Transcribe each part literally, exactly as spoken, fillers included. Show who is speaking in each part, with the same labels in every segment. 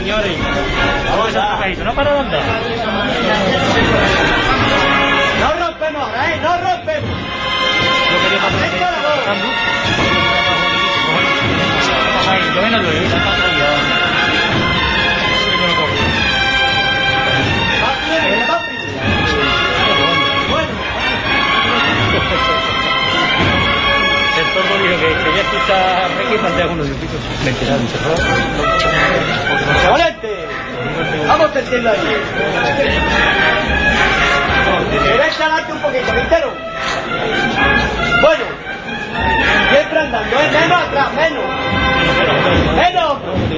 Speaker 1: señores. Vamos a trabajito, no para de andar.
Speaker 2: No rompemos ahora, ¿eh? No rompemos.
Speaker 1: Yo quería pasar de trabajando. Yo vengo de esa casa y ya. Yo no corro.
Speaker 2: Bueno.
Speaker 1: El tordo dijo que quería escuchar reggae para hacer algunos discos. Mentira, un cerrado.
Speaker 2: ¡Valente! Vamos a sentirlo ahí. Derecha adelante un poquito, Quintero. Bueno. Siempre andando, ¿eh? Menos atrás, menos. Menos.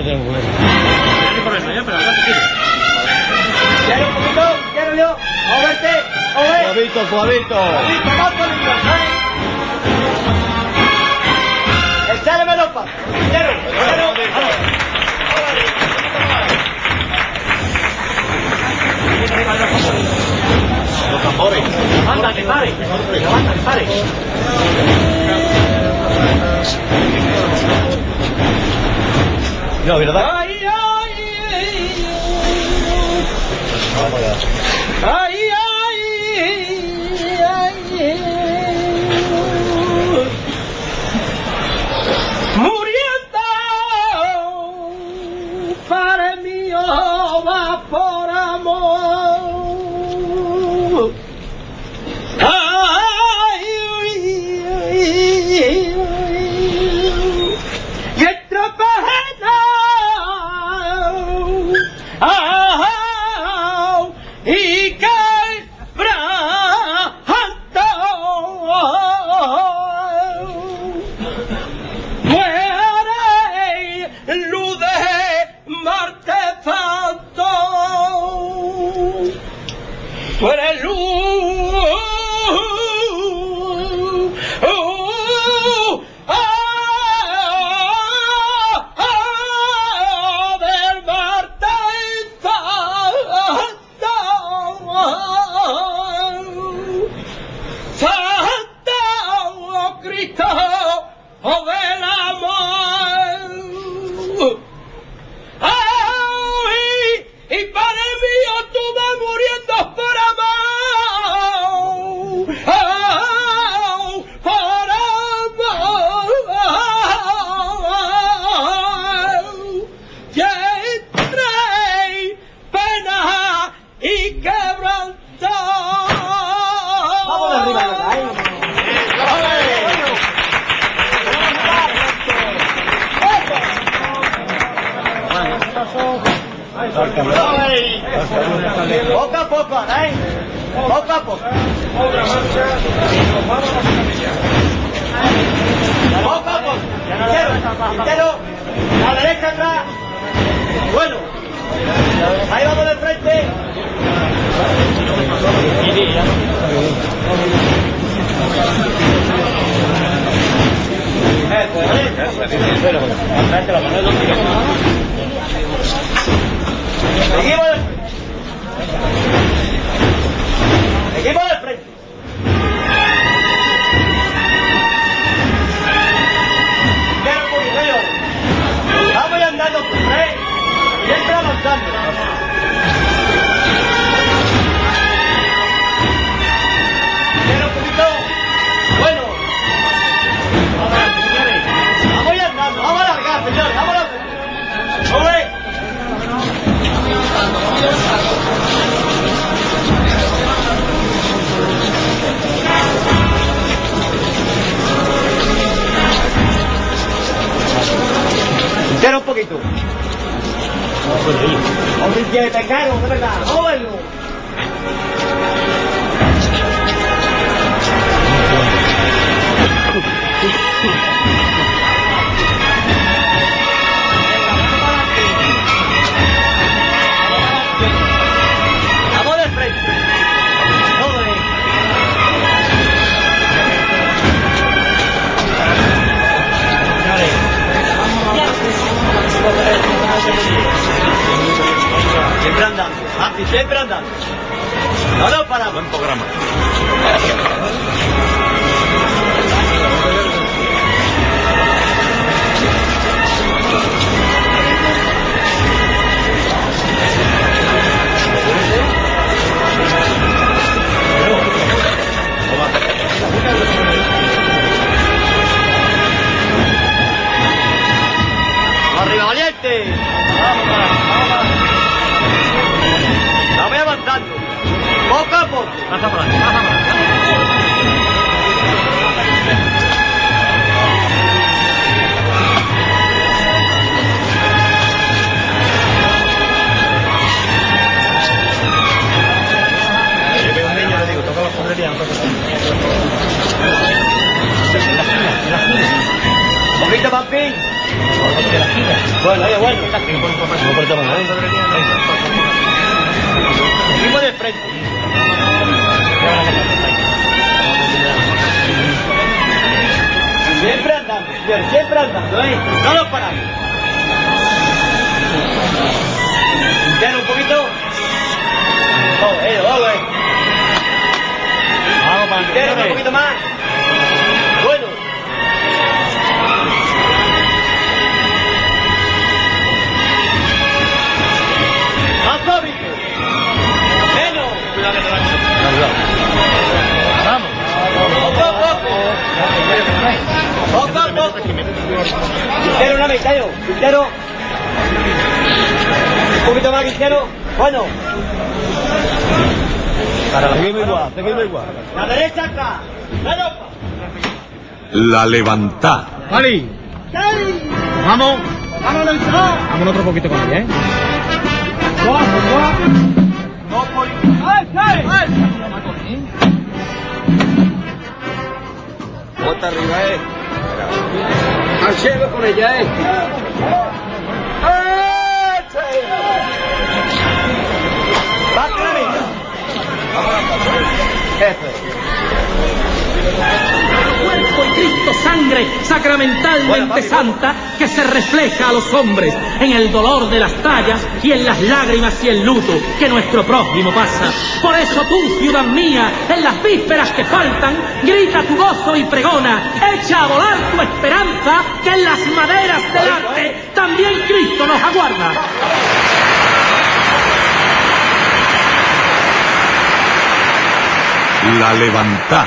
Speaker 2: Quiero un poquito, quiero yo. Moverte, mover.
Speaker 3: Suavito, suavito.
Speaker 2: Suavito, no polígono, ¿eh? Echale menos paso. Quiero, quiero.
Speaker 3: Los tambores.
Speaker 1: Anda, que pare. Anda, que pare.
Speaker 3: No, ¿verdad?
Speaker 2: Ay, ay,
Speaker 3: Vamos allá.
Speaker 2: ay, ay, ay, muriendo para mí va por amor. Ay, ay, ay, y estropajena, ah, y quebranta, muere luz de Marte Santo, tú eres luz. Poco a poco, ¿eh? Poco a poco. Poco a poco. Entero, entero. A la derecha atrás. Bueno. Ahí vamos de frente. Seguimos de frente. Seguimos de frente. Quiero un poquito. Vamos ya andando por tres. Siempre avanzando. Quiero un poquito. Bueno. Vamos ya andando. Vamos a largar, señores. Vamos a largar. ¡Sube! Entera un poquito. Hombre, que te caro, de verdad. Vamos a verlo. Vamos de frente. Joder. Siempre andando, Andy, siempre andando. No nos paramos.
Speaker 3: Buen programa.
Speaker 2: frente. Vamos avanzando. Poco a poco.
Speaker 1: Pasa por aquí, pasa por aquí.
Speaker 2: Un poquito más fin. Bueno, oye, bueno. Seguimos de frente. Siempre andando, señor, siempre andando, ¿eh? No nos paramos. Quintero, un poquito. Oh, eh, oh, eh.
Speaker 1: Vamos para
Speaker 2: Quintero, un poquito más. Bueno. Más suavito. Menos.
Speaker 1: Cuidado que te lanzo. Vamos.
Speaker 2: Poco a poco. Poco a poco. Quintero, una mitad yo. Quintero. Un poquito más, Quintero. Bueno.
Speaker 3: Seguimos igual, seguimos igual.
Speaker 2: La derecha acá. Menos.
Speaker 4: La levantada.
Speaker 1: ¡Ali!
Speaker 2: ¡Hey!
Speaker 1: Vamos.
Speaker 2: ¡Vámonos ya!
Speaker 1: Vamos otro poquito con ella, ¿eh?
Speaker 2: ¡Guau, guau! ¡No por... ¡Ay, ay! ¡Ay!
Speaker 3: Bota arriba, eh. Al cielo con ella, eh.
Speaker 2: ¡Va, Clara! Jefe.
Speaker 5: Cuerpo y Cristo sangre sacramentalmente santa que se refleja a los hombres en el dolor de las tallas y en las lágrimas y el luto que nuestro prójimo pasa. Por eso tú, ciudad mía, en las vísperas que faltan, grita tu gozo y pregona, echa a volar tu esperanza, que en las maderas del arte también Cristo nos aguarda.
Speaker 4: La levantada.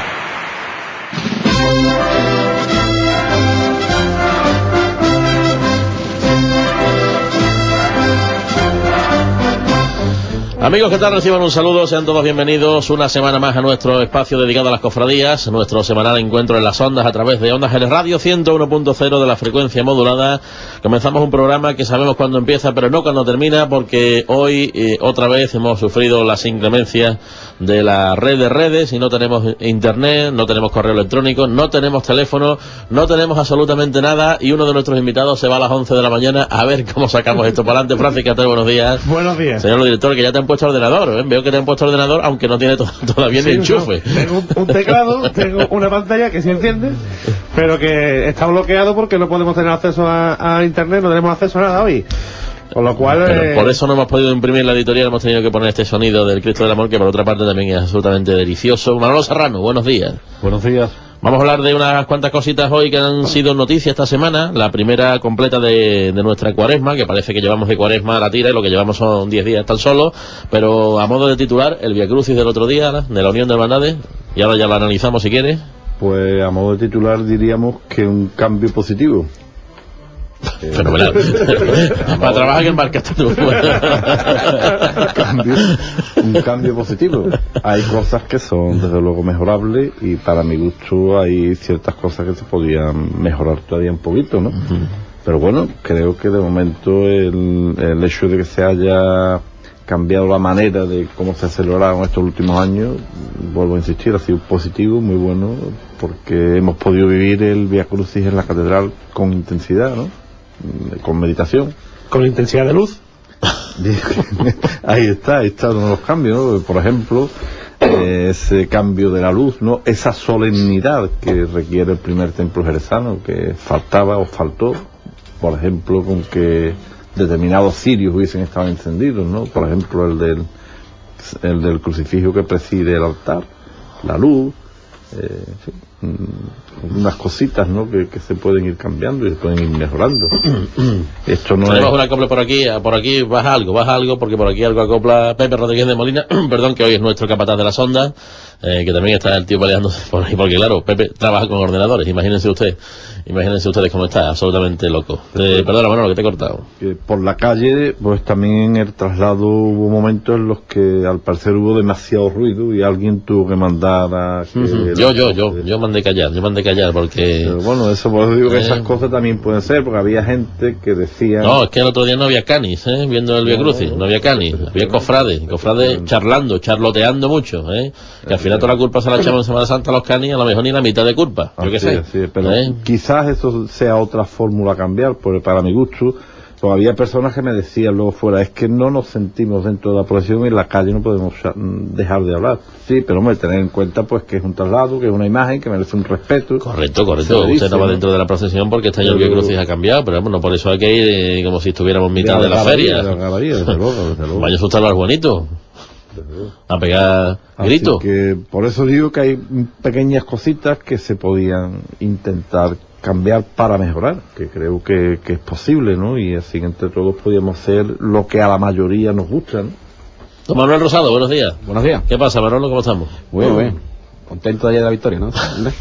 Speaker 6: Amigos, ¿qué tal? Reciban un saludo, sean todos bienvenidos una semana más a nuestro espacio dedicado a las cofradías, nuestro semanal encuentro en las ondas a través de Ondas Jerez Radio ciento uno punto cero de la frecuencia modulada. Comenzamos un programa que sabemos cuándo empieza, pero no cuándo termina, porque hoy eh, otra vez hemos sufrido las inclemencias de la red de redes y no tenemos internet, no tenemos correo electrónico, no tenemos teléfono, no tenemos absolutamente nada y uno de nuestros invitados se va a las once de la mañana a ver cómo sacamos esto para adelante. Francis Catel, buenos días.
Speaker 7: Buenos días.
Speaker 6: Señor director, que ya te han puesto ordenador, ¿eh? Veo que te han puesto ordenador, aunque no tiene to todavía
Speaker 7: Sí,
Speaker 6: ni enchufe.
Speaker 7: No, tengo un, un teclado, tengo una pantalla que sí enciende, pero que está bloqueado porque no podemos tener acceso a, a internet, no tenemos acceso a nada hoy. Con lo cual...
Speaker 6: Pero
Speaker 7: eh...
Speaker 6: por eso no hemos podido imprimir la editorial, hemos tenido que poner este sonido del Cristo del Amor, que por otra parte también es absolutamente delicioso. Manolo Serrano, buenos días.
Speaker 7: Buenos días.
Speaker 6: Vamos a hablar de unas cuantas cositas hoy que han sido noticias esta semana. La primera completa de, de nuestra cuaresma, que parece que llevamos de cuaresma a la tira y lo que llevamos son diez días tan solo. Pero a modo de titular, el Via Crucis del otro día, de la Unión de Hermandades. Y ahora ya lo analizamos si quieres.
Speaker 8: Pues a modo de titular diríamos que un cambio positivo.
Speaker 6: Fenomenal. Para trabajar en el marketing.
Speaker 8: cambio, un cambio positivo. Hay cosas que son desde luego mejorables y para mi gusto hay ciertas cosas que se podían mejorar todavía un poquito, ¿no? Uh-huh. Pero bueno, creo que de momento el, el hecho de que se haya cambiado la manera de cómo se celebraron estos últimos años, vuelvo a insistir, ha sido positivo, muy bueno, porque hemos podido vivir el Via Crucis en la catedral con intensidad, ¿no? Con meditación.
Speaker 7: Con intensidad de luz.
Speaker 8: Ahí está, ahí está uno de los cambios, ¿no? Por ejemplo, eh, ese cambio de la luz, ¿no? Esa solemnidad que requiere el primer templo jerezano, que faltaba o faltó, por ejemplo, con que determinados cirios hubiesen estado encendidos, ¿no? Por ejemplo, el del, el del crucifijo que preside el altar, la luz, eh, sí. unas cositas, ¿no? Que, que se pueden ir cambiando y se pueden ir mejorando. Esto no
Speaker 6: Tenemos
Speaker 8: es...
Speaker 6: un acople por aquí, por aquí baja algo, baja algo, porque por aquí algo acopla Pepe Rodríguez de Molina, perdón, que hoy es nuestro capataz de la sonda, eh, que también está el tío peleándose por ahí, porque claro, Pepe trabaja con ordenadores, imagínense usted, imagínense ustedes cómo está, absolutamente loco. Eh, perdona, Manolo, que te he cortado.
Speaker 8: Que por la calle, pues también en el traslado hubo momentos en los que al parecer hubo demasiado ruido y alguien tuvo que mandar a... Que
Speaker 6: Uh-huh. Yo, yo, yo, yo mandé callar, yo mandé callar porque...
Speaker 8: Pero bueno, eso por eso digo que
Speaker 6: eh...
Speaker 8: esas cosas también pueden ser, porque había gente que decía...
Speaker 6: No, es que el otro día no había canis, ¿eh? Viendo el Via Crucis, no había canis, había cofrades, cofrades charlando, charloteando mucho, ¿eh? Que al final toda la culpa se la echamos en Semana Santa a los canis, a lo mejor ni la mitad de culpa, yo qué sé.
Speaker 8: Sí, pero
Speaker 6: ¿eh?
Speaker 8: Quizás eso sea otra fórmula a cambiar, porque para mi gusto... Pues había personas que me decían luego fuera, es que no nos sentimos dentro de la procesión y en la calle no podemos dejar de hablar. Sí, pero hombre, tener en cuenta pues que es un traslado, que es una imagen, que merece un respeto.
Speaker 6: Correcto, correcto. Usted dice, no va ¿no? dentro de la procesión porque este año el Via Crucis ha cambiado, pero bueno, por eso hay que ir eh, como si estuviéramos en mitad de, de la feria. De la galería, desde luego, desde luego. Vaya a asustar a los bonitos. A pegar gritos.
Speaker 8: Así que por eso digo que hay pequeñas cositas que se podían intentar cambiar para mejorar, que creo que, que es posible, ¿no? Y así entre todos podíamos hacer lo que a la mayoría nos gusta, ¿no?
Speaker 6: Don Manuel Rosado, buenos días.
Speaker 9: Buenos días.
Speaker 6: ¿Qué pasa, Manolo? ¿Cómo estamos?
Speaker 9: Muy bien, bien. Contento ayer de la victoria, ¿no?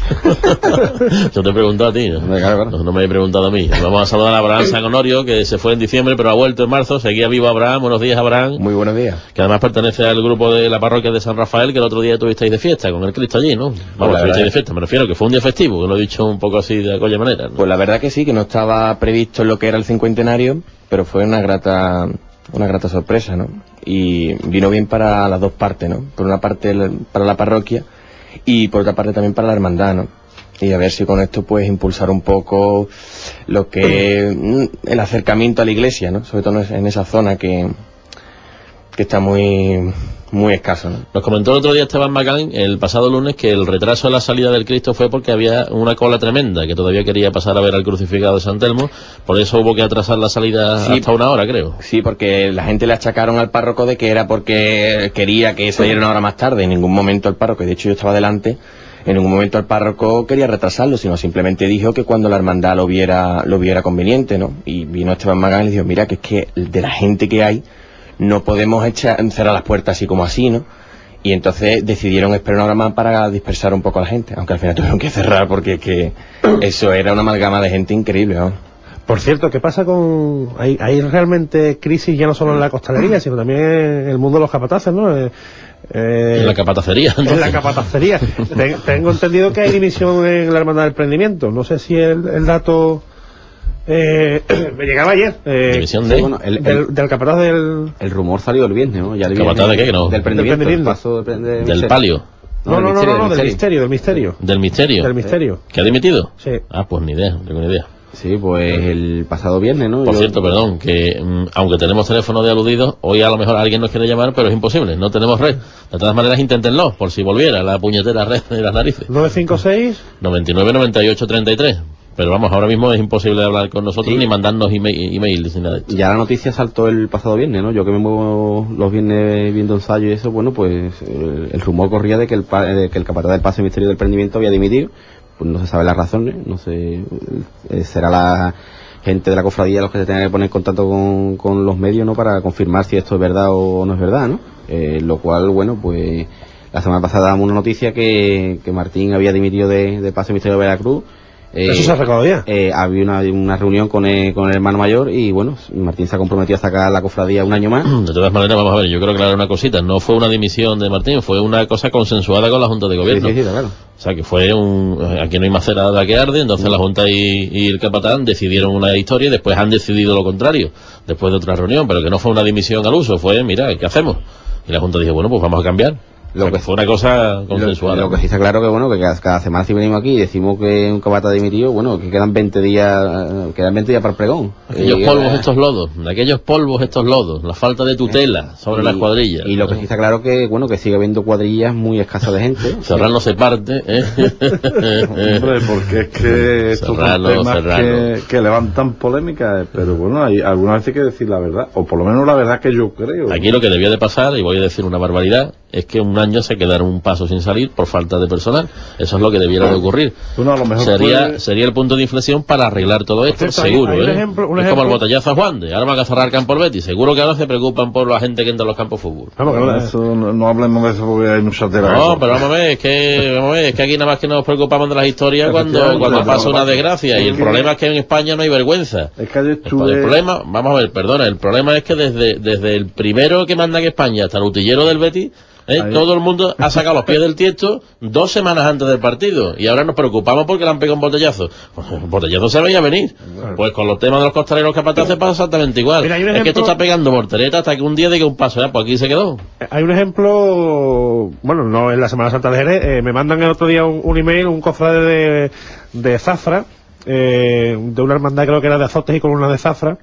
Speaker 6: Yo te he preguntado a ti, ¿no? Claro, claro. No, no me he preguntado a mí. Vamos a saludar a Abraham San Honorio, que se fue en diciembre, pero ha vuelto en marzo. Seguía vivo Abraham. Buenos días, Abraham.
Speaker 9: Muy buenos días.
Speaker 6: Que además pertenece al grupo de la parroquia de San Rafael, que el otro día tuvisteis de fiesta con el Cristo allí, ¿no? Vamos, pues tuvisteis de fiesta. Me refiero que fue un día festivo, que lo he dicho un poco así de aquella manera, ¿no?
Speaker 9: Pues la verdad que sí, que no estaba previsto en lo que era el cincuentenario, pero fue una grata... una grata sorpresa, ¿no? Y vino bien para las dos partes, ¿no? Por una parte para la parroquia y por otra parte también para la hermandad, ¿no? Y a ver si con esto puedes impulsar un poco lo que es el acercamiento a la iglesia, ¿no? Sobre todo en esa zona que, que está muy muy escaso, ¿no?
Speaker 6: Nos comentó el otro día Esteban Macán, el pasado lunes, que el retraso de la salida del Cristo fue porque había una cola tremenda, que todavía quería pasar a ver al crucificado de San Telmo, por eso hubo que atrasar la salida sí, hasta una hora, creo.
Speaker 9: Sí, porque la gente le achacaron al párroco de que era porque quería que saliera una hora más tarde. En ningún momento el párroco, y de hecho yo estaba delante, en ningún momento el párroco quería retrasarlo, sino simplemente dijo que cuando la hermandad lo viera, lo viera conveniente, ¿no? Y vino Esteban Macán y le dijo, mira, que es que de la gente que hay, no podemos echar, cerrar las puertas así como así, ¿no? Y entonces decidieron esperar una hora más para dispersar un poco a la gente, aunque al final tuvieron que cerrar porque es que eso era una amalgama de gente increíble, ¿no?
Speaker 7: Por cierto, ¿qué pasa con...? Hay, hay realmente crisis ya no solo en la costalería, sino también en el mundo de los capataces, ¿no? Eh,
Speaker 6: eh, en la capatacería.
Speaker 7: ¿no? En la capatacería. Ten, tengo entendido que hay división en la Hermandad del Prendimiento. No sé si el, el dato... Eh, me llegaba ayer eh,
Speaker 6: división de
Speaker 7: sí, bueno, el, del, el, del capataz del
Speaker 9: el rumor salió el viernes, ¿no? Ya el
Speaker 6: viernes,
Speaker 9: ¿capataz
Speaker 6: de qué? No.
Speaker 9: Del prendimiento,
Speaker 7: del, prendimiento.
Speaker 9: El paso de, de, de
Speaker 6: del misterio. palio
Speaker 7: no no no, no, no, no del misterio del misterio
Speaker 6: del misterio
Speaker 7: del misterio
Speaker 6: ¿que ha dimitido?
Speaker 7: Sí.
Speaker 6: Ah, pues ni idea, no tengo ni idea.
Speaker 9: Sí, pues el pasado viernes, ¿no?
Speaker 6: Por
Speaker 9: Yo...
Speaker 6: cierto, perdón, que mm, aunque tenemos teléfono de aludidos, hoy a lo mejor alguien nos quiere llamar, pero es imposible, no tenemos red. De todas maneras, inténtenlo, por si volviera la puñetera red de las narices.
Speaker 7: nueve cinco seis
Speaker 6: noventa y nueve noventa y ocho treinta y tres. Pero vamos, ahora mismo es imposible hablar con nosotros sí. ni mandarnos email, emails ni nada de esto.
Speaker 9: Ya la noticia saltó el pasado viernes, ¿no? Yo que me muevo los viernes viendo ensayo y eso, bueno, pues el, el rumor corría de que el, de que el capataz del paso misterio del prendimiento había dimitido. Pues no se sabe las razones, no sé, eh, será la gente de la cofradía los que se tengan que poner en contacto con, con los medios, ¿no? Para confirmar si esto es verdad o no es verdad, ¿no? Eh, lo cual, bueno, pues la semana pasada damos una noticia que, que Martín había dimitido de, de paso misterio de Veracruz.
Speaker 7: Eh, ¿Eso se ha sacado ya?
Speaker 9: Eh, había una, una reunión con el, con el hermano mayor y bueno, Martín se ha comprometido a sacar la cofradía un año más.
Speaker 6: De todas maneras, vamos a ver, yo creo que claro una cosita, no fue una dimisión de Martín, fue una cosa consensuada con la Junta de Gobierno.
Speaker 9: Sí, sí, sí, claro.
Speaker 6: O sea, que fue un... Aquí no hay macerada que arde, entonces la Junta y, y el capatán decidieron una historia y después han decidido lo contrario, después de otra reunión, pero que no fue una dimisión al uso, fue, mira, ¿qué hacemos? Y la Junta dijo, bueno, pues vamos a cambiar. Lo o sea, que fue una cosa consensuada.
Speaker 9: Lo, lo que sí está claro que bueno que cada, cada semana si venimos aquí y decimos que un capataz dimitido, bueno, que quedan veinte días, quedan veinte días para el pregón.
Speaker 6: Aquellos
Speaker 9: y,
Speaker 6: polvos,
Speaker 9: eh,
Speaker 6: estos lodos, de aquellos polvos, estos lodos, la falta de tutela sobre
Speaker 9: y,
Speaker 6: las cuadrillas.
Speaker 9: Y lo que sí está claro que bueno que sigue habiendo cuadrillas muy escasas de gente.
Speaker 6: Serrano se parte, ¿eh?
Speaker 8: Hombre, porque es que estos
Speaker 6: Serrano,
Speaker 8: son temas
Speaker 6: Serrano.
Speaker 8: Que, que levantan polémicas, pero bueno, hay algunas veces hay que decir la verdad, o por lo menos la verdad que yo creo.
Speaker 6: Aquí lo que debía de pasar, y voy a decir una barbaridad, es que un año se quedara un paso sin salir por falta de personal. Eso es lo que debiera de ocurrir.
Speaker 8: Bueno, a lo mejor
Speaker 6: sería
Speaker 8: puede...
Speaker 6: sería el punto de inflexión para arreglar todo esto,
Speaker 7: cierto,
Speaker 6: seguro.
Speaker 7: hay, hay un
Speaker 6: ¿eh?
Speaker 7: ejemplo, un
Speaker 6: es
Speaker 7: ejemplo...
Speaker 6: como el botellazo a Juan de, ahora van a cerrar el campo el Betis. Seguro que ahora se preocupan por la gente que entra a los campos de fútbol.
Speaker 7: Vamos,
Speaker 8: Bueno,
Speaker 7: claro,
Speaker 8: eso, no, no hablemos de eso porque hay mucha tela.
Speaker 6: No, pero vamos a ver, es que, vamos a ver, es que aquí nada más que nos preocupamos de las historias cuando, cuando pasa una desgracia. Y el problema es que en España no hay vergüenza.
Speaker 8: Es que ayer
Speaker 6: El,
Speaker 8: estuve...
Speaker 6: el problema, vamos a ver, perdona, el problema es que desde, desde el primero que manda en España hasta el utillero del Betis, ¿eh? todo el mundo ha sacado los pies del tiesto dos semanas antes del partido. Y ahora nos preocupamos porque le han pegado un botellazo. Pues el botellazo se veía venir. Pues con los temas de los costaleros capataces pasa exactamente igual.
Speaker 7: Mira, hay un
Speaker 6: es
Speaker 7: ejemplo...
Speaker 6: que esto está pegando mortereta hasta que un día de que un paso, ya, pues aquí se quedó.
Speaker 7: Hay un ejemplo, bueno, no en la Semana Santa de Jerez, eh, me mandan el otro día un, un email, un cofrade de, de Zafra, eh, de una hermandad creo que era de azotes y columnas de Zafra,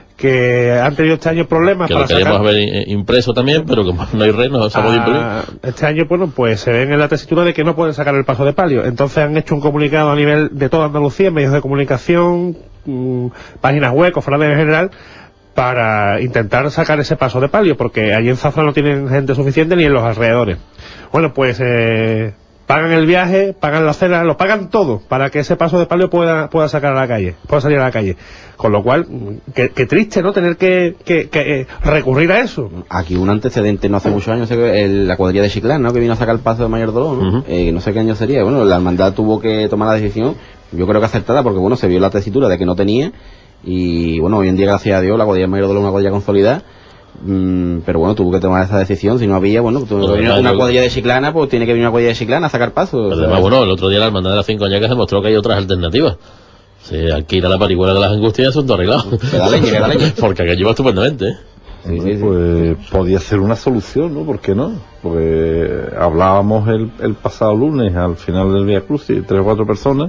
Speaker 7: que han tenido este año problemas
Speaker 6: que
Speaker 7: para
Speaker 6: lo queríamos
Speaker 7: sacar...
Speaker 6: haber impreso también, pero como no hay red, no se ha podido imprimir.
Speaker 7: Este año, bueno, pues se ven en la tesitura de que no pueden sacar el paso de palio. Entonces han hecho un comunicado a nivel de toda Andalucía, medios de comunicación, mmm, páginas web, cofrades en general, para intentar sacar ese paso de palio, porque allí en Zafra no tienen gente suficiente ni en los alrededores. Bueno, pues eh, pagan el viaje, pagan la cena, lo pagan todo para que ese paso de palio pueda pueda sacar a la calle, pueda salir a la calle. Con lo cual, qué, qué triste, ¿no? Tener que, que, que eh, recurrir a eso.
Speaker 10: Aquí un antecedente no hace muchos años, sé que el, la cuadrilla de Chiclán, ¿no? Que vino a sacar el paso de Mayor Dolor, ¿no? Uh-huh. eh, no sé qué año sería. Bueno, la hermandad tuvo que tomar la decisión, yo creo que acertada, porque bueno, se vio la tesitura de que no tenía. Y bueno, hoy en día, gracias a Dios, la cuadrilla de Mayor Dolor es una cuadrilla consolidada. Mm, pero bueno, tuvo que tomar esa decisión. Si no había, bueno, tuvo que venir una cuadrilla de Chiclana, pues tiene que venir una cuadrilla de Chiclana a sacar pasos.
Speaker 6: Además, o sea, bueno, el otro día la hermandad de las cinco añacas demostró que hay otras alternativas. Sí, aquí ir a la parihuela de las angustias es asunto arreglado.
Speaker 10: Que da leña, que da leña.
Speaker 6: Porque aquello va estupendamente, ¿eh?
Speaker 8: Sí, sí, sí. Pues podía ser una solución, ¿no? ¿Por qué no? Porque hablábamos el, el pasado lunes al final del Vía Crucis, tres o cuatro personas,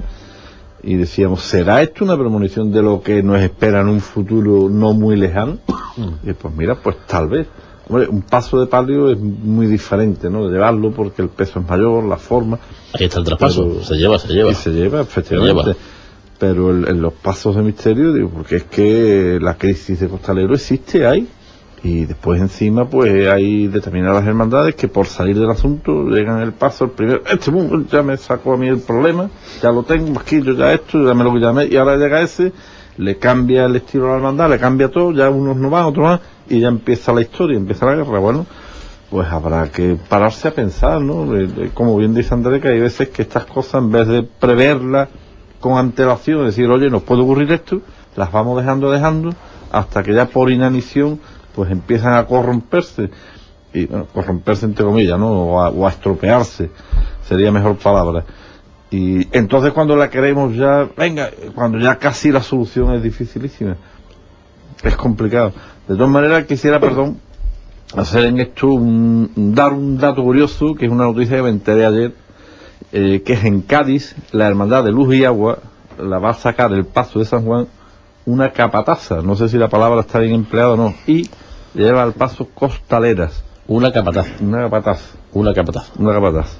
Speaker 8: y decíamos, ¿será esto una premonición de lo que nos espera en un futuro no muy lejano? Y pues mira, pues tal vez. Hombre, un paso de palio es muy diferente, ¿no? De llevarlo porque el peso es mayor, la forma.
Speaker 6: Ahí está el traspaso,
Speaker 8: pero,
Speaker 6: se lleva, se lleva.
Speaker 8: Y se lleva, efectivamente. Se lleva. Pero el, en los pasos de misterio, digo, porque es que la crisis de costalero existe, hay. Y después encima, pues hay determinadas hermandades que por salir del asunto llegan el paso, el primero, este mundo ya me sacó a mí el problema, ya lo tengo, aquí yo ya esto, ya me lo llamé, y ahora llega ese, le cambia el estilo a la hermandad, le cambia todo, ya unos no van, otros van, y ya empieza la historia, empieza la guerra. Bueno, pues habrá que pararse a pensar, ¿no? Como bien dice Andrés, que hay veces que estas cosas, en vez de preverlas con antelación, decir, oye, nos puede ocurrir esto, las vamos dejando, dejando, hasta que ya por inanición pues empiezan a corromperse, y bueno, corromperse entre comillas, ¿no? O a, o a estropearse, sería mejor palabra. Y entonces cuando la queremos ya, venga, cuando ya casi la solución es dificilísima, es complicado. De todas maneras quisiera, perdón, hacer en esto un, dar un dato curioso, que es una noticia que me enteré ayer, eh, que es en Cádiz, la hermandad de Luz y Agua la va a sacar el paso de San Juan una capataza, no sé si la palabra está bien empleada o no, y lleva al paso costaleras.
Speaker 6: Una capataz.
Speaker 8: Una capataz.
Speaker 6: Una capataz.
Speaker 8: Una capataz.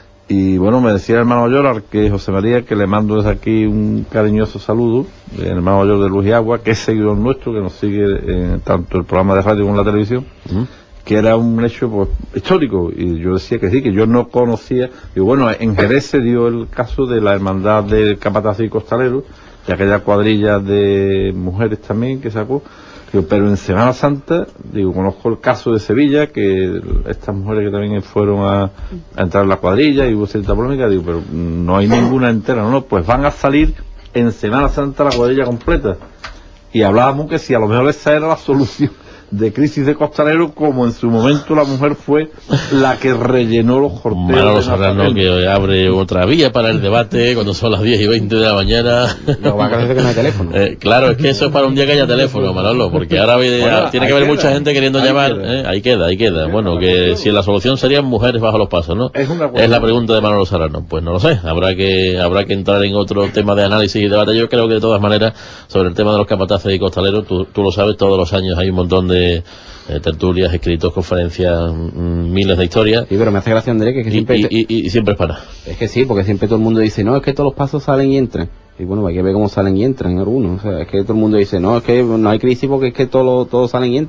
Speaker 8: Y bueno, me decía el hermano mayor, al que José María, que le mando desde aquí un cariñoso saludo, el hermano mayor de Luz y Agua, que es seguidor nuestro, que nos sigue en tanto el programa de radio como en la televisión, uh-huh. que era un hecho pues histórico, y yo decía que sí, que yo no conocía. Y bueno, en Jerez se dio el caso de la hermandad del capataz y costalero, y aquella cuadrilla de mujeres también que sacó. Digo, pero en Semana Santa, digo, conozco el caso de Sevilla, que estas mujeres que también fueron a, a entrar en la cuadrilla y hubo cierta polémica, digo, pero no hay ninguna entera, no, no, pues van a salir en Semana Santa la cuadrilla completa. Y hablábamos que si a lo mejor esa era la solución de crisis de costalero, como en su momento la mujer fue la que rellenó los corteos.
Speaker 6: Manolo Serrano, que abre otra vía para el debate cuando son las diez y veinte de la mañana.
Speaker 10: Lo va a creer que no hay teléfono.
Speaker 6: Eh, claro, es que eso es para un día que haya teléfono, Manolo, porque ahora bueno, tiene que haber queda. mucha gente queriendo ahí llamar. Queda. Eh, ahí queda, ahí queda. Ahí bueno, que queda. Si la solución serían mujeres bajo los pasos, ¿no? Es, una es la pregunta de Manolo Serrano. Pues no lo sé, habrá que habrá que entrar en otro tema de análisis y debate. Yo creo que de todas maneras, sobre el tema de los capataces y costaleros, tú, tú lo sabes, todos los años hay un montón de Eh, tertulias, escritos, conferencias, mmm, miles de historias.
Speaker 10: Sí, pero me hace gracia, Andrés, que, que siempre...
Speaker 6: Y, y, y, y siempre es para.
Speaker 10: Es que sí, porque siempre todo el mundo dice, no, es que todos los pasos salen y entran. Y bueno, hay que ver cómo salen y entran algunos. O sea, es que todo el mundo dice, no, es que no hay crisis porque es que todos todos salen y entran.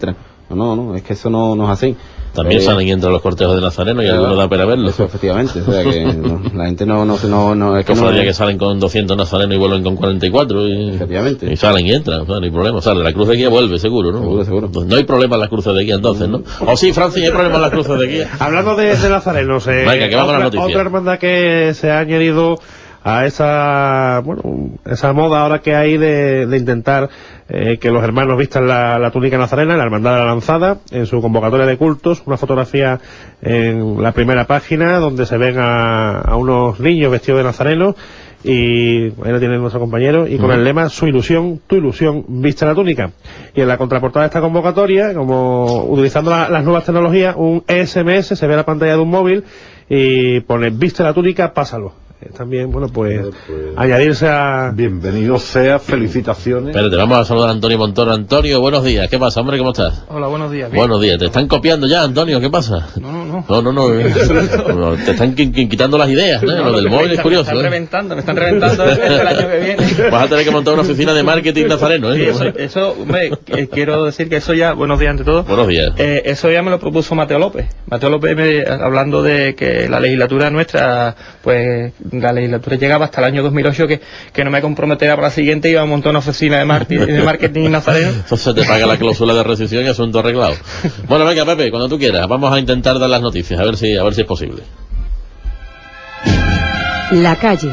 Speaker 10: No, no, es que eso no, no es así.
Speaker 6: También
Speaker 10: eh,
Speaker 6: salen y entran los cortejos de Nazareno y
Speaker 10: claro,
Speaker 6: algunos da pena verlos.
Speaker 10: Eso, efectivamente. O sea, que no, la gente no, no, no, no es que no,
Speaker 6: que salen con doscientos nazarenos y vuelven con cuarenta y cuatro. Y,
Speaker 10: efectivamente.
Speaker 6: Y salen y entran, o sea, no hay problema. Sale, la cruz de guía vuelve, seguro, ¿no?
Speaker 10: Seguro, seguro.
Speaker 6: No hay problema en las cruces de guía entonces, ¿no? O sí, Francis, hay problema en las cruces de guía.
Speaker 7: Hablando de, de nazarenos, eh,
Speaker 6: Venga, que vamos a la
Speaker 7: otra,
Speaker 6: noticia.
Speaker 7: otra hermandad que se ha añadido a esa, bueno, esa moda ahora que hay de, de intentar eh, que los hermanos vistan la, la túnica nazarena, la Hermandad de la Lanzada, en su convocatoria de cultos, una fotografía en la primera página donde se ven a, a unos niños vestidos de nazarenos, y ahí lo tiene nuestro compañero, y con uh-huh. el lema "Su ilusión, tu ilusión, viste la túnica". Y en la contraportada de esta convocatoria, como utilizando la, las nuevas tecnologías, un S M S, se ve la pantalla de un móvil y pone "Viste la túnica, pásalo". También, bueno, pues, pues añadirse a...
Speaker 8: Bienvenido sea, felicitaciones.
Speaker 6: Espérate, vamos a saludar a Antonio Montoro. Antonio, buenos días. ¿Qué pasa, hombre? ¿Cómo estás?
Speaker 11: Hola, buenos días. Bien.
Speaker 6: Buenos días. ¿Te están copiando ya, Antonio? ¿Qué pasa?
Speaker 11: No, no, no.
Speaker 6: No, no, no. no te están quitando las ideas, ¿no?
Speaker 11: no
Speaker 6: Lo del móvil es curioso.
Speaker 11: Me están
Speaker 6: ¿eh?
Speaker 11: reventando, me están reventando el año que viene.
Speaker 6: Vas a tener que montar una oficina de marketing nazareno, ¿eh?
Speaker 11: Sí, eso, eso hombre, eh, quiero decir que eso ya, buenos días ante todo.
Speaker 6: Buenos días.
Speaker 11: Eh, eso ya me lo propuso Mateo López. Mateo López, me, hablando de que la legislatura nuestra, pues, la legislatura llegaba hasta el año dos mil ocho, que, que no me comprometera para la siguiente, iba a montar una oficina de marketing, de marketing nazareno.
Speaker 6: Entonces te paga la cláusula de rescisión y asunto arreglado. Bueno, venga, Pepe, cuando tú quieras, vamos a intentar dar las noticias, a ver si, a ver si es posible.
Speaker 12: La calle.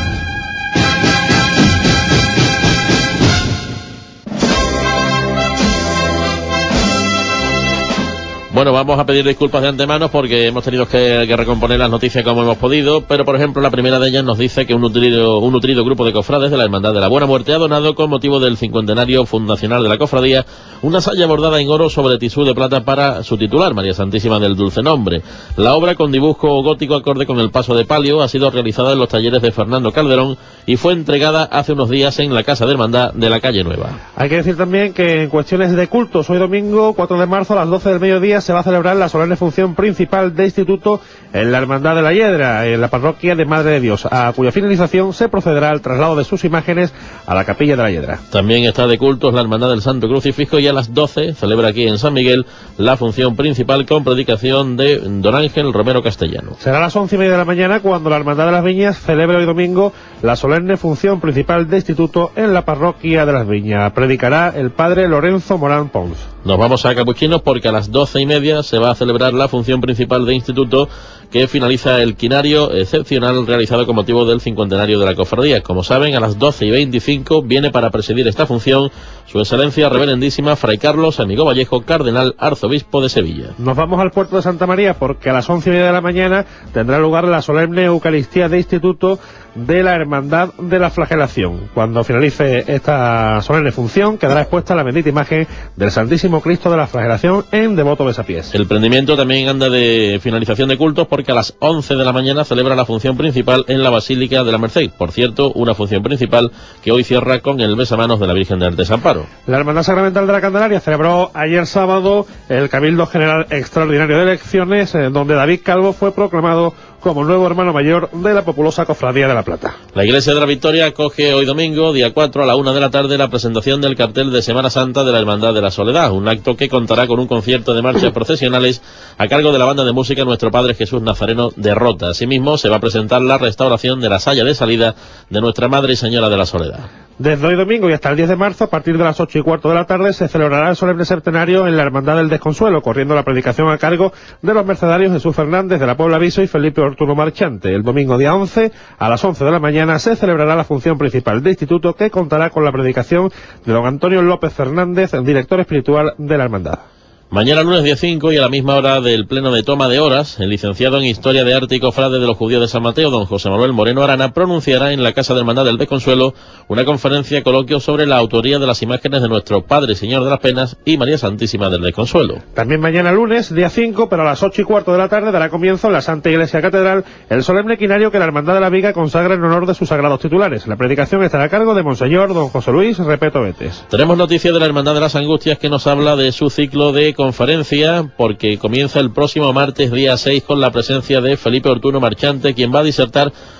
Speaker 6: Bueno, vamos a pedir disculpas de antemano porque hemos tenido que, que recomponer las noticias como hemos podido, pero por ejemplo la primera de ellas nos dice que un nutrido, un nutrido grupo de cofrades de la Hermandad de la Buena Muerte ha donado con motivo del cincuentenario fundacional de la cofradía una saya bordada en oro sobre tisú de plata para su titular, María Santísima del Dulce Nombre. La obra, con dibujo gótico acorde con el paso de palio, ha sido realizada en los talleres de Fernando Calderón y fue entregada hace unos días en la Casa de Hermandad de la Calle Nueva.
Speaker 7: Hay que decir también que en cuestiones de cultos, hoy domingo cuatro de marzo a las doce del mediodía se va a celebrar la solemne función principal de instituto en la Hermandad de la Hiedra, en la parroquia de Madre de Dios, a cuya finalización se procederá al traslado de sus imágenes a la capilla de la Hiedra.
Speaker 6: También está de cultos la Hermandad del Santo Crucifijo y a las doce celebra aquí en San Miguel la función principal con predicación de Don Ángel Romero Castellano.
Speaker 7: Será a las once y media de la mañana cuando la Hermandad de las Viñas celebre hoy domingo la solemne función principal de instituto en la parroquia de las Viñas. Predicará el padre Lorenzo Morán Pons.
Speaker 6: Nos vamos a Capuchinos porque a las doce y media se va a celebrar la función principal de instituto que finaliza el quinario excepcional realizado con motivo del cincuentenario de la cofradía. Como saben, a las doce y veinticinco viene para presidir esta función su excelencia reverendísima Fray Carlos Amigo Vallejo, cardenal arzobispo de Sevilla.
Speaker 7: Nos vamos al puerto de Santa María porque a las once y media de la mañana tendrá lugar la solemne Eucaristía de instituto de la Hermandad de la Flagelación. Cuando finalice esta solemne función quedará expuesta la bendita imagen del Santísimo Cristo de la Flagelación en Devoto Besapiés.
Speaker 6: El prendimiento también anda de finalización de cultos porque a las once de la mañana celebra la función principal en la Basílica de la Merced. Por cierto, una función principal que hoy cierra con el besamanos de la Virgen del Desamparo.
Speaker 7: La Hermandad Sacramental de la Candelaria celebró ayer sábado el Cabildo General Extraordinario de Elecciones, en donde David Calvo fue proclamado como nuevo hermano mayor de la populosa Cofradía de la Plata.
Speaker 6: La Iglesia de la Victoria acoge hoy domingo, día cuatro, a la una de la tarde, la presentación del cartel de Semana Santa de la Hermandad de la Soledad, un acto que contará con un concierto de marchas procesionales a cargo de la banda de música Nuestro Padre Jesús Nazareno de Rota. Asimismo, se va a presentar la restauración de la saya de salida de Nuestra Madre y Señora de la Soledad.
Speaker 7: Desde hoy domingo y hasta el diez de marzo, a partir de las ocho y cuarto de la tarde, se celebrará el solemne septenario en la Hermandad del Desconsuelo, corriendo la predicación a cargo de los mercedarios Jesús Fernández de la Puebla Aviso y Felipe Ortuno Marchante. El domingo día once, a las once de la mañana, se celebrará la función principal de instituto, que contará con la predicación de don Antonio López Fernández, director espiritual de la Hermandad.
Speaker 6: Mañana lunes día cinco y a la misma hora del pleno de toma de horas, el licenciado en Historia de Arte y Cofrade de los Judíos de San Mateo, don José Manuel Moreno Arana, pronunciará en la Casa de Hermandad del Desconsuelo una conferencia coloquio sobre la autoría de las imágenes de nuestro Padre Señor de las Penas y María Santísima del Desconsuelo.
Speaker 7: También mañana lunes, día cinco, pero a las ocho y cuarto de la tarde dará comienzo en la Santa Iglesia Catedral el solemne quinario que la Hermandad de la Viga consagra en honor de sus sagrados titulares. La predicación estará a cargo de Monseñor don José Luis Repeto Betes.
Speaker 6: Tenemos noticia de la Hermandad de las Angustias que nos habla de su ciclo de conferencia, porque comienza el próximo martes día seis con la presencia de Felipe Ortuno Marchante, quien va a disertar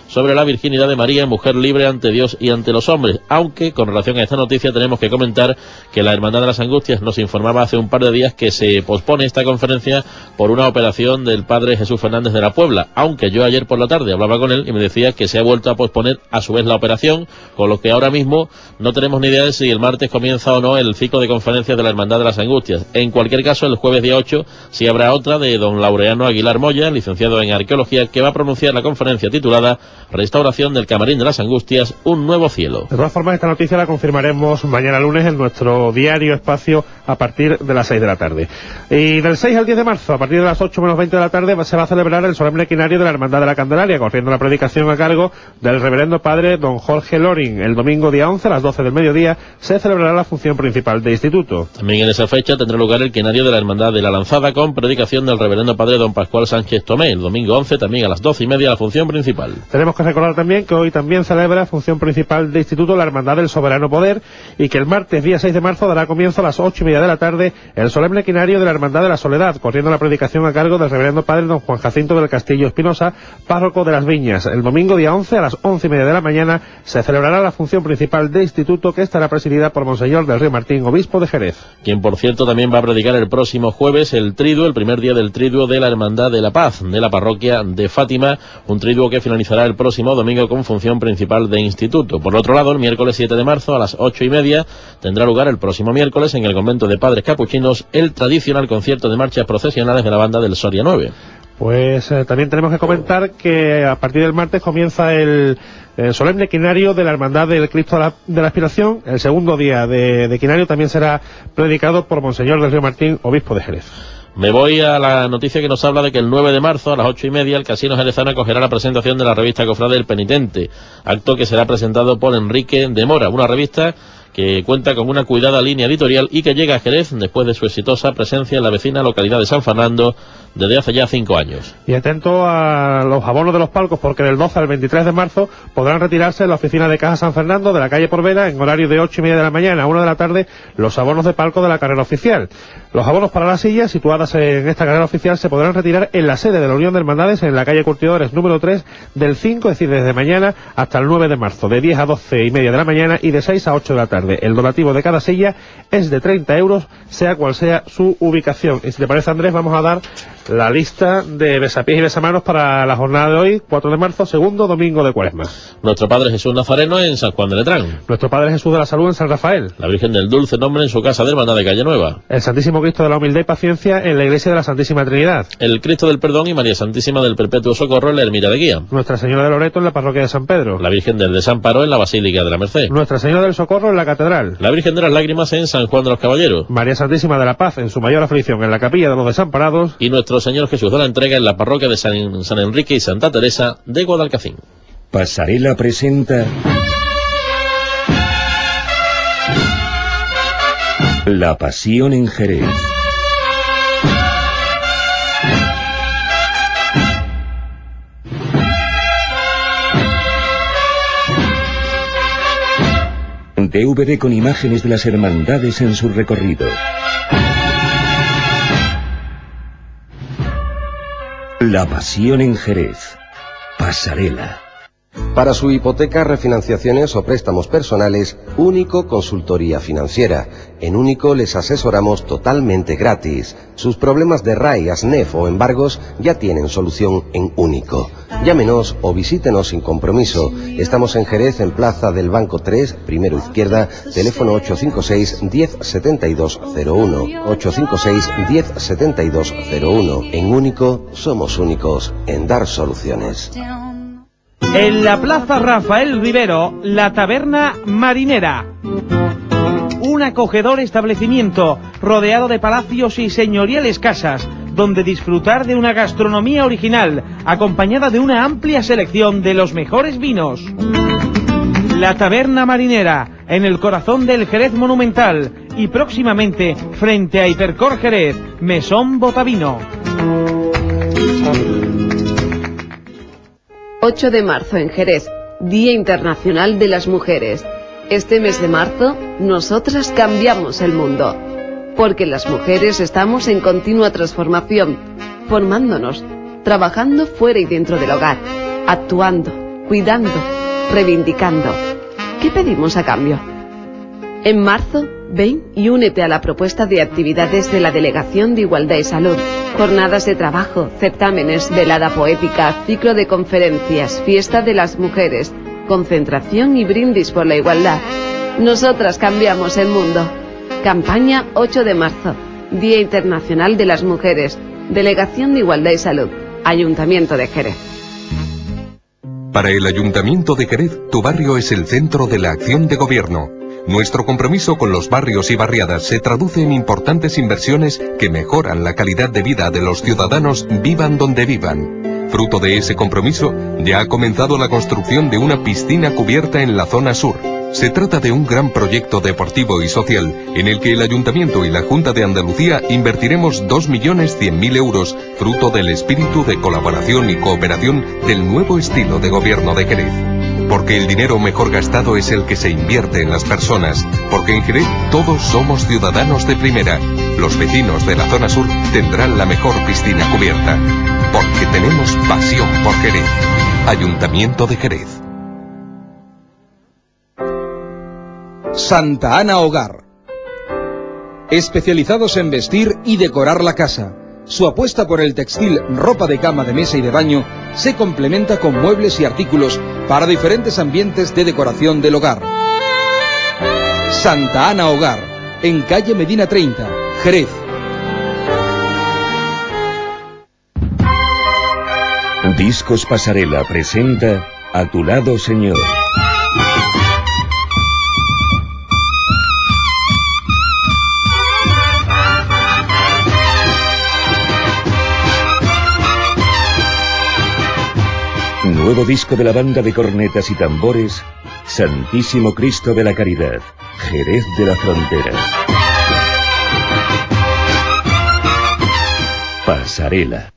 Speaker 6: sobre la virginidad de María, mujer libre ante Dios y ante los hombres. Aunque, con relación a esta noticia, tenemos que comentar que la Hermandad de las Angustias nos informaba hace un par de días que se pospone esta conferencia por una operación del padre Jesús Fernández de la Puebla, aunque yo ayer por la tarde hablaba con él y me decía que se ha vuelto a posponer a su vez la operación, con lo que ahora mismo no tenemos ni idea de si el martes comienza o no el ciclo de conferencias de la Hermandad de las Angustias. En cualquier caso, el jueves día ocho sí habrá otra de don Laureano Aguilar Moya, licenciado en Arqueología, que va a pronunciar la conferencia titulada Restauración del Camarín de las Angustias, un nuevo cielo.
Speaker 7: De todas formas, esta noticia la confirmaremos mañana lunes en nuestro diario Espacio a partir de las seis de la tarde. Y del seis al diez de marzo, a partir de las ocho menos veinte de la tarde, se va a celebrar el solemne equinario de la Hermandad de la Candelaria, corriendo la predicación a cargo del reverendo padre don Jorge Loring. El domingo día once a las doce del mediodía se celebrará la función principal de instituto.
Speaker 6: También en esa fecha tendrá lugar el equinario de la Hermandad de la Lanzada con predicación del reverendo padre don Pascual Sánchez Tomé. El domingo once también a las doce y media la función principal.
Speaker 7: Tenemos que recordar también que hoy también celebra función principal de instituto la Hermandad del Soberano Poder y que el martes día seis de marzo dará comienzo a las ocho y media de la tarde el solemne equinario de la Hermandad de la Soledad, corriendo la predicación a cargo del reverendo padre don Juan Jacinto del Castillo Espinosa, párroco de las Viñas. El domingo día once a las once y media de la mañana se celebrará la función principal de instituto, que estará presidida por Monseñor del Río Martín, obispo de Jerez.
Speaker 6: Quien, por cierto, también va a predicar el próximo jueves el triduo, el primer día del triduo de la Hermandad de la Paz, de la parroquia de Fátima, un triduo que finalizará el próximo domingo con función principal de instituto. Por otro lado, el miércoles siete de marzo a las ocho y media tendrá lugar el próximo miércoles en el convento de Padres Capuchinos el tradicional concierto de marchas procesionales de la banda del Soria nueve.
Speaker 7: Pues eh, también tenemos que comentar que a partir del martes comienza el, el solemne equinario de la Hermandad del Cristo de la, de la Aspiración. El segundo día de, de equinario también será predicado por Monseñor del Río Martín, obispo de Jerez.
Speaker 6: Me voy a la noticia que nos habla de que el nueve de marzo a las ocho y media el Casino Jerezano acogerá la presentación de la revista Cofrade del Penitente, acto que será presentado por Enrique de Mora, una revista que cuenta con una cuidada línea editorial y que llega a Jerez después de su exitosa presencia en la vecina localidad de San Fernando desde hace ya cinco años.
Speaker 7: Y atento a los abonos de los palcos, porque del doce al veintitrés de marzo podrán retirarse en la oficina de Caja San Fernando de la calle Porvera en horario de ocho y media de la mañana a una de la tarde los abonos de palco de la carrera oficial. Los abonos para las sillas situadas en esta carrera oficial se podrán retirar en la sede de la Unión de Hermandades en la calle Curtidores número tres del cinco, es decir, desde mañana hasta el nueve de marzo, de diez a doce y media de la mañana y de seis a ocho de la tarde. El donativo de cada silla es de treinta euros, sea cual sea su ubicación. Y si te parece, Andrés, vamos a dar la lista de besapiés y besamanos para la jornada de hoy, cuatro de marzo, segundo domingo de Cuaresma.
Speaker 6: Nuestro Padre Jesús Nazareno en San Juan de Letrán.
Speaker 7: Nuestro Padre Jesús de la Salud en San Rafael.
Speaker 6: La Virgen del Dulce Nombre en su casa de Hermandad de Calle Nueva.
Speaker 7: El Santísimo Cristo de la Humildad y Paciencia en la Iglesia de la Santísima Trinidad.
Speaker 6: El Cristo del Perdón y María Santísima del Perpetuo Socorro en la Ermita de Guía.
Speaker 7: Nuestra Señora de Loreto en la Parroquia de San Pedro.
Speaker 6: La Virgen del Desamparo en la Basílica de la Merced.
Speaker 7: Nuestra Señora del Socorro en la Catedral.
Speaker 6: La Virgen de las Lágrimas en San Juan de los Caballeros.
Speaker 7: María Santísima de la Paz en su mayor aflicción en la Capilla de los Desamparados.
Speaker 6: Y nuestro Señor Jesús de la Entrega en la parroquia de San, San Enrique y Santa Teresa de Guadalcacín.
Speaker 12: Pasarela presenta La Pasión en Jerez. D V D con imágenes de las hermandades en su recorrido. La Pasión en Jerez. Pasarela.
Speaker 13: Para su hipoteca, refinanciaciones o préstamos personales, Único Consultoría Financiera. En Único les asesoramos totalmente gratis. Sus problemas de R A I, ASNEF o embargos ya tienen solución en Único. Llámenos o visítenos sin compromiso. Estamos en Jerez, en Plaza del Banco tres, primero izquierda, teléfono ocho cinco seis, diez, setenta y dos cero uno. ocho cinco seis, diez, setenta y dos cero uno. En Único somos únicos en dar soluciones.
Speaker 14: En la Plaza Rafael Rivero, la Taberna Marinera. Un acogedor establecimiento rodeado de palacios y señoriales casas, donde disfrutar de una gastronomía original, acompañada de una amplia selección de los mejores vinos. La Taberna Marinera, en el corazón del Jerez monumental y próximamente frente a Hipercor Jerez, Mesón Botavino.
Speaker 15: ocho de marzo en Jerez, Día Internacional de las Mujeres. Este mes de marzo, nosotras cambiamos el mundo, porque las mujeres estamos en continua transformación, formándonos, trabajando fuera y dentro del hogar, actuando, cuidando, reivindicando. ¿Qué pedimos a cambio? En marzo, ven y únete a la propuesta de actividades de la Delegación de Igualdad y Salud. Jornadas de trabajo, certámenes, velada poética, ciclo de conferencias, fiesta de las mujeres, concentración y brindis por la igualdad. Nosotras cambiamos el mundo. Campaña ocho de marzo, Día Internacional de las Mujeres, Delegación de Igualdad y Salud, Ayuntamiento de Jerez.
Speaker 16: Para el Ayuntamiento de Jerez, tu barrio es el centro de la acción de gobierno. Nuestro compromiso con los barrios y barriadas se traduce en importantes inversiones que mejoran la calidad de vida de los ciudadanos, vivan donde vivan. Fruto de ese compromiso, ya ha comenzado la construcción de una piscina cubierta en la zona sur. Se trata de un gran proyecto deportivo y social, en el que el Ayuntamiento y la Junta de Andalucía invertiremos dos millones cien mil euros, fruto del espíritu de colaboración y cooperación del nuevo estilo de gobierno de Jerez. Porque el dinero mejor gastado es el que se invierte en las personas, porque en Jerez todos somos ciudadanos de primera. Los vecinos de la zona sur tendrán la mejor piscina cubierta, porque tenemos pasión por Jerez. Ayuntamiento de Jerez.
Speaker 17: Santa Ana Hogar. Especializados en vestir y decorar la casa. Su apuesta por el textil, ropa de cama, de mesa y de baño se complementa con muebles y artículos para diferentes ambientes de decoración del hogar. Santa Ana Hogar, en calle Medina treinta, Jerez.
Speaker 12: Discos Pasarela presenta A tu lado, Señor. Nuevo disco de la banda de cornetas y tambores, Santísimo Cristo de la Caridad, Jerez de la Frontera. Pasarela.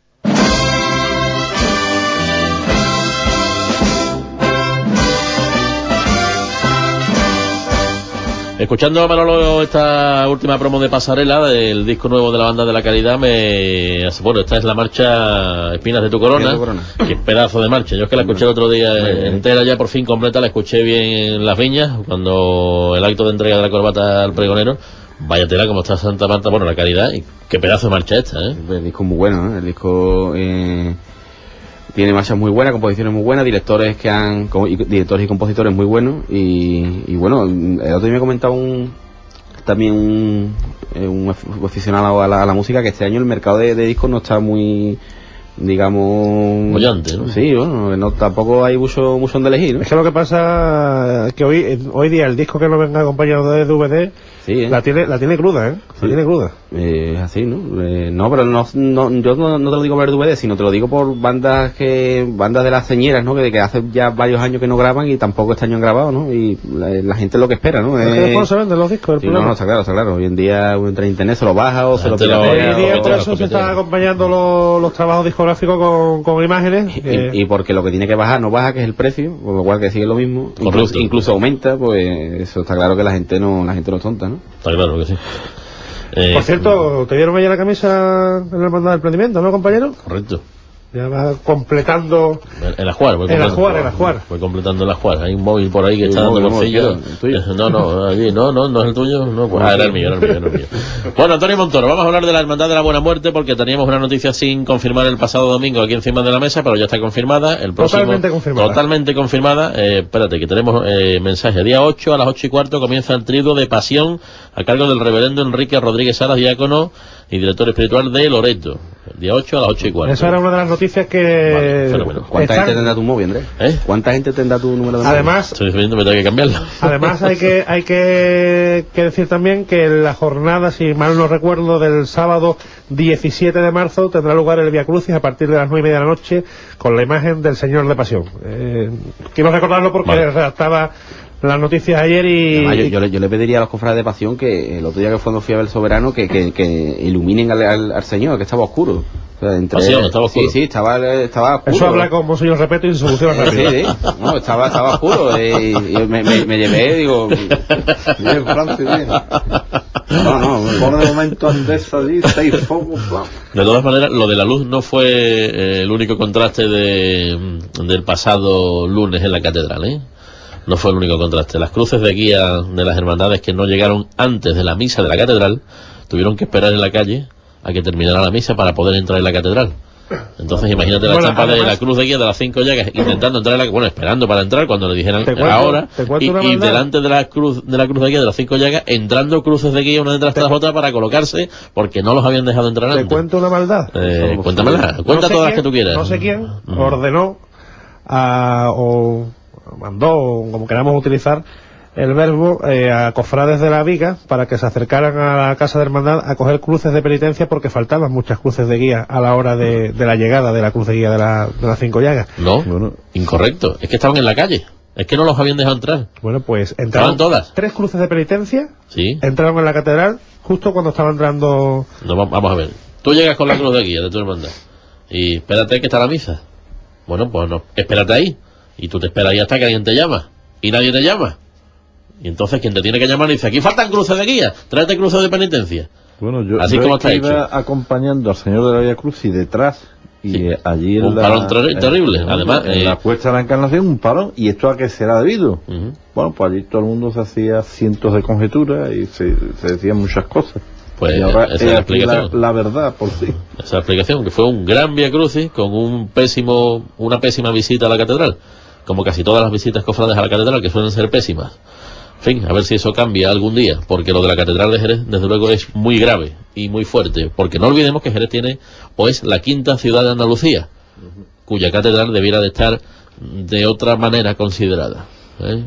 Speaker 6: Escuchando a Manolo esta última promo de Pasarela del disco nuevo de la banda de la Caridad, me bueno, esta es la marcha Espinas de tu Corona, corona. Qué pedazo de marcha. Yo es que la escuché el otro día entera, ya por fin completa, la escuché bien en Las Viñas cuando el acto de entrega de la corbata al pregonero. Vaya tela como está Santa Marta, bueno, la Caridad, y qué pedazo de marcha esta, ¿eh?
Speaker 10: El disco es muy bueno, ¿eh? El disco eh, tiene marchas muy buenas, composiciones muy buenas, directores que han y, directores y compositores muy buenos, y, y bueno, el otro día me comentaba un también un, un aficionado a la, a la música que este año el mercado de, de discos no está muy, digamos,
Speaker 6: bollante, ¿no?
Speaker 10: Sí, bueno, no, tampoco hay mucho mucho donde elegir, ¿no?
Speaker 7: Es que lo que pasa es que hoy hoy día el disco que no venga acompañado de D V D, sí, ¿eh? la tiene la tiene cruda, ¿eh? Sí. La tiene cruda.
Speaker 10: Eh, es así, ¿no? Eh, no, pero no, no yo no, no te lo digo por el D V D, sino te lo digo por bandas que bandas de las señeras, ¿no? Que, que hace ya varios años que no graban y tampoco este año han grabado, ¿no? Y la, la gente es lo que espera, ¿no?
Speaker 7: Es
Speaker 10: eh,
Speaker 7: que después se venden los discos. El
Speaker 10: sí, no, no, está claro, está claro. Hoy en día uno entra en internet, se lo baja o se lo piratea.
Speaker 7: Hoy en día por eso se están acompañando los, los trabajos discográficos con, con imágenes.
Speaker 10: Que... Y, y porque lo que tiene que bajar no baja, que es el precio, por lo cual que sigue lo mismo. Incluso, incluso aumenta, pues eso está claro que la gente no la gente no es tonta, ¿no?
Speaker 6: Está claro que sí.
Speaker 7: Eh, Por cierto, ¿te dieron ya la camisa en la hermandad del emprendimiento, no, compañero?
Speaker 6: Correcto.
Speaker 7: Ya va completando...
Speaker 6: El ajuar, voy
Speaker 7: el ajuar, el ajuar.
Speaker 6: Voy completando el ajuar. Hay un móvil por ahí que está dando bolsillo. No, no, allí, no, no, no es el tuyo. No, pues, ah, era el mío, era el mío, era el mío. Bueno, Antonio Montoro, vamos a hablar de la Hermandad de la Buena Muerte porque teníamos una noticia sin confirmar el pasado domingo aquí encima de la mesa, pero ya está confirmada. El próximo,
Speaker 7: totalmente confirmada.
Speaker 6: Totalmente confirmada. Eh, espérate, que tenemos eh, mensaje. Día ocho a las ocho y cuarto comienza el triduo de Pasión a cargo del reverendo Enrique Rodríguez Salas, diácono y director espiritual de Loreto. El día ocho a las ocho y cuarto.
Speaker 7: Esa era una de las noticias que...
Speaker 10: Vale, ¿cuánta están... gente tendrá tu móvil, Andrés? ¿Eh? ¿Cuánta gente tendrá tu número de móvil?
Speaker 7: Además,
Speaker 6: estoy defendiendo, me tengo que cambiarlo.
Speaker 7: Además hay que hay que, que decir también que la jornada, si mal no recuerdo, del sábado diecisiete de marzo tendrá lugar el Vía Crucis a partir de las nueve y media de la noche con la imagen del Señor de Pasión. Eh, quiero recordarlo porque vale. redactaba las noticias ayer y...
Speaker 10: Además, yo, yo, le, yo le pediría a los cofrades de Pasión que el otro día que fue cuando fui a ver el Soberano que, que, que iluminen al, al, al Señor, que estaba oscuro. O sea, entre...
Speaker 6: Pasión, estaba oscuro.
Speaker 10: Sí, sí, estaba, estaba oscuro.
Speaker 7: Eso habla con Monseñor Repeto y se soluciona rápido.
Speaker 10: Sí, sí, no, estaba, estaba oscuro. Y, y me, me, me llevé, digo... Bien, Francis, bien.
Speaker 8: No, no, pone de momento Andesa allí, seis focos.
Speaker 6: De todas maneras, lo de la luz no fue eh, el único contraste de, del pasado lunes en la catedral, ¿eh? No fue el único contraste. Las cruces de guía de las hermandades que no llegaron antes de la misa de la catedral tuvieron que esperar en la calle a que terminara la misa para poder entrar en la catedral. Entonces imagínate la
Speaker 7: bueno,
Speaker 6: estampa
Speaker 7: además,
Speaker 6: de la cruz de guía de las cinco llagas intentando entrar en la, bueno, esperando para entrar cuando le dijeran
Speaker 7: ¿Te cuento,
Speaker 6: ahora
Speaker 7: te cuento
Speaker 6: y,
Speaker 7: una
Speaker 6: y
Speaker 7: maldad?
Speaker 6: delante de la cruz de la cruz de guía de las cinco llagas entrando cruces de guía una detrás de la otra para colocarse porque no los habían dejado entrar
Speaker 7: ¿Te
Speaker 6: antes.
Speaker 7: cuento una maldad?
Speaker 6: Eh, cuéntamela, cuenta
Speaker 7: No sé
Speaker 6: todas las
Speaker 7: quién-
Speaker 6: que tú quieras.
Speaker 7: No sé quién
Speaker 6: Mm.
Speaker 7: ordenó a, o mandó, o como queramos utilizar el verbo, eh, a cofrades de la Viga para que se acercaran a la casa de hermandad a coger cruces de penitencia porque faltaban muchas cruces de guía a la hora de, de la llegada de la cruz de guía de, la, de las cinco llagas.
Speaker 6: No, incorrecto. Es que estaban en la calle. Es que no los habían dejado entrar.
Speaker 7: Bueno, pues entraron
Speaker 6: Estaban todas.
Speaker 7: tres cruces de penitencia,
Speaker 6: Sí.
Speaker 7: entraron en la catedral justo cuando estaba entrando.
Speaker 6: No, va- vamos a ver. Tú llegas con la cruz de guía de tu hermandad y espérate que está la misa. Bueno, pues no, espérate ahí. Y tú te esperas ahí hasta que alguien te llama. Y nadie te llama. Y entonces quien te tiene que llamar dice, aquí faltan cruces de guía, tráete cruces de penitencia.
Speaker 8: Bueno, yo,
Speaker 6: Así
Speaker 8: yo
Speaker 6: como
Speaker 8: es que
Speaker 6: está
Speaker 8: iba
Speaker 6: hecho.
Speaker 8: acompañando al señor de la Vía Cruz y detrás, y
Speaker 6: Sí.
Speaker 8: eh, allí en
Speaker 6: Un
Speaker 8: la...
Speaker 6: parón ter- terrible,
Speaker 8: en-
Speaker 6: además,
Speaker 8: En
Speaker 6: eh,
Speaker 8: la Cuesta de la Encarnación, un parón, y esto a qué será debido.
Speaker 6: Ujú.
Speaker 8: Bueno, pues allí todo el mundo se hacía cientos de conjeturas y se, se decían muchas cosas.
Speaker 6: Pues
Speaker 8: y ahora
Speaker 6: esa es
Speaker 8: he
Speaker 6: la
Speaker 8: aquí la,
Speaker 6: explicación.
Speaker 8: la verdad, por sí.
Speaker 6: Esa es la explicación, que fue un gran Vía Crucis con un pésimo, una pésima visita a la catedral. Como casi todas las visitas cofrades a la catedral, que suelen ser pésimas. En fin, a ver si eso cambia algún día, porque lo de la catedral de Jerez, desde luego, es muy grave y muy fuerte, porque no olvidemos que Jerez tiene, o es la quinta ciudad de Andalucía, cuya catedral debiera de estar de otra manera considerada, ¿eh?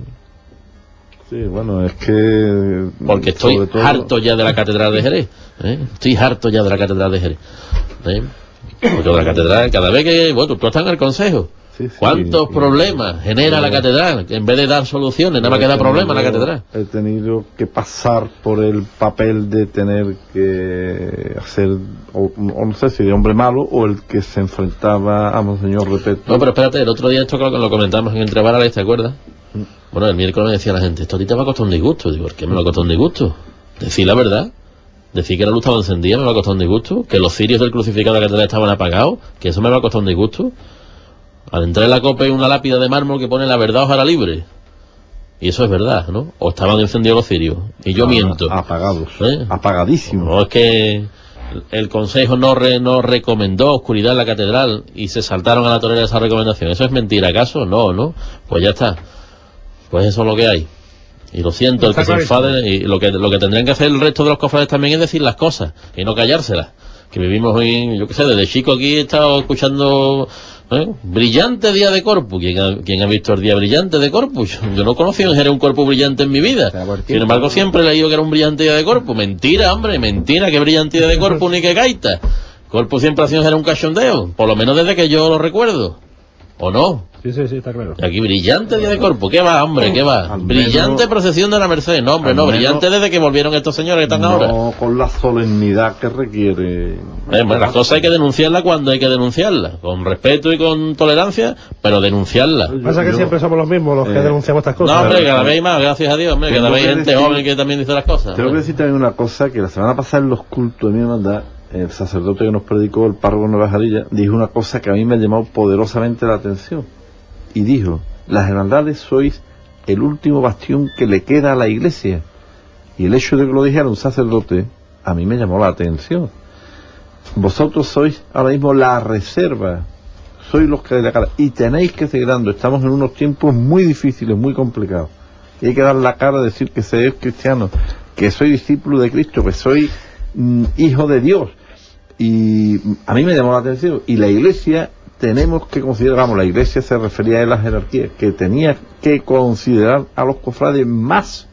Speaker 8: Sí, bueno, es que...
Speaker 6: Porque estoy
Speaker 8: sobre todo-
Speaker 6: harto ya de la catedral de Jerez, ¿eh? Estoy harto ya de la catedral de Jerez, ¿eh? Porque la catedral, cada vez que, bueno, tú estás en el consejo,
Speaker 8: Sí, sí,
Speaker 6: ¿cuántos
Speaker 8: y-
Speaker 6: problemas genera la catedral? Que en vez de dar soluciones, nada más que da problemas la catedral.
Speaker 8: He tenido que pasar por el papel de tener que hacer, o, o no sé si de hombre malo, o el que se enfrentaba a Monseñor Repeto.
Speaker 6: No, pero espérate, el otro día esto lo, lo comentamos en Entre Varales, ¿te acuerdas? Bueno, el miércoles me decía la gente, esto a ti te va a costar un disgusto. Digo, ¿por qué me va a costar un disgusto? Decir la verdad. Decir que la luz estaba encendida me va a costar un disgusto. Que los cirios del crucificado de la catedral estaban apagados, que eso me va a costar un disgusto. Al entrar en la copa hay una lápida de mármol que pone la verdad os hará libre. Y eso es verdad, ¿no? O estaban encendidos los cirios. Y yo
Speaker 8: Ah,
Speaker 6: miento.
Speaker 8: Apagados.
Speaker 6: ¿Eh?
Speaker 8: Apagadísimos.
Speaker 6: No es que el Consejo no, re- no recomendó oscuridad en la catedral y se saltaron a la torera esa recomendación. ¿Eso es mentira acaso? No, ¿no? Pues ya está. Pues eso es lo que hay. Y lo siento, el
Speaker 7: Está
Speaker 6: que se
Speaker 7: clarísimo.
Speaker 6: enfade, y lo que, lo que tendrían que hacer el resto de los cofrades también es decir las cosas y no callárselas. Que vivimos hoy, yo qué sé, desde chico aquí he estado escuchando ¿eh? Brillante día de Corpus. ¿Quién ha, quién ha visto el día brillante de Corpus? Yo no conocí en Jerez un cuerpo brillante en mi vida. Sin embargo, siempre he leído que era un brillante día de Corpus. Mentira, hombre, mentira, que brillante día de Corpus ni que gaita. Corpus siempre ha sido en Jerez un cachondeo, por lo menos desde que yo lo recuerdo. ¿O no?
Speaker 7: Sí, sí, sí, está claro.
Speaker 6: Aquí brillante día de Corpus, ¿qué va, hombre? ¿Qué va? Brillante procesión de la Merced, no, hombre,
Speaker 8: al
Speaker 6: no,
Speaker 8: menos-
Speaker 6: brillante desde que volvieron estos señores que están
Speaker 8: no
Speaker 6: ahora.
Speaker 8: con la solemnidad que requiere.
Speaker 6: Eh, bueno, las cosas hay que denunciarlas cuando hay que denunciarlas, con respeto y con tolerancia, pero denunciarlas.
Speaker 7: Pasa que siempre somos los mismos los que
Speaker 8: eh,
Speaker 7: denunciamos estas cosas.
Speaker 6: No, hombre, cada vez hay más, gracias a Dios, hombre, cada
Speaker 8: Tengo
Speaker 6: vez
Speaker 8: que
Speaker 6: hay gente
Speaker 8: decir-
Speaker 6: joven que también dice las cosas.
Speaker 8: Tengo que
Speaker 6: hombre.
Speaker 8: decir también una cosa, que la semana pasada en los cultos de mi hermandad, el sacerdote que nos predicó, el párroco Nueva Jarilla, dijo una cosa que a mí me ha llamado poderosamente la atención. Y dijo, las hermandades sois el último bastión que le queda a la iglesia. Y el hecho de que lo dijera un sacerdote, a mí me llamó la atención. Vosotros sois ahora mismo la reserva, sois los que de la cara, y tenéis que seguir dando. Estamos en unos tiempos muy difíciles, muy complicados. Y hay que dar la cara, decir que sois cristiano, que soy discípulo de Cristo, que soy mm, hijo de Dios. Y mm, a mí me llamó la atención. Y la iglesia, tenemos que considerar, vamos, la iglesia se refería a la jerarquía, que tenía que considerar a los cofrades más.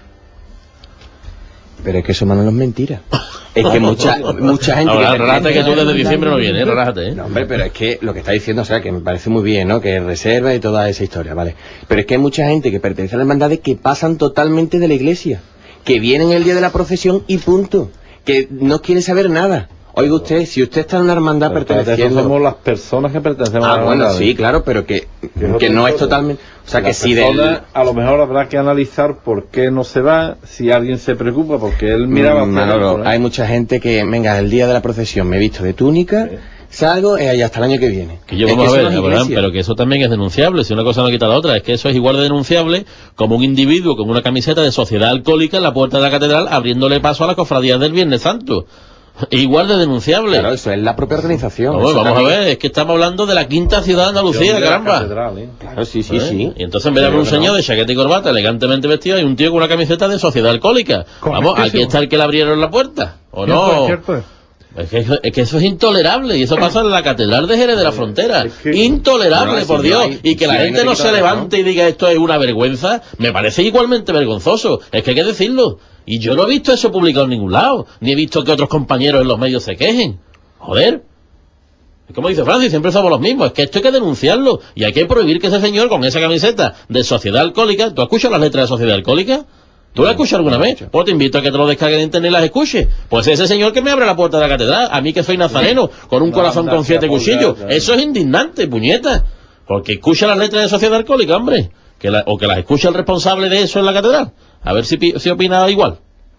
Speaker 9: Pero es que eso, Manolo, es mentira. Es que mucha, mucha gente...
Speaker 6: Ahora,
Speaker 9: que
Speaker 6: relájate que tú desde diciembre no vienes, relájate, ¿eh?
Speaker 9: No, hombre, pero es que lo que está diciendo, o sea, que me parece muy bien, ¿no? Que reserva y toda esa historia, ¿vale? Pero es que hay mucha gente que pertenece a las hermandades que pasan totalmente de la iglesia, que vienen el día de la procesión y punto, que no quieren saber nada. Oiga usted, si usted está en una hermandad
Speaker 8: Pero
Speaker 9: perteneciendo...
Speaker 8: somos las personas que pertenecemos
Speaker 9: ah,
Speaker 8: a la
Speaker 9: bueno,
Speaker 8: hermandad.
Speaker 9: sí, claro, pero que,
Speaker 8: Que
Speaker 9: que
Speaker 8: es
Speaker 9: no
Speaker 8: otra
Speaker 9: es
Speaker 8: cosa.
Speaker 9: totalmente... O sea, que
Speaker 8: Las
Speaker 9: si
Speaker 8: personas,
Speaker 9: del...
Speaker 8: a lo mejor habrá que analizar por qué no se va, si alguien se preocupa, porque él miraba...
Speaker 9: Mm,
Speaker 8: hacia
Speaker 9: Manolo,
Speaker 8: adentro, ¿eh?
Speaker 9: hay mucha gente que, venga, el día de la procesión me he visto de túnica, sí. salgo y hasta el año que viene.
Speaker 6: Que yo
Speaker 9: es
Speaker 6: vamos
Speaker 9: que
Speaker 6: a ver,
Speaker 9: eso no es
Speaker 6: Abraham,
Speaker 9: iglesia.
Speaker 6: pero que eso también es denunciable, si una cosa no quita la otra, es que eso es igual de denunciable como un individuo con una camiseta de sociedad alcohólica en la puerta de la catedral abriéndole paso a las cofradías del Viernes Santo. Igual de denunciable.
Speaker 9: Claro, eso es la propia organización.
Speaker 6: No, vamos
Speaker 9: también.
Speaker 6: a ver, es que estamos hablando de la quinta ciudad de Andalucía, caramba.
Speaker 8: Catedral, ¿eh?
Speaker 9: Claro, sí, sí,
Speaker 6: ¿Eh?
Speaker 9: sí.
Speaker 6: Y entonces en vez de haber un señor de chaqueta y corbata elegantemente vestido, hay un tío con una camiseta de sociedad alcohólica. Vamos, aquí está el que le abrieron la puerta, ¿o no?
Speaker 7: Cierto es.
Speaker 6: Es que, es que eso es intolerable, y eso pasa en la Catedral de Jerez de la Frontera. Intolerable,
Speaker 9: no,
Speaker 6: por
Speaker 9: si
Speaker 6: Dios.
Speaker 9: no hay-
Speaker 6: y que
Speaker 9: si
Speaker 6: la
Speaker 9: hay
Speaker 6: gente
Speaker 9: que
Speaker 6: no
Speaker 9: quitar
Speaker 6: se
Speaker 9: la
Speaker 6: levante y diga esto es una vergüenza, me parece igualmente vergonzoso. Es que hay que decirlo. Y yo no he visto eso publicado en ningún lado, ni he visto que otros compañeros en los medios se quejen. Joder. Es como dice Francis, siempre somos los mismos. Es que esto hay que denunciarlo. Y hay que prohibir que ese señor con esa camiseta de sociedad alcohólica... ¿Tú has escuchado las letras de sociedad alcohólica? ¿Tú las has escuchado alguna vez? Pues te invito a que te lo descargues en internet y las escuches. Pues ese señor que me abre la puerta de la catedral, a mí que soy nazareno, con un
Speaker 8: No,
Speaker 6: corazón
Speaker 8: anda,
Speaker 6: con siete
Speaker 8: se apoya,
Speaker 6: cuchillos.
Speaker 8: claro.
Speaker 6: Eso es indignante, puñeta. Porque escucha las letras de sociedad alcohólica, hombre. Que la- o que las escucha el responsable de eso en la catedral. A ver si, pi- si opina igual.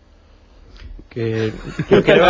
Speaker 11: Que yo creo,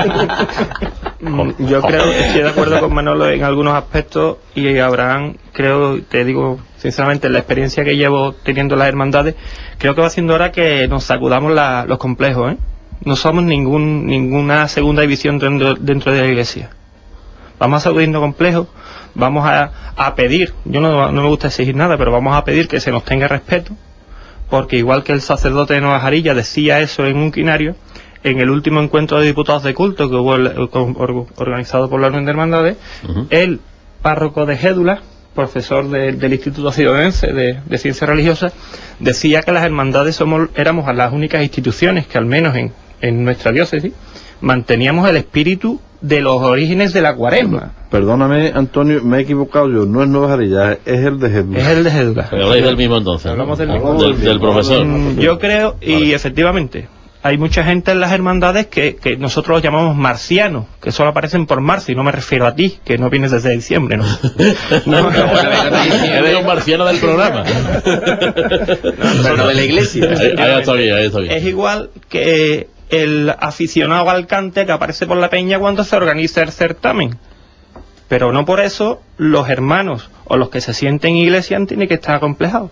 Speaker 11: mm, yo creo que estoy de acuerdo con Manolo en algunos aspectos, y Abraham, creo, te digo sinceramente, la experiencia que llevo teniendo las hermandades, creo que va siendo hora que nos sacudamos la- los complejos, ¿eh? No somos ningún ninguna segunda división dentro, dentro de la iglesia. Vamos a sacudirnos complejos, vamos a, a pedir, yo no, no me gusta exigir nada, pero vamos a pedir que se nos tenga respeto, porque igual que el sacerdote de Nueva Jarilla decía eso en un quinario, en el último encuentro de diputados de culto que hubo el- con- or- organizado por la Orden de Hermandades,
Speaker 6: Ujú.
Speaker 11: el párroco de Gédula, profesor de- del Instituto Ciudadense de, de Ciencias Religiosas, decía que las hermandades somos, éramos las únicas instituciones que al menos en, en nuestra diócesis manteníamos el espíritu de los orígenes de la Cuaresma.
Speaker 8: Perdóname, Antonio, me he equivocado yo. No es Nueva Jarilla, es el de Jesús.
Speaker 11: Es el de Gédula.
Speaker 6: Pero habláis del mismo entonces, ¿no?
Speaker 11: Hablamos del mismo.
Speaker 6: Del, del profesor.
Speaker 11: Mm, Yo creo, y efectivamente, hay mucha gente en las hermandades que, que nosotros los llamamos marcianos, que solo aparecen por marzo, y no me refiero a ti, que no vienes desde diciembre, ¿no? No,
Speaker 6: Eres un marciano del programa.
Speaker 9: Pero no de la iglesia.
Speaker 6: Ahí, ahí está bien, ahí está bien.
Speaker 11: Es igual que el aficionado al cante que aparece por la peña cuando se organiza el certamen. Pero no por eso los hermanos o los que se sienten iglesia tienen que estar acomplejados.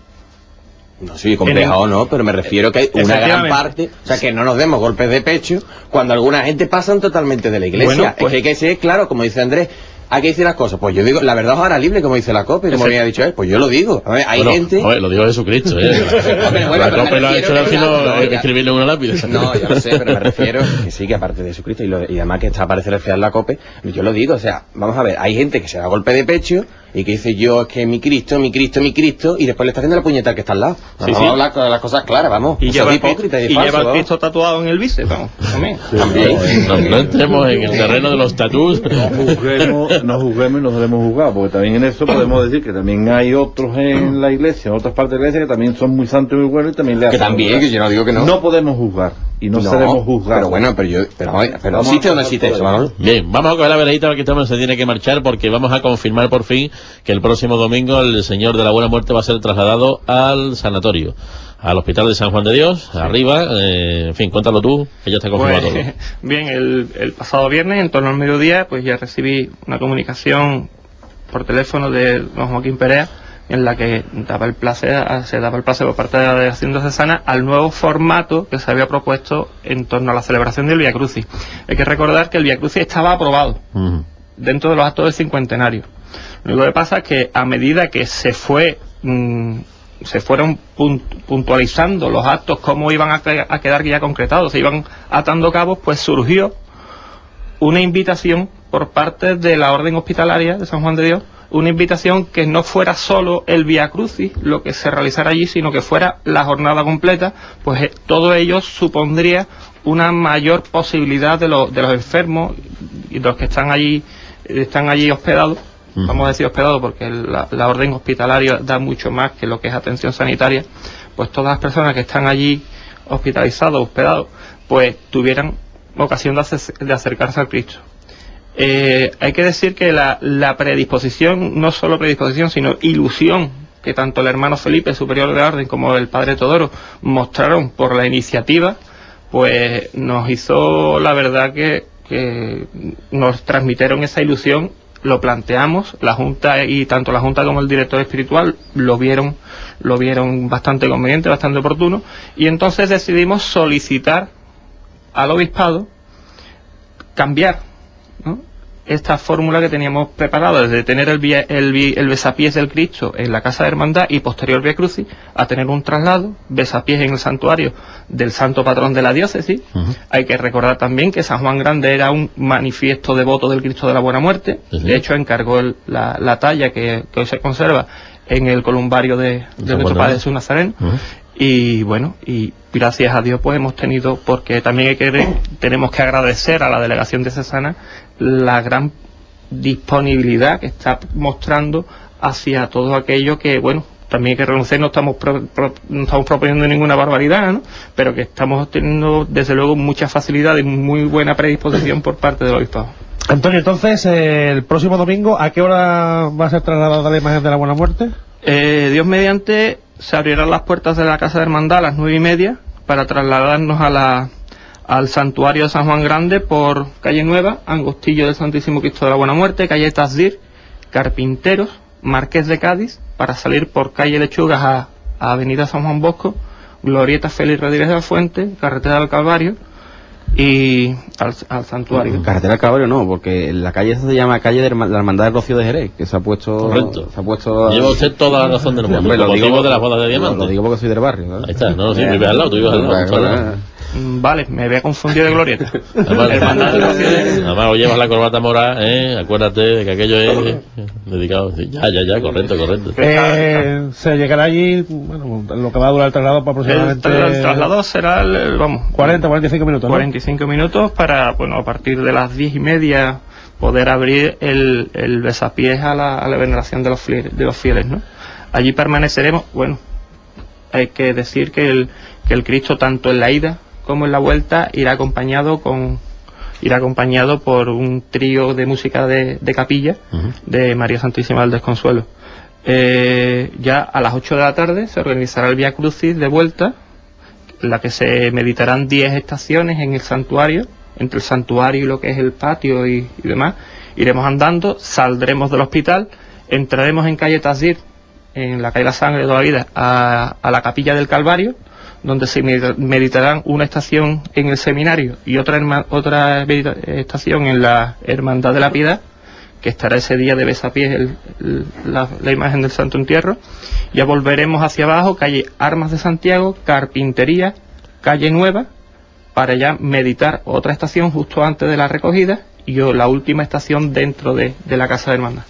Speaker 9: No, sí, complejado no, pero me refiero que hay una gran
Speaker 11: Efectivamente.
Speaker 9: parte, o sea, que no nos demos golpes de pecho cuando alguna gente pasan totalmente de la iglesia.
Speaker 11: Bueno, pues-
Speaker 9: es que hay que ser claro, como dice Andrés, hay que decir las cosas. Pues yo digo, la verdad os hará libre, como dice la COPE, como
Speaker 11: Efect-
Speaker 9: había dicho él, pues yo lo digo. A ver, hay
Speaker 6: Bueno,
Speaker 9: gente...
Speaker 6: a ver, lo dijo Jesucristo, ¿eh?
Speaker 9: Hombre, bueno,
Speaker 6: La
Speaker 9: pero me
Speaker 6: copa lo ha
Speaker 9: refiero
Speaker 6: hecho
Speaker 9: que
Speaker 6: al final
Speaker 9: claro,
Speaker 6: eh,
Speaker 9: ya-
Speaker 6: escribirle en una lápida.
Speaker 9: No, ya lo sé, pero me refiero que sí, que aparte de Jesucristo y, lo- y además que está aparece el fiel la COPE, yo lo digo, o sea, vamos a ver, hay gente que se da golpe de pecho y que dice yo es que mi Cristo, mi Cristo, mi Cristo, y después le está haciendo la puñeta al que está al lado.
Speaker 11: Sí,
Speaker 9: Vamos
Speaker 11: sí.
Speaker 9: a hablar con las cosas claras, vamos.
Speaker 11: Y
Speaker 9: Eso
Speaker 11: lleva,
Speaker 9: es
Speaker 11: el, Cri-
Speaker 9: hipócrita y,
Speaker 11: y
Speaker 9: falso,
Speaker 11: lleva el
Speaker 9: vamos.
Speaker 11: Cristo tatuado en el bíceps, vamos, también.
Speaker 9: También.
Speaker 6: No, no entremos en el terreno de los tatús.
Speaker 8: No juzguemos, no juzguemos y nos debemos juzgar, porque también en eso podemos decir que también hay otros en la iglesia, en otras partes de la iglesia, que también son muy santos y muy buenos y también le
Speaker 9: Que
Speaker 8: hacen
Speaker 9: también,
Speaker 8: juzgar.
Speaker 9: que yo no digo que no.
Speaker 8: No podemos juzgar y no,
Speaker 9: No,
Speaker 8: seremos juzgados.
Speaker 9: Pero bueno, pero yo, pero, oye, pero
Speaker 8: Vamos
Speaker 9: ¿existe
Speaker 8: a
Speaker 9: o no
Speaker 8: pasar
Speaker 9: existe
Speaker 8: por
Speaker 9: eso,
Speaker 8: ahí.
Speaker 9: Manolo?
Speaker 6: Bien, vamos a coger la veredita porque este hombre se tiene que marchar porque vamos a confirmar por fin que el próximo domingo el señor de la Buena Muerte va a ser trasladado al sanatorio, al hospital de San Juan de Dios, arriba, eh, en fin, cuéntalo tú, que ya está confirmado
Speaker 11: Pues,
Speaker 6: todo.
Speaker 11: bien, el, el pasado viernes, en torno al mediodía, pues ya recibí una comunicación por teléfono de don Joaquín Perea, en la que daba el placer, a- se daba el placer por parte de la Delegación Diocesana al nuevo formato que se había propuesto en torno a la celebración del Vía Crucis. Hay que recordar que el Vía Crucis estaba aprobado
Speaker 6: Ujú.
Speaker 11: dentro de los actos del cincuentenario. Lo único que pasa es que a medida que se fue mm, se fueron pun- puntualizando los actos, cómo iban a, que- a quedar ya concretados, se iban atando cabos, pues surgió una invitación por parte de la Orden Hospitalaria de San Juan de Dios, una invitación que no fuera solo el Vía Crucis lo que se realizara allí, sino que fuera la jornada completa, pues eh, todo ello supondría una mayor posibilidad de, los de los enfermos y de los que están allí están allí hospedados,
Speaker 6: Ujú.
Speaker 11: vamos a decir hospedados porque la, la orden hospitalaria da mucho más que lo que es atención sanitaria, pues todas las personas que están allí hospitalizados, hospedados, pues tuvieran ocasión de, ace- de acercarse al Cristo. Eh, hay que decir que la, la predisposición, no solo predisposición, sino ilusión que tanto el hermano Felipe, superior de la orden, como el padre Todoro mostraron por la iniciativa, pues nos hizo, la verdad, que, que nos transmitieron esa ilusión. Lo planteamos, la Junta, y tanto la Junta como el director espiritual lo vieron, lo vieron bastante conveniente, bastante oportuno, y entonces decidimos solicitar al obispado cambiar, ¿no?, esta fórmula que teníamos preparada de tener el, via, el, el besapiés del Cristo en la Casa de Hermandad y posterior Vía Crucis, a tener un traslado, besapiés en el santuario del santo patrón de la diócesis. Uh-huh. Hay que recordar también que San Juan Grande era un manifiesto devoto del Cristo de la Buena Muerte. Uh-huh. De hecho, encargó el, la, la talla que, que hoy se conserva en el columbario de, de nuestro Padre Jesús Nazareno. Uh-huh. Y bueno, y gracias a Dios pues hemos tenido, porque también hay que, tenemos que agradecer a la delegación diocesana la gran disponibilidad que está mostrando hacia todo aquello que, bueno, también hay que reconocer, no estamos pro, pro, no estamos proponiendo ninguna barbaridad, ¿no?, pero que estamos teniendo desde luego mucha facilidad y muy buena predisposición por parte del obispado.
Speaker 7: Antonio, entonces, eh, el próximo domingo, ¿a qué hora va a ser trasladada la imagen de la Buena Muerte?
Speaker 11: Eh, Dios mediante, se abrirán las puertas de la Casa de Hermandad a las nueve y media para trasladarnos a la, al santuario de San Juan Grande por calle Nueva, Angostillo del Santísimo Cristo de la Buena Muerte, calle Tasdir, Carpinteros, Marqués de Cádiz, para salir por calle Lechugas a, a avenida San Juan Bosco, Glorieta Félix Rodríguez de la Fuente, carretera del Calvario y al, al santuario.
Speaker 10: Carretera del Calvario no, porque la calle esa se llama calle de la Hermandad del Rocío de Jerez, que se ha puesto...
Speaker 6: Correcto.
Speaker 10: Se ha puesto...
Speaker 6: Lleva usted toda la razón del mundo.
Speaker 10: Lo digo
Speaker 6: de las bodas de diamante.
Speaker 10: Lo digo porque soy del barrio, ¿no?
Speaker 6: Ahí está, no, no, sí, vives al lado, tú vives al lado.
Speaker 10: Claro, claro.
Speaker 11: Vale, me había confundido de glorieta.
Speaker 6: Además, además o llevas la corbata morada, ¿eh? Acuérdate de que aquello es dedicado. Sí, ya, ya, ya, correcto, correcto.
Speaker 7: Eh, se llegará allí, bueno, lo que va a durar el traslado para aproximadamente...
Speaker 11: El, el traslado será, el, vamos...
Speaker 7: cuarenta, cuarenta y cinco minutos, ¿no?
Speaker 11: cuarenta y cinco minutos para, bueno, a partir de las diez y media poder abrir el, el besapiés a la, a la veneración de los, fieles, de los fieles, ¿no? Allí permaneceremos, bueno, hay que decir que el, que el Cristo, tanto en la ida como en la vuelta, irá acompañado con irá acompañado por un trío de música de, de capilla, uh-huh, de María Santísima del Desconsuelo. Eh, ya a las ocho de la tarde se organizará el Vía Crucis de vuelta, en la que se meditarán diez estaciones en el santuario, entre el santuario y lo que es el patio y, y demás. Iremos andando, saldremos del hospital, entraremos en calle Tasdir, en la calle La Sangre de toda la vida, a, a la capilla del Calvario, donde se meditarán una estación en el seminario y otra otra estación en la Hermandad de la Piedad, que estará ese día de besapiés el, el, la, la imagen del Santo Entierro. Ya volveremos hacia abajo, calle Armas de Santiago, Carpintería, calle Nueva, para ya meditar otra estación justo antes de la recogida y yo, la última estación dentro de, de la Casa de Hermandad.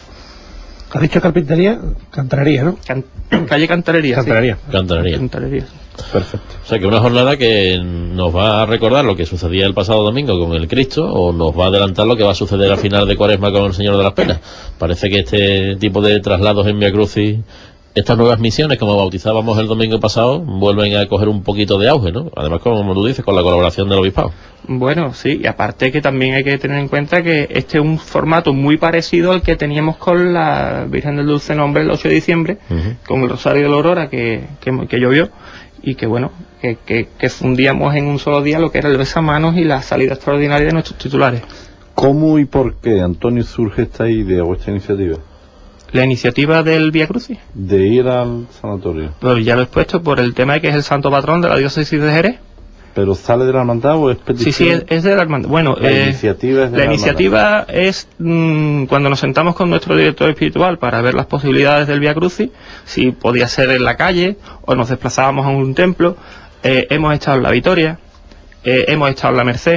Speaker 7: ¿Has dicho Carpintería? Cantarería, ¿no?
Speaker 11: Can, calle Cantarería.
Speaker 7: Cantarería.
Speaker 11: Sí.
Speaker 6: Cantarería.
Speaker 11: Cantarería.
Speaker 6: Perfecto. O sea que una jornada que nos va a recordar lo que sucedía el pasado domingo con el Cristo, o nos va a adelantar lo que va a suceder al final de Cuaresma con el Señor de las Penas. Parece que este tipo de traslados en Vía Crucis, estas nuevas misiones, como bautizábamos el domingo pasado, vuelven a coger un poquito de auge, ¿no? Además, como tú dices, con la colaboración del obispado.
Speaker 11: Bueno, sí, y aparte que también hay que tener en cuenta que este es un formato muy parecido al que teníamos con la Virgen del Dulce Nombre el ocho de diciembre, uh-huh, con el Rosario de la Aurora que, que, que llovió, y que bueno, que, que, que fundíamos en un solo día lo que era el besamanos y la salida extraordinaria de nuestros titulares.
Speaker 8: ¿Cómo y por qué, Antonio, surge esta idea o esta iniciativa?
Speaker 11: La iniciativa del Vía Crucis.
Speaker 8: De ir al sanatorio.
Speaker 11: Pues ya lo he expuesto por el tema de que es el santo patrón de la diócesis de Jerez.
Speaker 8: ¿Pero sale de la hermandad o es petición?
Speaker 11: Sí, sí, es, es de la hermandad. Bueno,
Speaker 8: la
Speaker 11: eh,
Speaker 8: iniciativa es de
Speaker 11: la,
Speaker 8: la
Speaker 11: iniciativa es mmm, cuando nos sentamos con nuestro director espiritual para ver las posibilidades del Vía Crucis, si podía ser en la calle o nos desplazábamos a un templo. Eh, hemos estado en la Vitoria, eh, hemos estado en la Merced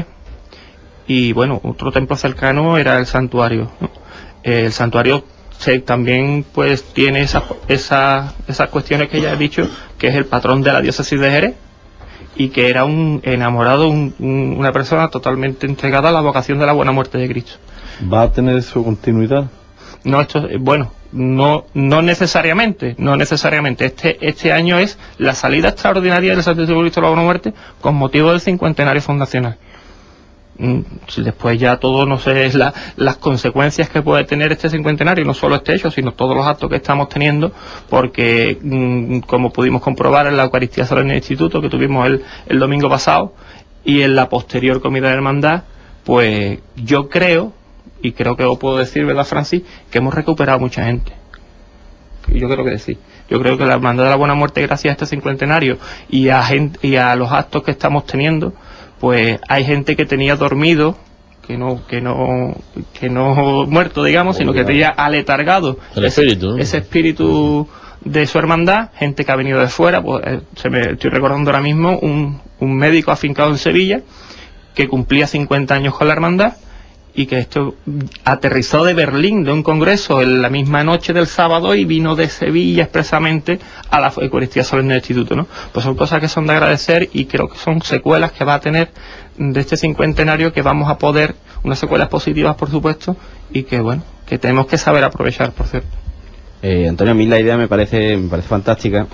Speaker 11: y bueno, otro templo cercano era el santuario, ¿no? Eh, el santuario se, también pues tiene esas esa, esas cuestiones que ya he dicho, que es el patrón de la diócesis de Jerez y que era un enamorado, un, un, una persona totalmente entregada a la vocación de la buena muerte de Cristo.
Speaker 8: ¿Va a tener su continuidad?
Speaker 11: No, esto, bueno, no no necesariamente, no necesariamente. Este este año es la salida extraordinaria del Santísimo Cristo de la Buena Muerte con motivo del cincuentenario fundacional. Después ya todo, no sé, es la, las consecuencias que puede tener este cincuentenario, no solo este hecho, sino todos los actos que estamos teniendo, porque mmm, como pudimos comprobar en la Eucaristía Solemne del Instituto que tuvimos el, el domingo pasado y en la posterior comida de hermandad, pues yo creo, y creo que lo puedo decir, ¿verdad, Francis?, que hemos recuperado mucha gente. Yo creo que sí. Yo creo que la Hermandad de la Buena Muerte, gracias a este cincuentenario y a, gente, y a los actos que estamos teniendo, pues hay gente que tenía dormido, que no que no que no muerto, digamos, sino que tenía aletargado
Speaker 6: el espíritu, ¿no?
Speaker 11: ese espíritu de su hermandad, gente que ha venido de fuera. Pues eh, se me estoy recordando ahora mismo un, un médico afincado en Sevilla que cumplía cincuenta años con la hermandad y que esto aterrizó de Berlín, de un congreso, en la misma noche del sábado, y vino de Sevilla expresamente a la Eucaristía Solemne del Instituto, ¿no? Pues son cosas que son de agradecer, y creo que son secuelas que va a tener de este cincuentenario, que vamos a poder, unas secuelas positivas, por supuesto, y que, bueno, que tenemos que saber aprovechar, por cierto.
Speaker 10: Eh, Antonio, a mí la idea me parece, me parece fantástica.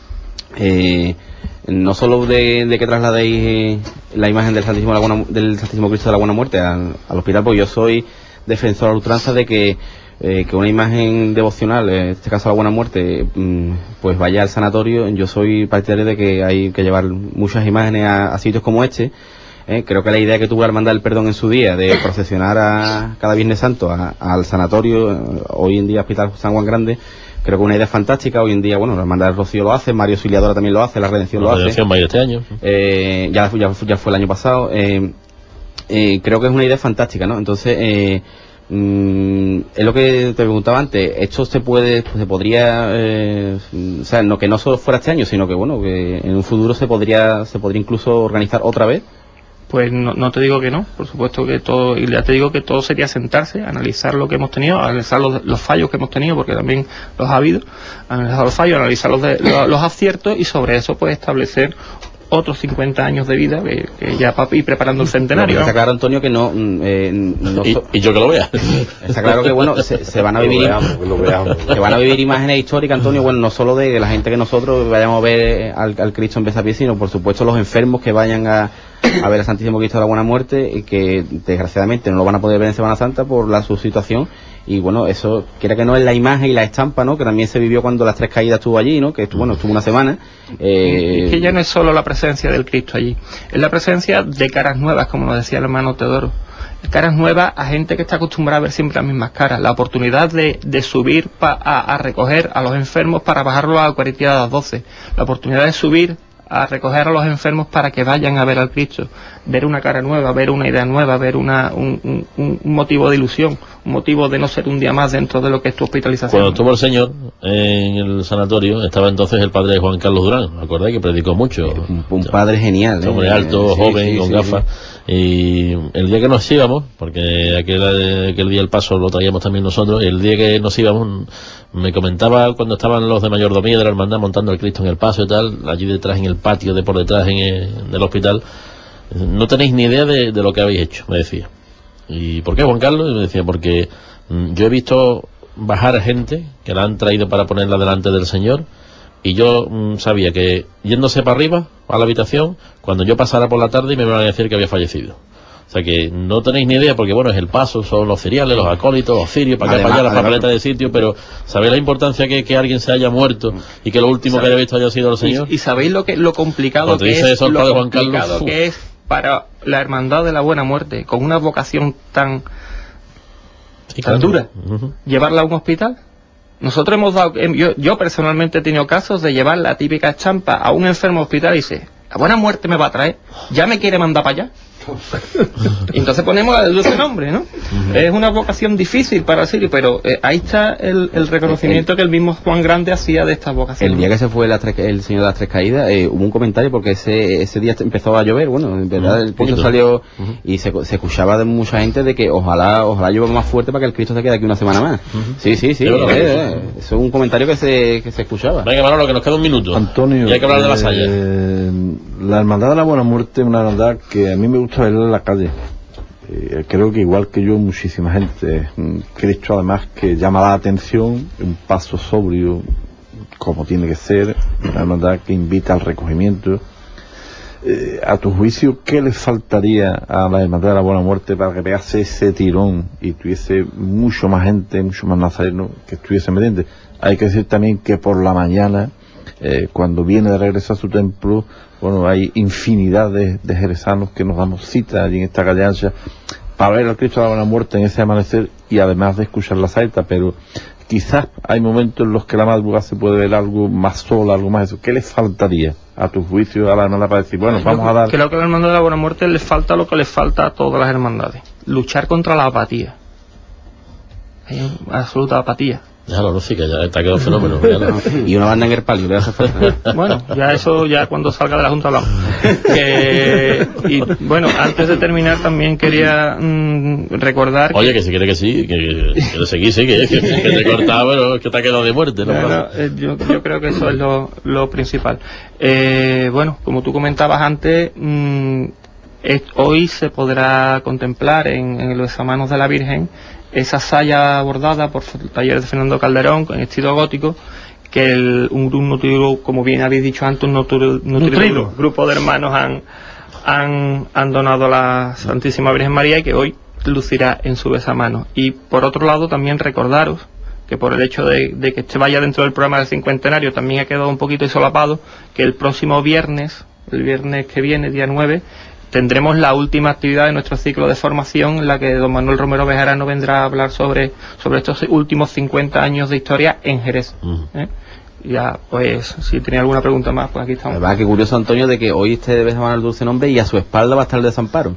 Speaker 10: Eh, no solo de, de que trasladéis eh, la imagen del Santísimo, la Buena, del Santísimo Cristo de la Buena Muerte al, al hospital, porque yo soy defensor a ultranza de que, eh, que una imagen devocional, en este caso la Buena Muerte, mm, pues vaya al sanatorio. Yo soy partidario de que hay que llevar muchas imágenes a, a sitios como este. Eh, creo que la idea que tuvo la Hermandad del Perdón en su día, de procesionar a cada Viernes Santo a, al sanatorio, hoy en día Hospital San Juan Grande, creo que una idea fantástica. Hoy en día, bueno, la Hermandad del Rocío lo hace, María Auxiliadora también lo hace, la Redención
Speaker 6: la
Speaker 10: lo
Speaker 6: Redención
Speaker 10: hace.
Speaker 6: va este año.
Speaker 10: Eh, ya, ya, ya fue el año pasado. Eh, eh, creo que es una idea fantástica, ¿no? Entonces, eh, mm, es lo que te preguntaba antes. Esto se puede, pues, se podría, eh, o sea, no que no solo fuera este año, sino que, bueno, que en un futuro se podría, se podría incluso organizar otra vez.
Speaker 11: Pues no, no te digo que no, por supuesto que todo, y ya te digo que todo sería sentarse, analizar lo que hemos tenido, analizar los, los fallos que hemos tenido, porque también los ha habido, analizar los fallos, analizar los, de, los, los aciertos, y sobre eso pues establecer otros cincuenta años de vida, que, que ya para ir preparando el centenario.
Speaker 10: Está claro, Antonio, que no... Eh, no
Speaker 6: y, y yo que lo vea.
Speaker 10: Está claro que, bueno, se, se van a vivir...
Speaker 8: Lo veamos, lo veamos.
Speaker 10: Se van a vivir imágenes históricas, Antonio, bueno, no solo de la gente que nosotros vayamos a ver al, al Cristo en Besapié, sino, por supuesto, los enfermos que vayan a, a ver al Santísimo Cristo de la Buena Muerte, y que, desgraciadamente, no lo van a poder ver en Semana Santa por la su situación. Y bueno, eso, quiera que no, es la imagen y la estampa, ¿no?, que también se vivió cuando las Tres Caídas estuvo allí, ¿no?, que bueno, estuvo una semana. Eh...
Speaker 11: Es que ya no es solo la presencia del Cristo allí, es la presencia de caras nuevas, como nos decía el hermano Teodoro. Caras nuevas a gente que está acostumbrada a ver siempre las mismas caras. La oportunidad de, de subir pa, a, a recoger a los enfermos para bajarlos a la Eucaristía de las doce. La oportunidad de subir a recoger a los enfermos para que vayan a ver al Cristo, ver una cara nueva, ver una idea nueva, ver una, un, un, un motivo de ilusión, un motivo de no ser un día más dentro de lo que es tu hospitalización.
Speaker 6: Cuando estuvo el Señor en el sanatorio, estaba entonces el padre Juan Carlos Durán, ¿me acordáis? Que predicó mucho.
Speaker 10: Un, un padre genial,
Speaker 6: ¿eh? Hombre alto, sí, joven, sí, con sí, gafas. Sí. Y el día que nos íbamos, porque aquel, aquel día el paso lo traíamos también nosotros, y el día que nos íbamos, me comentaba cuando estaban los de mayordomía de la hermandad montando al Cristo en el paso y tal, allí detrás en el patio de por detrás en el, del hospital, no tenéis ni idea de, de lo que habéis hecho, me decía. ¿Y por qué, Juan Carlos? Y me decía, porque mm, yo he visto bajar gente que la han traído para ponerla delante del Señor, y yo mm, sabía que yéndose para arriba a la habitación, cuando yo pasara por la tarde me iban a decir que había fallecido. O sea que no tenéis ni idea, porque bueno, es el paso, son los cereales, los acólitos, los cirios, para acá, para allá, las papeletas de sitio, pero ¿sabéis la importancia que, que alguien se haya muerto y que lo último que haya visto haya sido el Señor?
Speaker 11: Y, y sabéis lo que lo complicado que es,
Speaker 6: eso,
Speaker 11: lo
Speaker 6: Juan
Speaker 11: complicado
Speaker 6: Carlos,
Speaker 11: que es para la Hermandad de la Buena Muerte, con una vocación tan,
Speaker 6: sí,
Speaker 11: tan
Speaker 6: claro.
Speaker 11: dura,
Speaker 6: Uh-huh.
Speaker 11: llevarla a un hospital. Nosotros hemos dado, yo, yo personalmente he tenido casos de llevar la típica estampa a un enfermo hospital y dice, la Buena Muerte me va a traer, ya me quiere mandar para allá. Y entonces ponemos el dulce nombre, ¿no? Uh-huh. Es una vocación difícil para Sirio, pero eh, ahí está el, el reconocimiento el, que el mismo Juan Grande hacía de esta vocación.
Speaker 10: El día que se fue la tres, el señor de las Tres Caídas, eh, hubo un comentario porque ese ese día empezó a llover, bueno, en verdad uh-huh. el Cristo salió uh-huh. y se, se escuchaba de mucha gente de que ojalá ojalá llueva más fuerte para que el Cristo se quede aquí una semana más. Uh-huh. Sí, sí, sí, eh, eh, eso es un comentario que se, que se escuchaba.
Speaker 6: Venga, Manolo, que nos queda un minuto.
Speaker 8: Antonio,
Speaker 6: y hay que hablar de la Salle.
Speaker 8: Eh, la Hermandad de la Buena Muerte es una hermandad que a mí me gusta verla en la calle. Eh, creo que igual que yo, muchísima gente. Cristo, además, que llama la atención, un paso sobrio, como tiene que ser, una hermandad que invita al recogimiento. Eh, a tu juicio, ¿qué le faltaría a la Hermandad de la Buena Muerte para que pegase ese tirón y tuviese mucho más gente, mucho más nazarenos que estuviese metiendo? Hay que decir también que por la mañana, eh, cuando viene de regreso a su templo, bueno, hay infinidad de, de jerezanos que nos damos cita allí en esta calle ancha para ver al Cristo de la Buena Muerte en ese amanecer y además de escuchar la saeta, pero quizás hay momentos en los que la madrugada se puede ver algo más sola, algo más eso. ¿Qué le faltaría a tu juicio a la hermandad para decir, bueno, vamos a dar...
Speaker 11: Creo que a la Hermandad de la Buena Muerte le falta lo que le falta a todas las hermandades: luchar contra la apatía. Hay absoluta apatía.
Speaker 6: Déjalo, no, sí, que ya está quedado fenómeno.
Speaker 10: Y una banda en el palio, le hace falta.
Speaker 11: Bueno, ya eso, ya cuando salga de la Junta hablamos. Que, y bueno, antes de terminar también quería mmm, recordar...
Speaker 6: Oye, que,
Speaker 11: que
Speaker 6: si quiere que sí, que, que, que lo seguís, sí, que, que, que te he cortado, pero que te ha quedado de muerte, ¿no?
Speaker 11: Bueno, eh, yo, yo creo que eso es lo, lo principal. Eh, bueno, como tú comentabas antes, mmm, es, hoy se podrá contemplar en, en los besamanos de la Virgen esa saya bordada por el taller de Fernando Calderón en estilo gótico, que el, un, un nutrido, como bien habéis dicho antes, un nutrido, nutrido grupo de hermanos han, han, han donado a la Santísima Virgen María y que hoy lucirá en su besamano. Y por otro lado también recordaros que por el hecho de, de que este vaya dentro del programa del cincuentenario también ha quedado un poquito solapado, que el próximo viernes, el viernes que viene, día nueve, tendremos la última actividad de nuestro ciclo de formación, en la que don Manuel Romero Bejarano vendrá a hablar sobre, sobre estos últimos cincuenta años de historia en Jerez. ¿eh? Ya, pues, si tenía alguna pregunta más, pues aquí estamos.
Speaker 10: La verdad, que curioso, Antonio, de que hoy este debe llamar el dulce nombre y a su espalda va a estar el desamparo.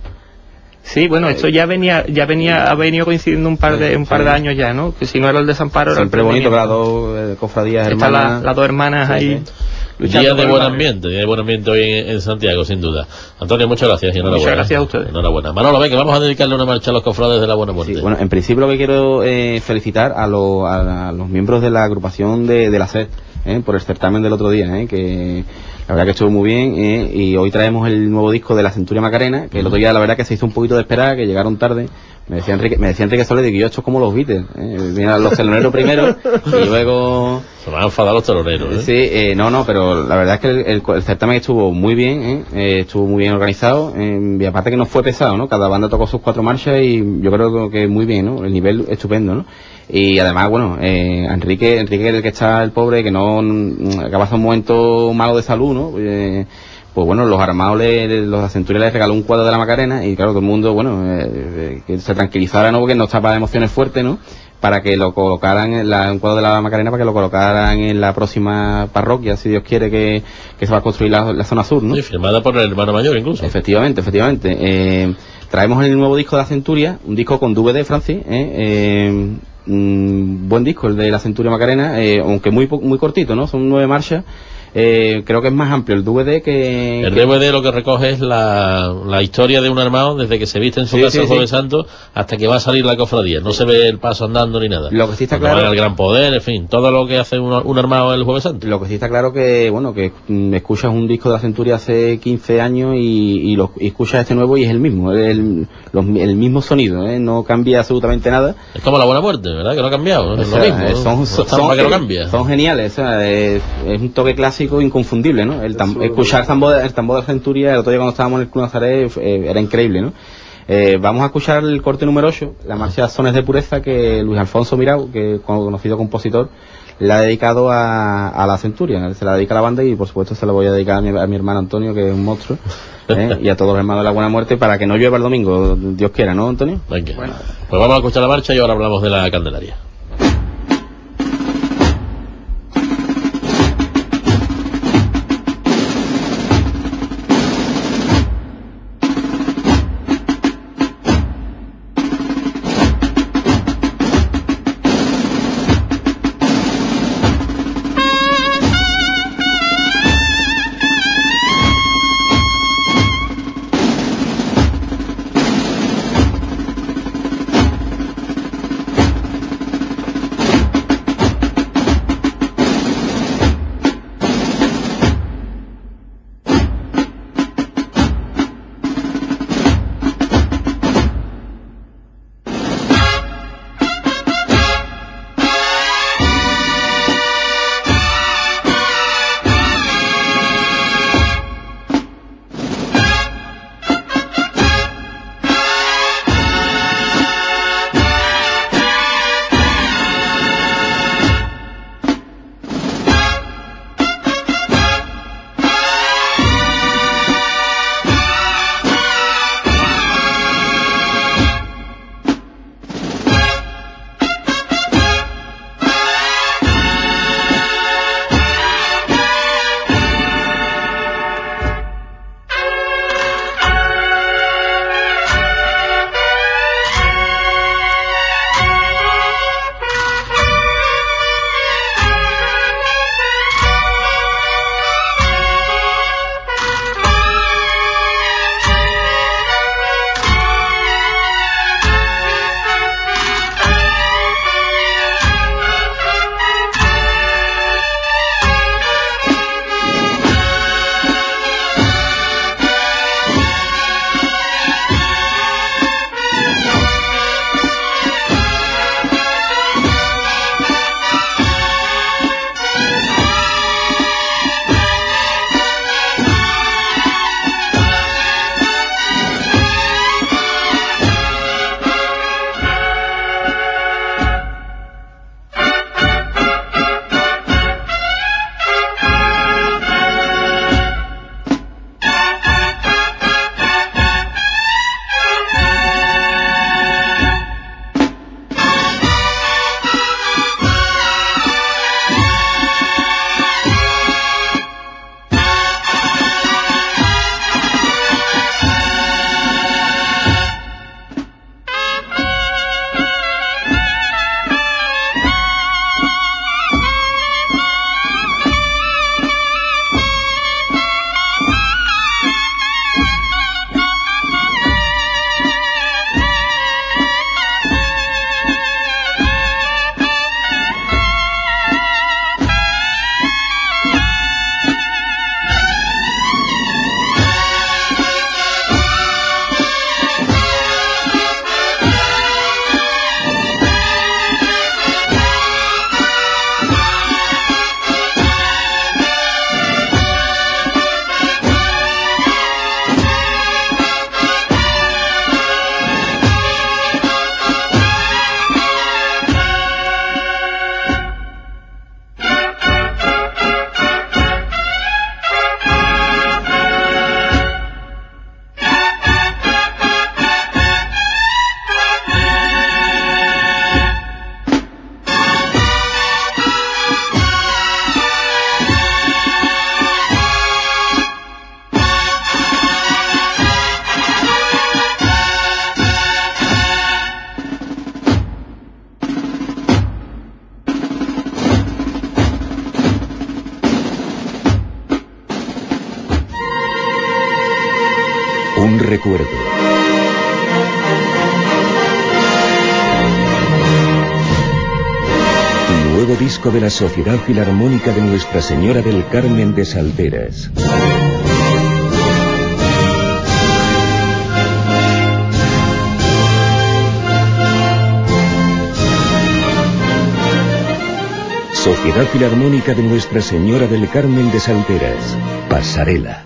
Speaker 11: Sí, bueno, esto ya venía, ya venía, ha venido coincidiendo un par de, un par de años ya, ¿no? Que si no era el desamparo, era el
Speaker 10: siempre bonito que las dos eh, cofradías
Speaker 11: Están
Speaker 10: hermanas.
Speaker 11: La, las dos hermanas ahí.
Speaker 6: Día de buen ambiente, día de buen ambiente hoy en, en Santiago, sin duda. Antonio, muchas gracias y enhorabuena.
Speaker 11: Muchas gracias a ustedes.
Speaker 6: Enhorabuena. Manolo, ven, que vamos a dedicarle una marcha a los cofrades de la Buena Muerte.
Speaker 10: Sí, bueno, en principio lo que quiero eh, felicitar a, lo, a, a los miembros de la agrupación de, de la S E D eh, por el certamen del otro día, eh, que la verdad que estuvo muy bien, eh, y hoy traemos el nuevo disco de la Centuria Macarena, que el otro día la verdad que se hizo un poquito de esperar, que llegaron tarde. Me decía Enrique, me decía Enrique Soler de que yo esto es como los Beatles, eh, vienen los teloneros primero y luego...
Speaker 6: Se van a enfadar los teloneros, ¿eh?
Speaker 10: Sí, eh, no, no, pero la verdad es que el, el, el certamen estuvo muy bien, ¿eh? Eh, estuvo muy bien organizado, eh, y aparte que no fue pesado, ¿no? Cada banda tocó sus cuatro marchas y yo creo que muy bien, ¿no? El nivel estupendo, ¿no? Y además, bueno, eh, Enrique, Enrique el que está el pobre, que no, acaba de un momento malo de salud, ¿no? Eh, pues bueno, los armados, le, los de Centuria les regaló un cuadro de la Macarena y claro, todo el mundo, bueno, eh, eh, que se tranquilizara, ¿no? Porque no estaba de emociones fuertes, ¿no? Para que lo colocaran en la, un cuadro de la Macarena, para que lo colocaran en la próxima parroquia, si Dios quiere que, que se va a construir la, la zona sur, ¿no?
Speaker 6: Sí, firmada por el hermano mayor incluso.
Speaker 10: Efectivamente, efectivamente. Eh, traemos el nuevo disco de la Centuria, un disco con D V D, Francis, ¿eh? Eh, mm, buen disco el de la Centuria Macarena, eh, aunque muy muy cortito, ¿no? Son nueve marchas. Eh, creo que es más amplio el D V D que...
Speaker 6: El
Speaker 10: que...
Speaker 6: D V D lo que recoge es la, la historia de un armado desde que se viste en su
Speaker 10: sí,
Speaker 6: casa
Speaker 10: sí,
Speaker 6: el Jueves
Speaker 10: sí.
Speaker 6: Santo hasta que va a salir la cofradía. No se ve el paso andando ni nada.
Speaker 10: Lo que sí está
Speaker 6: Cuando
Speaker 10: claro...
Speaker 6: va el gran poder, en fin, todo lo que hace un, un armado el Jueves Santo.
Speaker 10: Lo que sí está claro que, bueno, que mm, escuchas un disco de la Centuria hace quince años y, y, lo, y escuchas este nuevo y es el mismo, es el, los, el mismo sonido, ¿eh? No cambia absolutamente nada.
Speaker 6: Es como la Buena Muerte, ¿verdad? Que no ha cambiado, ¿no? Es
Speaker 10: O sea,
Speaker 6: lo mismo.
Speaker 10: eh, son,
Speaker 6: ¿no?
Speaker 10: son,
Speaker 6: Son,
Speaker 10: son,
Speaker 6: que no cambia.
Speaker 10: son geniales, o sea, es, es un toque clásico inconfundible, ¿no? El tam, escuchar el tambor, el tambor de la Centuria, el otro día cuando estábamos en el Club Nazaret, eh, era increíble, ¿no? Eh, vamos a escuchar el corte número ocho, la marcha Sones de Pureza, que Luis Alfonso Mirau, que conocido compositor, le ha dedicado a, a la Centuria. Se la dedica a la banda y por supuesto se la voy a dedicar a mi, a mi hermano Antonio, que es un monstruo, ¿eh? Y a todos los hermanos de la Buena Muerte, para que no llueva el domingo, Dios quiera, ¿no, Antonio?
Speaker 6: Venga. Bueno. Pues vamos a escuchar la marcha y ahora hablamos de la Candelaria.
Speaker 12: recuerdo. Nuevo disco de la Sociedad Filarmónica de Nuestra Señora del Carmen de Salteras. Sociedad Filarmónica de Nuestra Señora del Carmen de Salteras. Pasarela.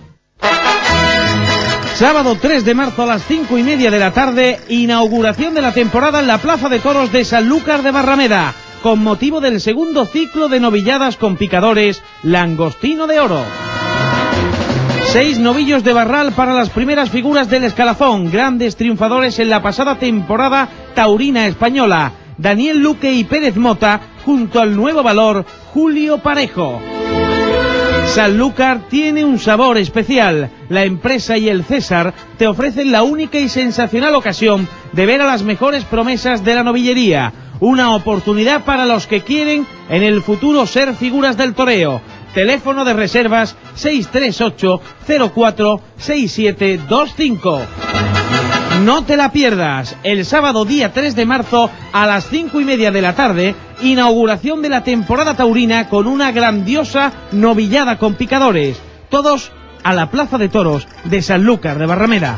Speaker 14: Sábado tres de marzo a las cinco y media de la tarde, inauguración de la temporada en la Plaza de Toros de Sanlúcar de Barrameda, con motivo del segundo ciclo de novilladas con picadores Langostino de Oro. Seis novillos de barral para las primeras figuras del escalafón, grandes triunfadores en la pasada temporada taurina española, Daniel Luque y Pérez Mota, junto al nuevo valor Julio Parejo. Sanlúcar tiene un sabor especial. La empresa y el César te ofrecen la única y sensacional ocasión de ver a las mejores promesas de la novillería. Una oportunidad para los que quieren en el futuro ser figuras del toreo. Teléfono de reservas seis tres ocho cero cuatro seis siete dos cinco. No te la pierdas, el sábado día tres de marzo a las cinco y media de la tarde, inauguración de la temporada taurina con una grandiosa novillada con picadores. Todos a la Plaza de Toros de Sanlúcar de Barrameda.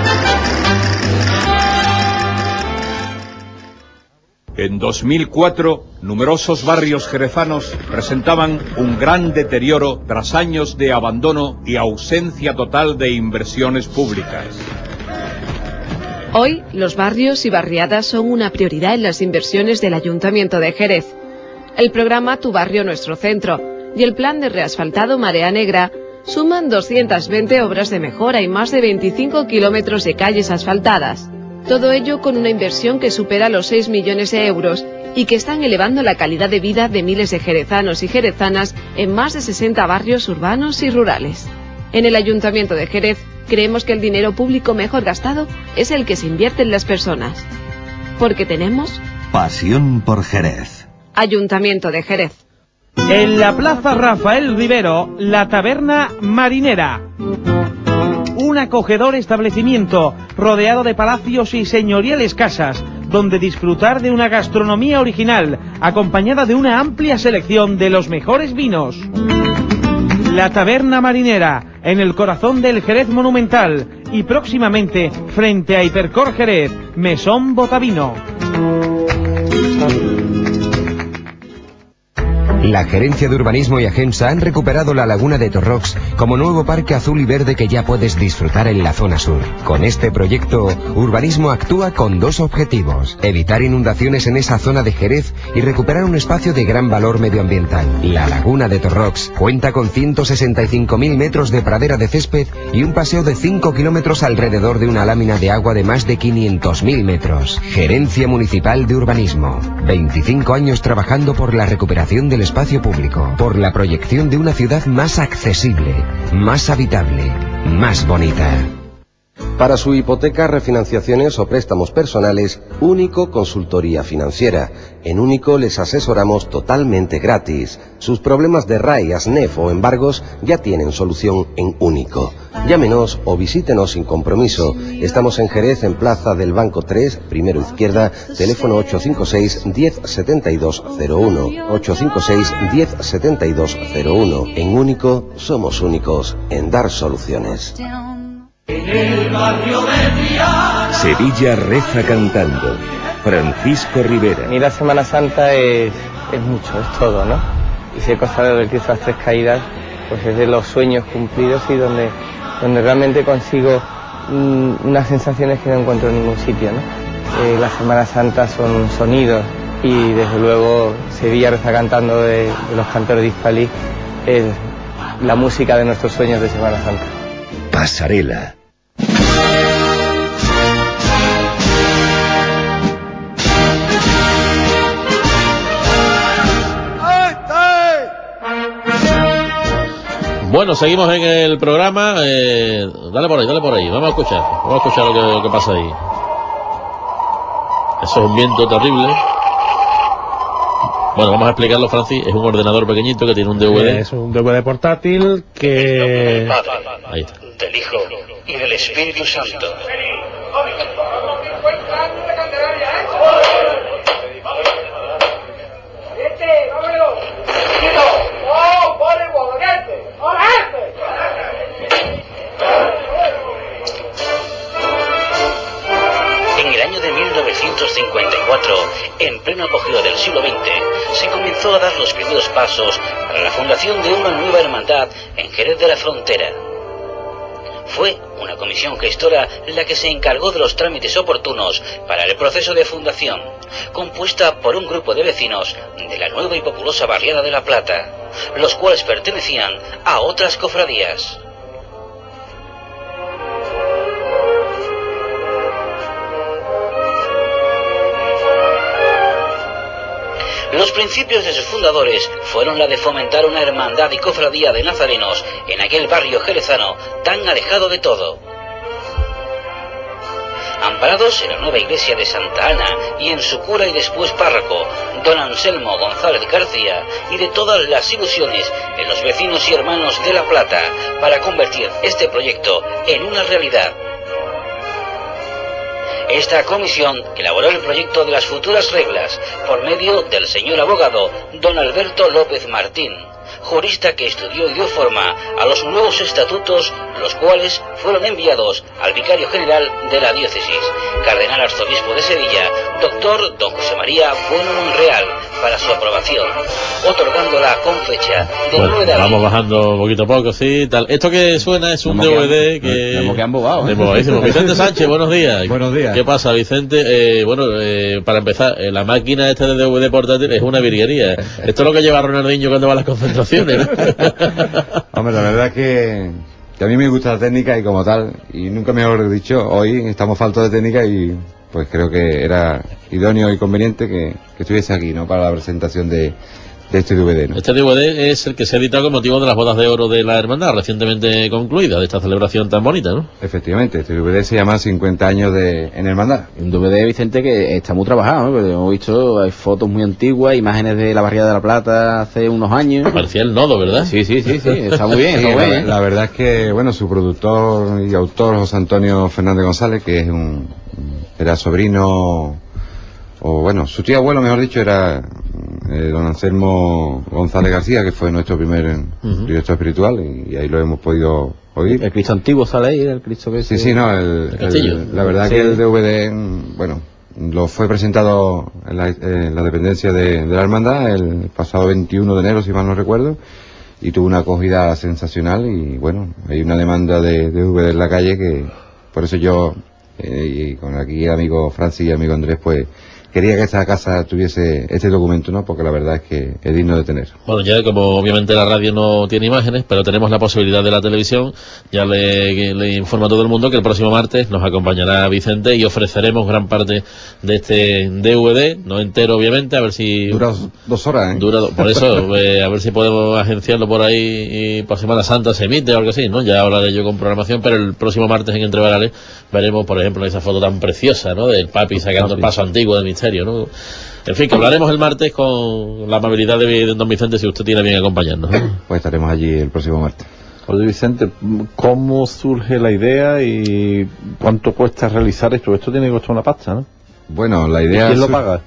Speaker 18: En dos mil cuatro, numerosos barrios jerezanos presentaban un gran deterioro tras años de abandono y ausencia total de inversiones públicas.
Speaker 15: Hoy, los barrios y barriadas son una prioridad en las inversiones del Ayuntamiento de Jerez. El programa Tu Barrio Nuestro Centro y el plan de reasfaltado Marea Negra suman doscientas veinte obras de mejora y más de veinticinco kilómetros de calles asfaltadas. Todo ello con una inversión que supera los seis millones de euros y que están elevando la calidad de vida de miles de jerezanos y jerezanas en más de sesenta barrios urbanos y rurales. En el Ayuntamiento de Jerez creemos que el dinero público mejor gastado es el que se invierte en las personas. Porque tenemos
Speaker 19: pasión por Jerez.
Speaker 15: Ayuntamiento de Jerez.
Speaker 14: En la Plaza Rafael Rivero, la Taberna Marinera. Un acogedor establecimiento rodeado de palacios y señoriales casas, donde disfrutar de una gastronomía original, acompañada de una amplia selección de los mejores vinos. La Taberna Marinera, en el corazón del Jerez monumental, y próximamente frente a Hipercor Jerez, Mesón Botavino.
Speaker 20: La Gerencia de Urbanismo y Agensa han recuperado la Laguna de Torrox como nuevo parque azul y verde que ya puedes disfrutar en la zona sur. Con este proyecto, Urbanismo actúa con dos objetivos: evitar inundaciones en esa zona de Jerez y recuperar un espacio de gran valor medioambiental. La Laguna de Torrox cuenta con ciento sesenta y cinco mil metros de pradera de césped y un paseo de cinco kilómetros alrededor de una lámina de agua de más de quinientos mil metros. Gerencia Municipal de Urbanismo. veinticinco años trabajando por la recuperación del espacio público, por la proyección de una ciudad más accesible, más habitable, más bonita.
Speaker 13: Para su hipoteca, refinanciaciones o préstamos personales, Único Consultoría Financiera. En Único les asesoramos totalmente gratis. Sus problemas de R A I, ASNEF o embargos ya tienen solución en Único. Llámenos o visítenos sin compromiso. Estamos en Jerez, en Plaza del Banco tres, primero izquierda, teléfono ocho cinco seis, diez setenta y dos cero uno. ocho cinco seis, diez setenta y dos cero uno. En Único somos únicos en dar soluciones.
Speaker 2: En el barrio de Triana.
Speaker 12: Sevilla reza cantando. Francisco Rivera.
Speaker 11: Y la Semana Santa es, es mucho, es todo, ¿no? Y si he costado revertir esas tres caídas, pues es de los sueños cumplidos y donde, donde realmente consigo mmm, unas sensaciones que no encuentro en ningún sitio, ¿no? Eh, la Semana Santa son sonidos y desde luego Sevilla reza cantando de, de los cantores de Hispalí es la música de nuestros sueños de Semana Santa.
Speaker 12: Pasarela.
Speaker 6: Bueno, seguimos en el programa. Eh, dale por ahí, dale por ahí. Vamos a escuchar. Vamos a escuchar lo que, lo que pasa ahí. Eso es un viento terrible. Bueno, vamos a explicarlo, Francis. Es un ordenador pequeñito que tiene un D V D.
Speaker 7: Es un D V D portátil que...
Speaker 6: Ahí está.
Speaker 1: Del hijo
Speaker 21: y del Espíritu Santo. En el año de mil novecientos cincuenta y cuatro, en pleno apogeo del siglo veinte, se comenzó a dar los primeros pasos para la fundación de una nueva hermandad en Jerez de la Frontera. Fue una comisión gestora la que se encargó de los trámites oportunos para el proceso de fundación, compuesta por un grupo de vecinos de la nueva y populosa barriada de La Plata, los cuales pertenecían a otras cofradías. Los principios de sus fundadores fueron la de fomentar una hermandad y cofradía de nazarenos en aquel barrio jerezano tan alejado de todo. Amparados en la nueva iglesia de Santa Ana y en su cura y después párroco, don Anselmo González García, y de todas las ilusiones en los vecinos y hermanos de La Plata para convertir este proyecto en una realidad. Esta comisión elaboró el proyecto de las futuras reglas por medio del señor abogado don Alberto López Martín, jurista que estudió y dio forma a los nuevos estatutos, los cuales fueron enviados al vicario general de la diócesis, cardenal arzobispo de Sevilla, doctor don José María Bueno Monreal, para su aprobación, otorgándola con fecha de
Speaker 6: bueno, nueve de abril. Vamos bajando poquito a poco, sí, tal. Esto que suena es un D V D que...
Speaker 10: Hemos quedado embobados, ¿eh?
Speaker 6: Embobadísimo. Vicente Sánchez, buenos días.
Speaker 22: Buenos días.
Speaker 6: ¿Qué pasa, Vicente? Eh, bueno, eh, para empezar, eh, la máquina esta de D V D portátil es una virguería. Esto es lo que lleva Ronaldinho cuando va a las concentraciones, ¿no?
Speaker 22: Hombre, la verdad es que, que a mí me gusta la técnica y como tal, y nunca mejor dicho, hoy estamos faltos de técnica y pues creo que era idóneo y conveniente que, que estuviese aquí, ¿no? Para la presentación de, de este D V D, ¿no?
Speaker 6: Este D V D es el que se ha editado con motivo de las bodas de oro de la hermandad, recientemente concluida, de esta celebración tan bonita, ¿no?
Speaker 22: Efectivamente, este D V D se llama cincuenta años de en hermandad.
Speaker 10: Un D V D, Vicente, que está muy trabajado, ¿no? Porque hemos visto, hay fotos muy antiguas, imágenes de la barriada de La Plata hace unos años.
Speaker 6: Parecía el nodo, ¿verdad?
Speaker 10: Sí, sí, sí, sí, está muy bien, está
Speaker 22: Sí,
Speaker 10: muy
Speaker 22: la,
Speaker 10: bien.
Speaker 22: la verdad es que, bueno, su productor y autor, José Antonio Fernández González, que es un era sobrino, o bueno, su tío abuelo, mejor dicho, era eh, don Anselmo González García, que fue nuestro primer uh-huh. director espiritual, y, y ahí lo hemos podido oír.
Speaker 10: El Cristo antiguo sale ahí, el Cristo que
Speaker 22: Sí,
Speaker 10: se...
Speaker 22: sí, no, el,
Speaker 10: el castillo.
Speaker 22: El, la verdad
Speaker 10: sí.
Speaker 22: que el D V D, bueno, lo fue presentado en la, en la dependencia de, de la hermandad el pasado veintiuno de enero, si mal no recuerdo, y tuvo una acogida sensacional, y bueno, hay una demanda de, de D V D en la calle que, por eso yo, eh, y con aquí el amigo Francis y el amigo Andrés, pues, quería que esta casa tuviese este documento, ¿no? Porque la verdad es que es digno de tener.
Speaker 6: Bueno, ya como obviamente la radio no tiene imágenes, pero tenemos la posibilidad de la televisión, ya le, le informo a todo el mundo que el próximo martes nos acompañará Vicente y ofreceremos gran parte de este D V D, no entero obviamente, a ver si...
Speaker 22: Dura dos, dos horas, ¿eh?
Speaker 6: Dura, por eso, eh, a ver si podemos agenciarlo por ahí y por Semana Santa se emite o algo así, ¿no? Ya hablaré yo con programación, pero el próximo martes en Entre Varales veremos, por ejemplo, esa foto tan preciosa, ¿no? Del papi sacando el paso antiguo del misterio, ¿no? En fin, que hablaremos el martes con la amabilidad de don Vicente, si usted tiene bien acompañarnos, ¿no?
Speaker 22: Pues estaremos allí el próximo martes.
Speaker 8: Oye, Vicente, ¿cómo surge la idea y cuánto cuesta realizar esto? Esto tiene que costar una pasta, ¿no?
Speaker 22: Bueno, la idea...
Speaker 8: ¿Y quién lo paga?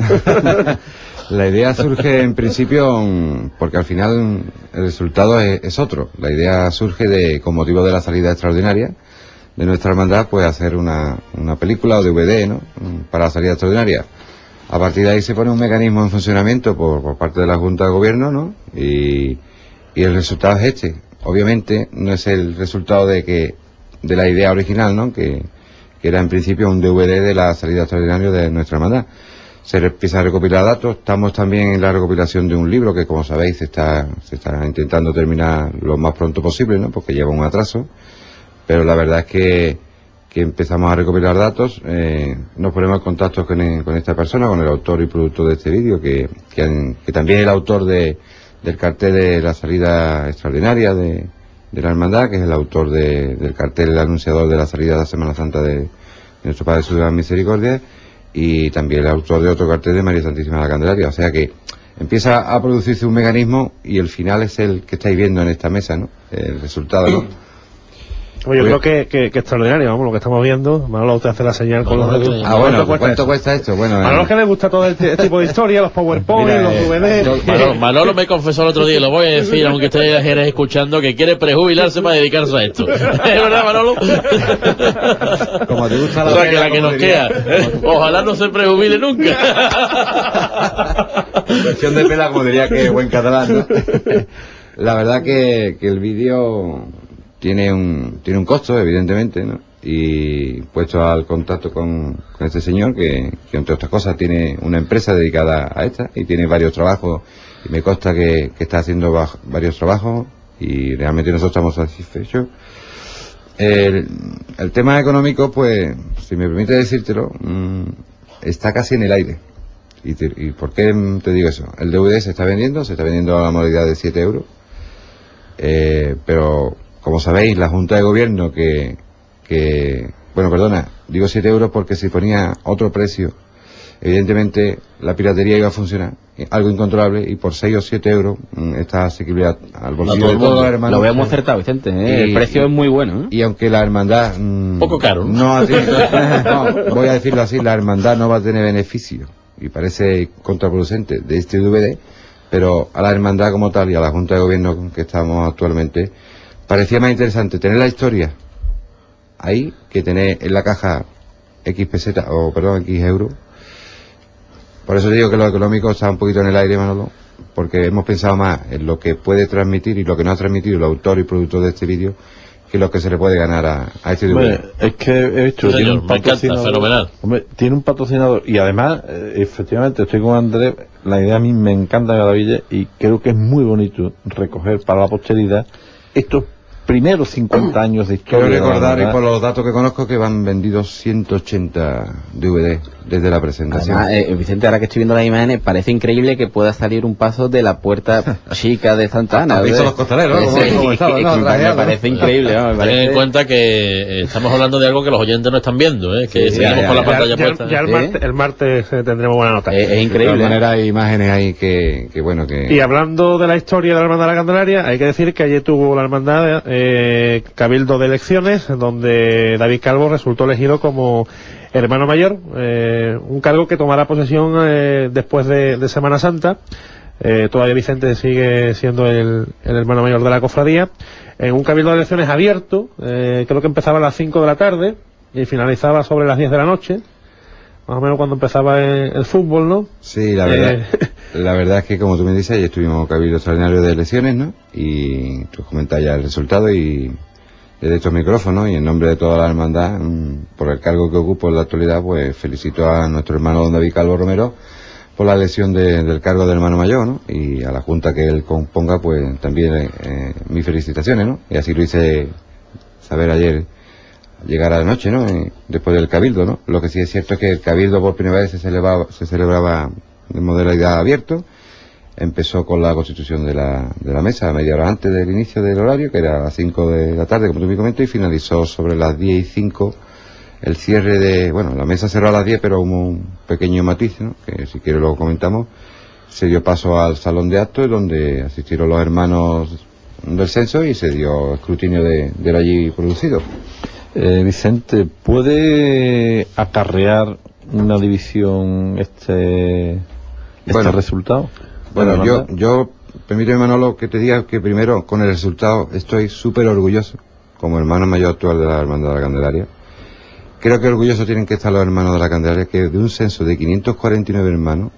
Speaker 22: La idea surge en principio porque al final el resultado es, es otro. La idea surge de, con motivo de la salida extraordinaria de nuestra hermandad, pues hacer una, una película o D V D, ¿no? Para la salida extraordinaria. A partir de ahí se pone un mecanismo en funcionamiento por, por parte de la Junta de Gobierno, ¿no? Y, y el resultado es este. Obviamente no es el resultado de que de la idea original, ¿no? Que, que era en principio un D V D de la salida extraordinaria de nuestra hermandad. Se empieza a recopilar datos. Estamos también en la recopilación de un libro que, como sabéis, se está, se está intentando terminar lo más pronto posible, ¿no? Porque lleva un atraso. Pero la verdad es que, que empezamos a recopilar datos, eh, nos ponemos en contacto con, el, con esta persona, con el autor y productor de este vídeo, que, que, han, que también es el autor de, del cartel de la salida extraordinaria de, de la hermandad, que es el autor de, del cartel, el anunciador de la salida de la Semana Santa de, de nuestro Padre Jesús de la Misericordia, y también el autor de otro cartel de María Santísima de la Candelaria. O sea que empieza a producirse un mecanismo y el final es el que estáis viendo en esta mesa, ¿no? El resultado, ¿no?
Speaker 7: Pues yo creo que, que, que extraordinario, vamos, lo que estamos viendo. Manolo te hace la señal con
Speaker 22: Manolo,
Speaker 7: los dedos.
Speaker 22: ah, bueno, ¿cuánto, ¿cuánto cuesta esto? Bueno,
Speaker 7: Manolo, que le gusta todo este tipo de historia, los PowerPoint,
Speaker 22: Mira,
Speaker 7: los
Speaker 22: eh,
Speaker 7: D V D.
Speaker 22: yo-
Speaker 6: Manolo, Manolo me confesó el otro día, y lo voy a decir, aunque esté Jerez escuchando, que quiere prejubilarse para dedicarse a esto. ¿Es verdad, Manolo?
Speaker 22: Como te gusta la
Speaker 6: O sea, que
Speaker 22: pega,
Speaker 6: la que
Speaker 22: como
Speaker 6: nos
Speaker 22: diría.
Speaker 6: queda. ¿eh? Ojalá no se prejubile nunca.
Speaker 22: Versión de pela, como diría que buen catalán, ¿no? La verdad que, que el vídeo tiene un tiene un costo, evidentemente, ¿no? Y puesto al contacto con, con este señor, que, que entre otras cosas tiene una empresa dedicada a esta y tiene varios trabajos, y me consta que, que está haciendo baj- varios trabajos, y realmente nosotros estamos satisfechos. El, el tema económico, pues, si me permite decírtelo, mmm, está casi en el aire. ¿Y, te- ¿Y por qué te digo eso? El D V D se está vendiendo, se está vendiendo a la modalidad de siete euros, eh, pero como sabéis, la Junta de Gobierno que, que bueno, perdona, digo siete euros porque si ponía otro precio, evidentemente la piratería iba a funcionar, algo incontrolable, y por seis o siete euros mmm, está asequible a- al bolsillo de todos los hermanos.
Speaker 10: Lo veo muy acertado, Vicente, ¿eh?
Speaker 22: Y-
Speaker 10: El precio es muy bueno, ¿eh?
Speaker 22: Y aunque la hermandad... mm,
Speaker 6: Poco caro, ¿no?
Speaker 22: No, ha tenido- no, voy a decirlo así, la hermandad no va a tener beneficio, y parece contraproducente, de este D V D, pero a la hermandad como tal y a la Junta de Gobierno con que estamos actualmente, parecía más interesante tener la historia ahí que tener en la caja X peseta, o perdón, X euros. Por eso digo que lo económico está un poquito en el aire, Manolo, porque hemos pensado más en lo que puede transmitir y lo que no ha transmitido el autor y productor de este vídeo, que lo que se le puede ganar a, a este D V D.
Speaker 8: Hombre, es que he visto
Speaker 6: Sí,
Speaker 8: tiene
Speaker 6: señor,
Speaker 8: un
Speaker 6: me encanta,
Speaker 8: patrocinador.
Speaker 6: fenomenal.
Speaker 8: Hombre, tiene un patrocinador y además, eh, efectivamente, estoy con Andrés, la idea a mí me encanta, me maravilla, y creo que es muy bonito recoger para la posteridad estos primeros cincuenta años de historia.
Speaker 22: Quiero
Speaker 8: de la
Speaker 22: recordar, y
Speaker 8: hermandad.
Speaker 22: por los datos que conozco, que van vendidos ciento ochenta D V D desde la presentación.
Speaker 10: Además, eh, Vicente, ahora que estoy viendo las imágenes, parece increíble que pueda salir un paso de la puerta chica de Santa Ana.
Speaker 22: Has visto
Speaker 10: ¿ves?
Speaker 22: los costaleros, ¿no?
Speaker 10: Ese-
Speaker 22: Como- como estaban,
Speaker 10: que-
Speaker 22: ¿no?
Speaker 10: que me
Speaker 22: Trajeados, ¿no?
Speaker 10: parece increíble, ¿no? Me
Speaker 6: Ten
Speaker 10: parece...
Speaker 6: en cuenta que eh, estamos hablando de algo que los oyentes no están viendo, ¿eh? que
Speaker 10: Sí,
Speaker 6: seguimos
Speaker 10: ya,
Speaker 6: con la
Speaker 10: ya,
Speaker 6: pantalla
Speaker 7: Ya,
Speaker 6: puesta.
Speaker 7: ya el,
Speaker 10: ¿eh?
Speaker 7: martes, el martes eh, tendremos buena nota.
Speaker 10: Es, es
Speaker 22: De
Speaker 10: increíble.
Speaker 22: todas
Speaker 10: ¿eh?
Speaker 22: maneras, hay imágenes ahí que, que bueno, que...
Speaker 7: Y hablando de la historia de la Hermandad de la Candelaria, hay que decir que ayer tuvo la Hermandad eh, cabildo de elecciones, en donde David Calvo resultó elegido como hermano mayor, eh, un cargo que tomará posesión eh, después de, de Semana Santa. Eh, todavía Vicente sigue siendo el, el hermano mayor de la cofradía, en un cabildo de elecciones abierto, eh, creo que empezaba a las cinco de la tarde y finalizaba sobre las diez de la noche, más o menos cuando empezaba el, el fútbol, ¿no?
Speaker 22: Sí, la verdad,
Speaker 7: Eh,
Speaker 22: la verdad es que, como tú me dices, ayer estuvimos en cabildo extraordinario de elecciones, ¿no? Y tú comentas ya el resultado, y desde estos micrófonos y en nombre de toda la hermandad, mmm, por el cargo que ocupo en la actualidad, pues felicito a nuestro hermano don David Calvo Romero por la elección de- del cargo de hermano mayor, ¿no? Y a la junta que él componga, pues también eh, mis felicitaciones, ¿no? Y así lo hice saber ayer, llegar a la noche, ¿no? Eh, después del cabildo, ¿no? Lo que sí es cierto es que el cabildo por primera vez se celebraba, se celebraba de modalidad abierto. Empezó con la constitución de la, de la mesa media hora antes del inicio del horario, que era a las cinco de la tarde, como tú me comentas, y finalizó sobre las diez y cinco el cierre de... Bueno, la mesa cerró a las diez, pero hubo un pequeño matiz, ¿no? Que si quieres luego comentamos. Se dio paso al salón de actos, donde asistieron los hermanos del censo y se dio escrutinio de, de lo allí producido.
Speaker 8: Eh, Vicente, ¿puede acarrear una división este, este
Speaker 22: Bueno,
Speaker 8: resultado?
Speaker 22: Bueno,
Speaker 8: ¿La
Speaker 22: yo,
Speaker 8: hermandad?
Speaker 22: yo, permíteme, Manolo, que te diga que primero, con el resultado, estoy súper orgulloso, como hermano mayor actual de la Hermandad de la Candelaria. Creo que orgullosos tienen que estar los hermanos de la Candelaria, que de un censo de quinientos cuarenta y nueve hermanos,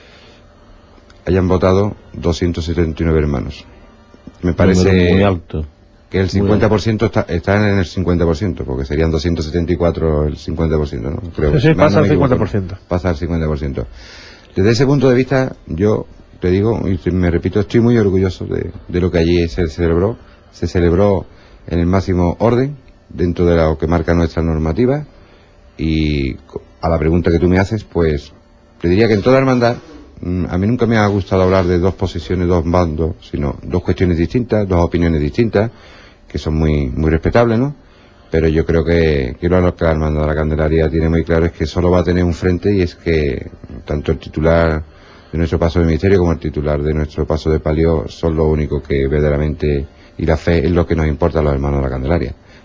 Speaker 22: hayan votado doscientos setenta y nueve hermanos. Me parece
Speaker 8: Número muy alto.
Speaker 22: que el cincuenta por ciento está, está en el cincuenta por ciento, porque serían doscientos setenta y cuatro el cincuenta por ciento, ¿no? Creo,
Speaker 7: Sí, sí,
Speaker 22: si mal
Speaker 7: pasa
Speaker 22: no me
Speaker 7: al
Speaker 22: equivoco,
Speaker 7: cincuenta por ciento.
Speaker 22: Pasa al cincuenta por ciento. Desde ese punto de vista, yo te digo, y te- me repito, estoy muy orgulloso de, de lo que allí se celebró. Se celebró en el máximo orden, dentro de lo que marca nuestra normativa, y co- a la pregunta que tú me haces, pues te diría que en toda hermandad, mm, a mí nunca me ha gustado hablar de dos posiciones, dos bandos, sino dos cuestiones distintas, dos opiniones distintas, que son muy muy respetables, ¿no? Pero yo creo que, que lo que la Hermandad de la Candelaria tiene muy claro es que solo va a tener un frente, y es que tanto el titular de nuestro paso de misterio como el titular de nuestro paso de palio son lo único que verdaderamente, y la fe es lo que nos importa a los hermanos de la Candelaria.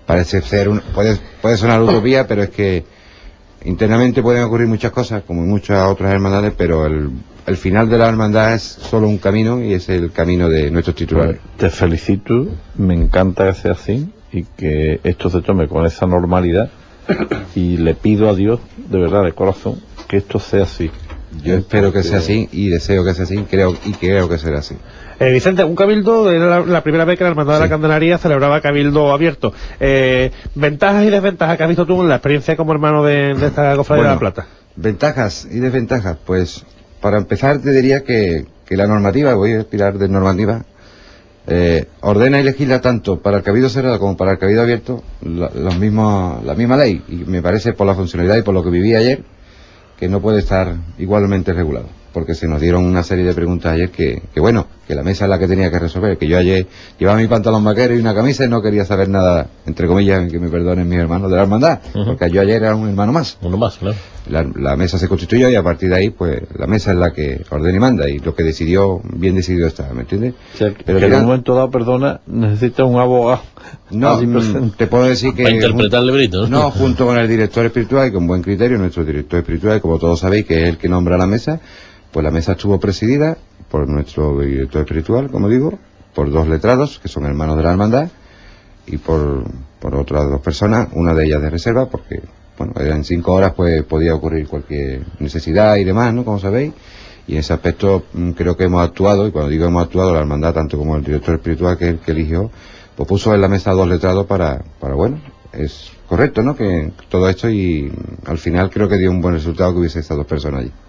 Speaker 22: parece ser un, puede, puede sonar utopía, pero es que internamente pueden ocurrir muchas cosas, como en muchas otras hermandades, pero el, el final de la hermandad es solo un camino, y es el camino de nuestros titulares.
Speaker 8: Te felicito, me encanta que sea así y que esto se tome con esa normalidad, y le pido a Dios, de verdad, de corazón, que esto sea así.
Speaker 22: Yo espero que sea así y deseo que sea así, creo y creo que será así.
Speaker 7: Eh, Vicente, un cabildo era la, la primera vez que la Hermandad sí. de la Candelaria celebraba cabildo abierto. Eh, ¿Ventajas y desventajas que has visto tú en la experiencia como hermano de, de esta Cofradía
Speaker 22: bueno,
Speaker 7: de la Plata?
Speaker 22: Ventajas y desventajas, pues para empezar te diría que, que la normativa, voy a tirar de normativa, eh, ordena y legisla tanto para el cabildo cerrado como para el cabildo abierto la, los mismos, la misma ley, y me parece, por la funcionalidad y por lo que viví ayer, que no puede estar igualmente regulado, porque se nos dieron una serie de preguntas ayer que, que bueno, que la mesa es la que tenía que resolver, que yo ayer llevaba mi pantalón vaquero y una camisa y no quería saber nada, entre comillas, que me perdonen mis hermanos de la hermandad, uh-huh. porque yo ayer era un hermano más.
Speaker 6: Uno más, claro.
Speaker 22: La, la mesa se constituyó y a partir de ahí, pues, la mesa es la que ordena y manda, y lo que decidió, bien decidido está, ¿me entiendes?
Speaker 8: O sea, pero que en un momento dado, perdona, necesita un abogado.
Speaker 22: No, te puedo decir que...
Speaker 6: Para interpretar el librito, ¿no?
Speaker 22: No, junto con el director espiritual, y con buen criterio, nuestro director espiritual, como todos sabéis, que es el que nombra la mesa, pues la mesa estuvo presidida por nuestro director espiritual, como digo, por dos letrados, que son hermanos de la hermandad, y por, por otras dos personas, una de ellas de reserva, porque, bueno, en cinco horas pues podía ocurrir cualquier necesidad y demás, ¿no? Como sabéis, y en ese aspecto mmm, creo que hemos actuado, y cuando digo hemos actuado, la hermandad, tanto como el director espiritual, que, que eligió, pues puso en la mesa dos letrados para, para, bueno, es correcto, ¿no? Que todo esto, y al final creo que dio un buen resultado que hubiese estas dos personas allí.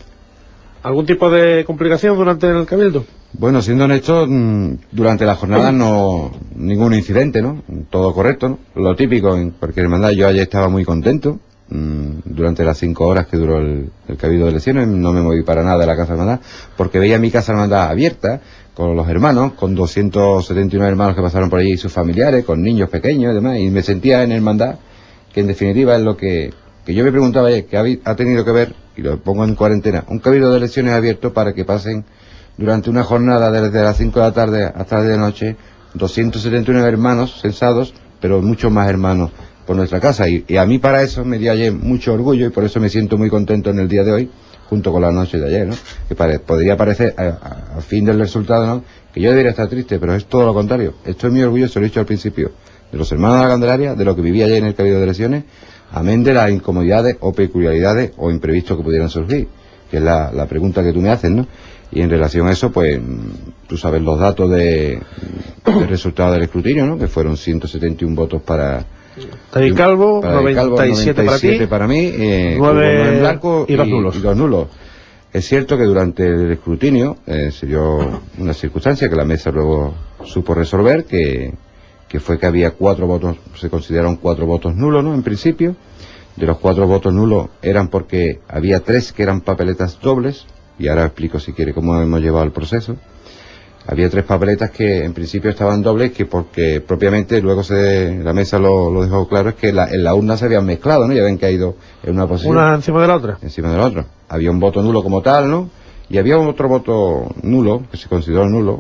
Speaker 7: ¿Algún tipo de complicación durante el cabildo?
Speaker 22: Bueno, siendo honesto, durante la jornada no, ningún incidente, ¿no? Todo correcto, ¿no? Lo típico en cualquier hermandad. Yo ayer estaba muy contento, durante las cinco horas que duró el, el cabildo de elecciones, no me moví para nada de la casa hermandad, porque veía mi casa hermandad abierta, con los hermanos, con doscientos setenta y nueve hermanos que pasaron por allí y sus familiares, con niños pequeños y demás, y me sentía en hermandad, que en definitiva es lo que, que yo me preguntaba ayer, que ha tenido que ver, y lo pongo en cuarentena, un cabildo de elecciones abierto para que pasen durante una jornada desde las cinco de la tarde hasta las diez de la noche doscientos setenta y nueve hermanos censados, pero muchos más hermanos por nuestra casa, y, y a mí para eso me dio ayer mucho orgullo, y por eso me siento muy contento en el día de hoy, junto con la noche de ayer, ¿no? Que pare, podría parecer, a, a, a fin del resultado, ¿no?, que yo debería estar triste, pero es todo lo contrario. Esto es mi orgullo, se lo he dicho al principio, de los hermanos de la Candelaria, de lo que viví ayer en el cabildo de elecciones, amén de las incomodidades o peculiaridades o imprevistos que pudieran surgir, que es la, la pregunta que tú me haces, ¿no? Y en relación a eso, pues, tú sabes los datos de, del resultado del escrutinio, ¿no?, que fueron ciento setenta y uno votos para...
Speaker 7: David Calvo,
Speaker 22: para David Calvo,
Speaker 7: noventa y siete para ti,
Speaker 22: para mí, eh,
Speaker 7: nueve
Speaker 22: en blanco
Speaker 7: y dos nulos.
Speaker 22: Y, y dos nulos. Es cierto que durante el escrutinio eh, se dio una circunstancia que la mesa luego supo resolver, que, que fue que había cuatro votos, se consideraron cuatro votos nulos, ¿no?, en principio. De los cuatro votos nulos eran porque había tres que eran papeletas dobles, y ahora explico si quiere cómo hemos llevado el proceso. Había tres papeletas que en principio estaban dobles, que porque propiamente luego se la mesa lo, lo dejó claro, es que la, en la urna se habían mezclado, ¿no? Ya ven que ha ido en una posición.
Speaker 7: Una encima de la otra.
Speaker 22: Encima de la otra. Había un voto nulo como tal, ¿no? Y había otro voto nulo, que se consideró nulo,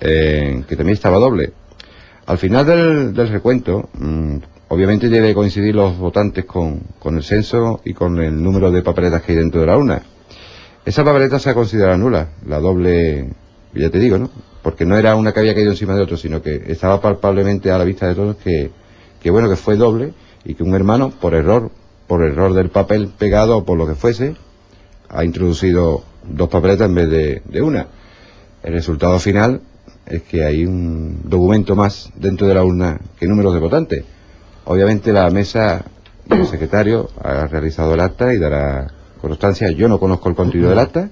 Speaker 22: eh, que también estaba doble. Al final del, del recuento, mmm, obviamente debe coincidir los votantes con, con el censo y con el número de papeletas que hay dentro de la urna. Esa papeleta se ha considerado nula, la doble, ya te digo, ¿no? Porque no era una que había caído encima de otro, sino que estaba palpablemente a la vista de todos que, que bueno, que fue doble, y que un hermano, por error, por error del papel pegado o por lo que fuese, ha introducido dos papeletas en vez de, de una. El resultado final es que hay un documento más dentro de la urna que números de votantes. Obviamente la mesa y el secretario ha realizado el acta y dará constancia. Yo no conozco el contenido del acta.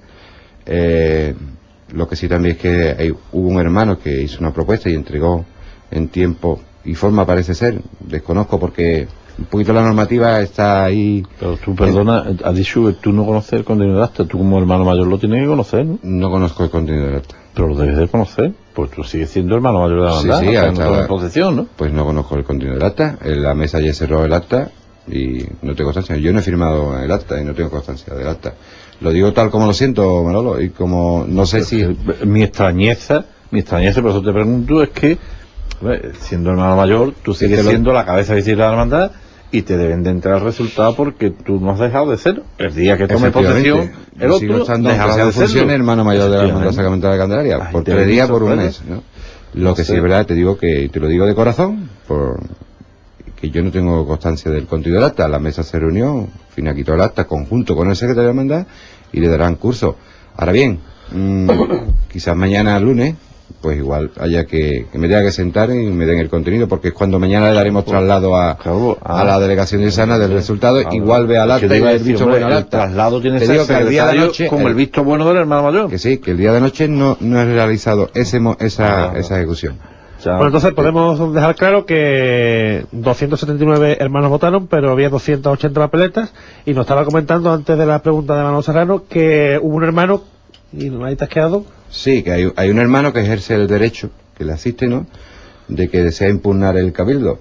Speaker 22: Eh, lo que sí también es que hay, hubo un hermano que hizo una propuesta y entregó en tiempo y forma, parece ser. Desconozco porque un poquito la normativa está ahí.
Speaker 8: Pero tú, perdona, en... has dicho que tú no conoces el contenido del acta. Tú como hermano mayor lo tienes que conocer, ¿no?
Speaker 22: No conozco el contenido del acta.
Speaker 8: Pero lo debes de conocer, pues tú sigues siendo hermano mayor de la hermandad.
Speaker 22: Sí, sí,
Speaker 8: o sea,
Speaker 22: hasta,
Speaker 8: no en posesión, ¿no?
Speaker 22: Pues no conozco el contenido del acta. En la mesa ya cerró el acta y no tengo constancia. Yo no he firmado el acta y no tengo constancia del acta. Lo digo tal como lo siento, Manolo, y como no sé si...
Speaker 8: Mi extrañeza, mi extrañeza, por eso te pregunto, es que Hombre, siendo hermano mayor, tú sigues
Speaker 22: Es que lo-
Speaker 8: siendo la cabeza visible de la hermandad y te deben de entrar el resultado porque tú no has dejado de ser. El día que tome
Speaker 22: Efectivamente.
Speaker 8: posesión, el
Speaker 22: Yo sigo
Speaker 8: otro
Speaker 22: estando, aunque
Speaker 8: dejará
Speaker 22: sea
Speaker 8: de
Speaker 22: de función,
Speaker 8: serlo.
Speaker 22: hermano mayor de la Hermandad
Speaker 8: Efectivamente.
Speaker 22: Sacramental de Candelaria,
Speaker 8: La
Speaker 22: por
Speaker 8: gente
Speaker 22: tres
Speaker 8: ve
Speaker 22: días,
Speaker 8: mucho
Speaker 22: por un
Speaker 8: fuera.
Speaker 22: mes, ¿no? Lo que
Speaker 8: No
Speaker 22: sí
Speaker 8: sé.
Speaker 22: es verdad, te digo que, te lo digo de corazón, por que yo no tengo constancia del contenido del acta. La mesa se reunió, finiquitó el acta conjunto con el secretario de la hermandad y le darán curso. Ahora bien, mmm, quizás mañana lunes, pues igual haya que, que me tenga que sentar y me den el contenido, porque es cuando mañana le daremos traslado a, a la delegación de Sana del resultado, igual ve al
Speaker 8: Es
Speaker 22: acta
Speaker 8: que te
Speaker 22: y
Speaker 8: iba a
Speaker 22: ve el
Speaker 8: decir,
Speaker 22: visto
Speaker 8: hombre,
Speaker 22: bueno al
Speaker 8: el
Speaker 22: acta.
Speaker 8: traslado tiene
Speaker 22: Te
Speaker 8: que
Speaker 22: digo
Speaker 8: ser
Speaker 22: que el día de
Speaker 8: secretario
Speaker 22: noche,
Speaker 8: con el visto bueno del hermano mayor.
Speaker 22: Que sí, que el día de noche no, no he realizado ese, mo- esa, esa ejecución.
Speaker 7: Bueno, entonces podemos dejar claro que doscientos setenta y nueve hermanos votaron, pero había doscientas ochenta papeletas, y nos estaba comentando antes de la pregunta de Manolo Serrano que hubo un hermano, y ahí te has quedado.
Speaker 22: Sí, que hay, hay un hermano que ejerce el derecho, que le asiste, ¿no?, de que desea impugnar el cabildo.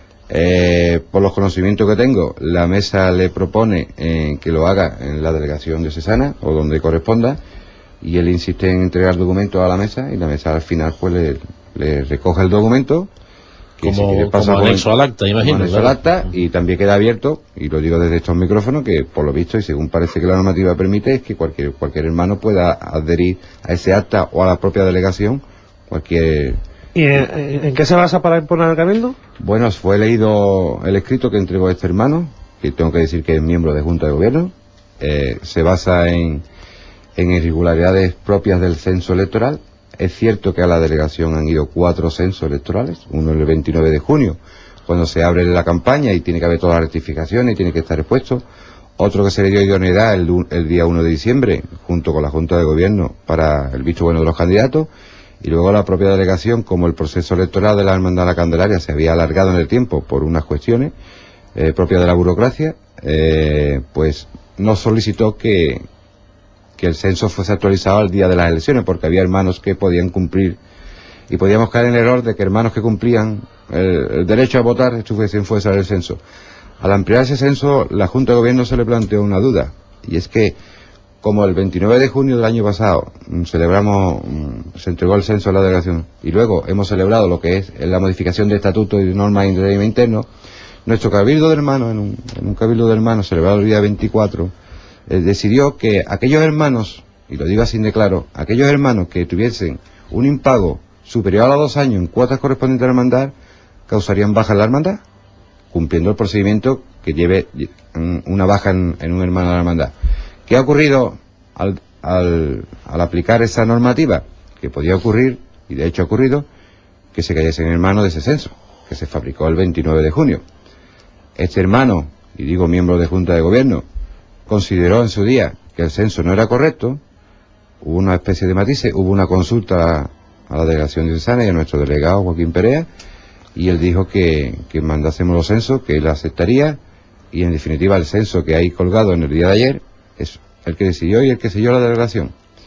Speaker 22: Eh, por los conocimientos que tengo, la mesa le propone eh, que lo haga en la delegación diocesana o donde corresponda, y él insiste en entregar documentos a la mesa, y la mesa al final pues le, le recoge el documento, que
Speaker 6: Como-
Speaker 22: si quiere pasa
Speaker 6: como
Speaker 22: por-
Speaker 6: anexo al acta, imagino,
Speaker 22: como anexo
Speaker 6: claro.
Speaker 22: al acta, y también queda abierto, y lo digo desde estos micrófonos, que por lo visto y según parece que la normativa permite, es que cualquier cualquier hermano pueda adherir a ese acta o a la propia delegación, cualquier...
Speaker 7: ¿Y en, en- en qué se basa para impugnar el cabildo?
Speaker 22: Bueno, fue leído el escrito que entregó este hermano, que tengo que decir que es miembro de Junta de Gobierno. Eh, se basa en, en irregularidades propias del censo electoral. Es cierto que a la delegación han ido cuatro censos electorales, uno el veintinueve de junio, cuando se abre la campaña y tiene que haber todas las rectificaciones y tiene que estar expuesto. Otro que se le dio idoneidad el, du- el día uno de diciembre, junto con la Junta de Gobierno, para el visto bueno de los candidatos. Y luego la propia delegación, como el proceso electoral de la Hermandad de la Candelaria se había alargado en el tiempo por unas cuestiones eh, propias de la burocracia, eh, pues no solicitó que, que el censo fuese actualizado al día de las elecciones, porque había hermanos que podían cumplir, y podíamos caer en el error de que hermanos que cumplían el, el derecho a votar estuviesen fuera del censo. Al ampliar ese censo, la Junta de Gobierno se le planteó una duda, y es que como el veintinueve de junio del año pasado mm, celebramos, mm, se entregó el censo a la delegación, y luego hemos celebrado lo que es la modificación de estatutos y de normas de régimen interno, nuestro cabildo de hermanos, en un, en un cabildo de hermanos celebrado el día veinticuatro, eh, decidió que aquellos hermanos, y lo digo así de claro, aquellos hermanos que tuviesen un impago superior a los dos años en cuotas correspondientes a la hermandad, causarían baja en la hermandad, cumpliendo el procedimiento que lleve mm, una baja en, en un hermano de la hermandad. ¿Qué ha ocurrido al, al, al aplicar esa normativa? Que podía ocurrir, y de hecho ha ocurrido, que se cayese en hermano de ese censo, que se fabricó el veintinueve de junio. Este hermano, y digo miembro de Junta de Gobierno, consideró en su día que el censo no era correcto, hubo una especie de matices, hubo una consulta a, a la delegación diocesana y a nuestro delegado Joaquín Perea, y él dijo que, que mandásemos los censos, que él aceptaría, y en definitiva el censo que hay colgado en el día de ayer es el que decidió y el que selló la delegación.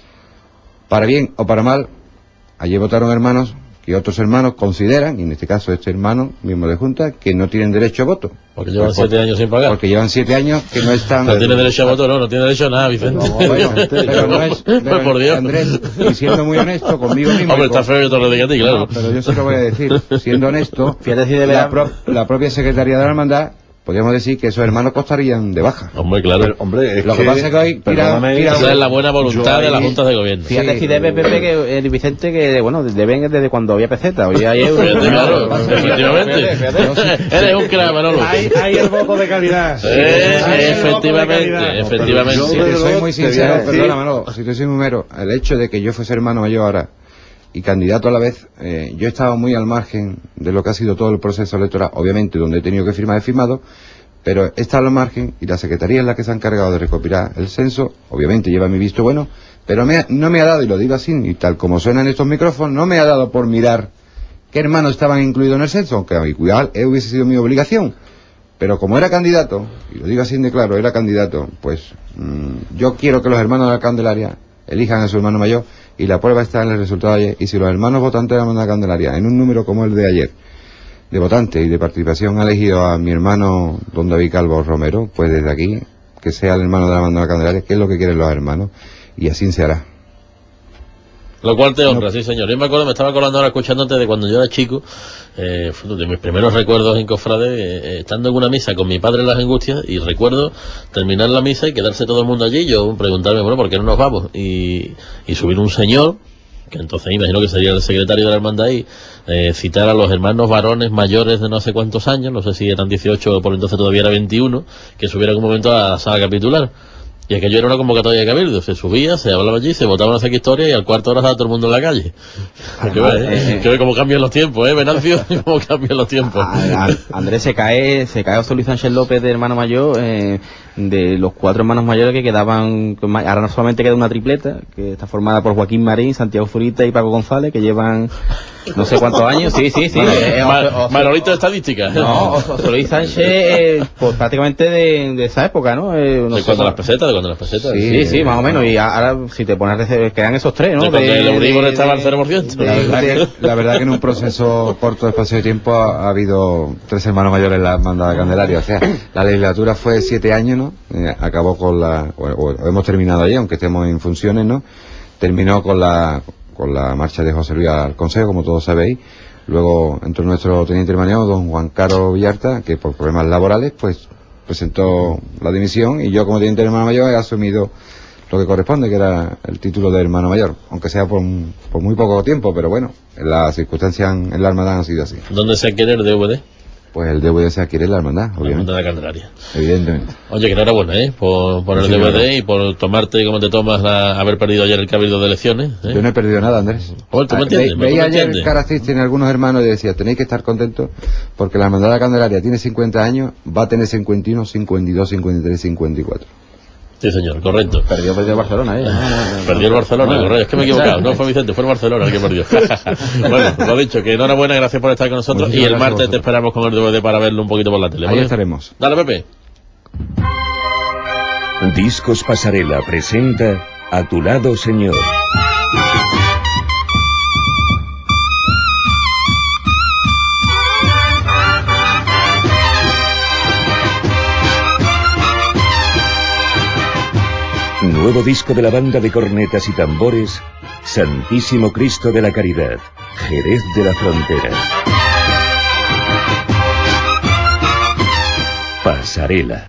Speaker 22: Para bien o para mal, allí votaron hermanos que otros hermanos consideran, y en este caso este hermano, miembro de Junta, que no tienen derecho a voto.
Speaker 6: Porque llevan
Speaker 22: Pues,
Speaker 6: siete años sin pagar.
Speaker 22: Porque llevan siete años que no están...
Speaker 6: No tiene derecho a voto, no, no tiene derecho a nada, Vicente.
Speaker 22: No, bueno, pero no es... pero,
Speaker 6: Por Dios.
Speaker 22: Andrés, y siendo muy honesto conmigo mismo...
Speaker 6: Hombre,
Speaker 22: y con-
Speaker 6: está feo que te lo diga a ti, claro.
Speaker 22: No, pero yo sí lo voy a decir, siendo honesto,
Speaker 10: Fíjate si de
Speaker 22: la,
Speaker 10: verdad-
Speaker 22: pro- la propia Secretaría de la Hermandad, podríamos decir que esos hermanos costarían de baja.
Speaker 6: Hombre, claro.
Speaker 8: Pero, hombre, es
Speaker 22: Lo que pasa es que hoy tira-
Speaker 8: perdóname,
Speaker 22: tira-
Speaker 6: Esa es la buena voluntad
Speaker 22: Yo
Speaker 6: de las
Speaker 22: ahí-
Speaker 6: juntas de gobierno.
Speaker 10: Fíjate
Speaker 22: Sí.
Speaker 10: si debe Pepe que el Vicente que bueno deben desde cuando había peseta, hoy hay euros.
Speaker 6: Fíjate, claro,
Speaker 10: Fíjate,
Speaker 6: efectivamente.
Speaker 10: fíjate.
Speaker 6: Eres un crack, Manolo.
Speaker 7: Hay, hay el voto de calidad.
Speaker 6: Eh,
Speaker 7: Hay el voto de
Speaker 6: efectivamente,
Speaker 7: calidad.
Speaker 6: efectivamente.
Speaker 22: Si
Speaker 8: Yo,
Speaker 22: te
Speaker 8: desde
Speaker 22: soy
Speaker 8: luego,
Speaker 22: muy
Speaker 8: te voy a
Speaker 22: sincero,
Speaker 8: decir-
Speaker 22: perdona Manolo, si te soy muy mero, el hecho de que yo fuese hermano mayor ahora y candidato a la vez, eh, yo estaba muy al margen de lo que ha sido todo el proceso electoral, obviamente donde he tenido que firmar he firmado, pero he estado al margen y la Secretaría es la que se ha encargado de recopilar el censo, obviamente lleva mi visto bueno, pero me ha- no me ha dado, y lo digo así, y tal como suenan estos micrófonos, no me ha dado por mirar qué hermanos estaban incluidos en el censo, aunque igual eh, hubiese sido mi obligación. Pero como era candidato, y lo digo así de claro, era candidato, pues mmm, yo quiero que los hermanos de la Candelaria elijan a su hermano mayor, y la prueba está en el resultado de ayer. Y si los hermanos votantes de la Hermandad de la Candelaria, en un número como el de ayer, de votantes y de participación, ha elegido a mi hermano don David Calvo Romero, pues desde aquí, que sea el hermano de la Hermandad de la Candelaria, que es lo que quieren los hermanos, y así se hará.
Speaker 6: Lo cual te honra, no. Sí señor. Yo me acuerdo, me estaba acordando ahora escuchándote de cuando yo era chico, eh, de mis primeros recuerdos en Cofrade, eh, estando en una misa con mi padre en Las Angustias, y recuerdo terminar la misa y quedarse todo el mundo allí, y yo preguntarme, bueno, ¿por qué no nos vamos? Y, y subir un señor, que entonces imagino que sería el secretario de la hermandad, y eh, citar a los hermanos varones mayores de no sé cuántos años, no sé si eran dieciocho o por entonces todavía era veintiuno, que subieran un momento a la sala capitular. Y aquello era una convocatoria de cabildo, se subía, se hablaba allí, se votaba una seca historia y al cuarto hora estaba todo el mundo en la calle. Que ve, eh, que ve cómo cambian los tiempos, ¿eh, Venancio? Cómo cambian los tiempos.
Speaker 10: A, a, Andrés, se cae, se cae José Luis Sánchez López de hermano mayor, eh, de los cuatro hermanos mayores que quedaban, ahora no solamente queda una tripleta, que está formada por Joaquín Marín, Santiago Zurita y Paco González, que llevan no sé cuántos años, sí, sí, sí.
Speaker 6: Eh, Ma Manolito de estadística.
Speaker 10: No, José Luis Sánchez, eh, pues prácticamente de, de esa época, ¿no? Eh, no
Speaker 6: ¿De cuándo las pesetas? ¿De cuándo las pesetas?
Speaker 10: Sí, sí, sí, más o menos, y ahora si te pones, quedan esos tres, ¿no?
Speaker 6: De cuando el Euribor estaba al cero por ciento.
Speaker 22: La verdad, que, la verdad que en un proceso corto de espacio de tiempo ha, ha habido tres hermanos mayores en la hermandad de Candelaria, o sea, la legislatura fue siete años, ¿no? Eh, acabó con la, o, o hemos terminado ahí, aunque estemos en funciones, ¿no? Terminó con la, con la marcha de José Luis al Consejo, como todos sabéis. Luego entró nuestro teniente hermanero, don Juan Carlos Villarta, que por problemas laborales, pues, presentó la dimisión, y yo como teniente hermano mayor he asumido lo que corresponde, que era el título de hermano mayor, aunque sea por, por muy poco tiempo, pero bueno, las circunstancias en, en la hermandad han sido así.
Speaker 6: ¿Dónde se adquiere el D V D?
Speaker 22: Pues el D V D se adquiere en la hermandad, obviamente.
Speaker 6: La hermandad de Candelaria.
Speaker 22: Evidentemente.
Speaker 6: Oye, que enhorabuena, ¿eh? Por, por el D V D y por tomarte como te tomas la, haber perdido ayer el cabildo de elecciones, ¿eh?
Speaker 22: Yo no he perdido nada, Andrés.
Speaker 6: Oh, ¿tú me entiendes?
Speaker 22: Ve, veía
Speaker 6: ¿tú me
Speaker 22: ayer Caraciste en algunos hermanos y decía, tenéis que estar contentos porque la hermandad de Candelaria tiene cincuenta años, va a tener cincuenta y uno, cincuenta y dos, cincuenta y tres, cincuenta y cuatro.
Speaker 6: Sí, señor, correcto.
Speaker 10: Perdió, perdió el Barcelona, ¿eh? No, no, no,
Speaker 6: perdió el Barcelona, no, correcto. Es que me he equivocado. No fue Vicente, fue el Barcelona el que perdió. Bueno, lo dicho, que enhorabuena, gracias por estar con nosotros. Muchísimas y el martes te esperamos con el D V D para verlo un poquito por la tele.
Speaker 22: ¿Vale? Ahí estaremos.
Speaker 6: Dale, Pepe.
Speaker 12: Discos Pasarela presenta A tu lado, Señor. Nuevo disco de la banda de cornetas y tambores, Santísimo Cristo de la Caridad, Jerez de la Frontera. Pasarela.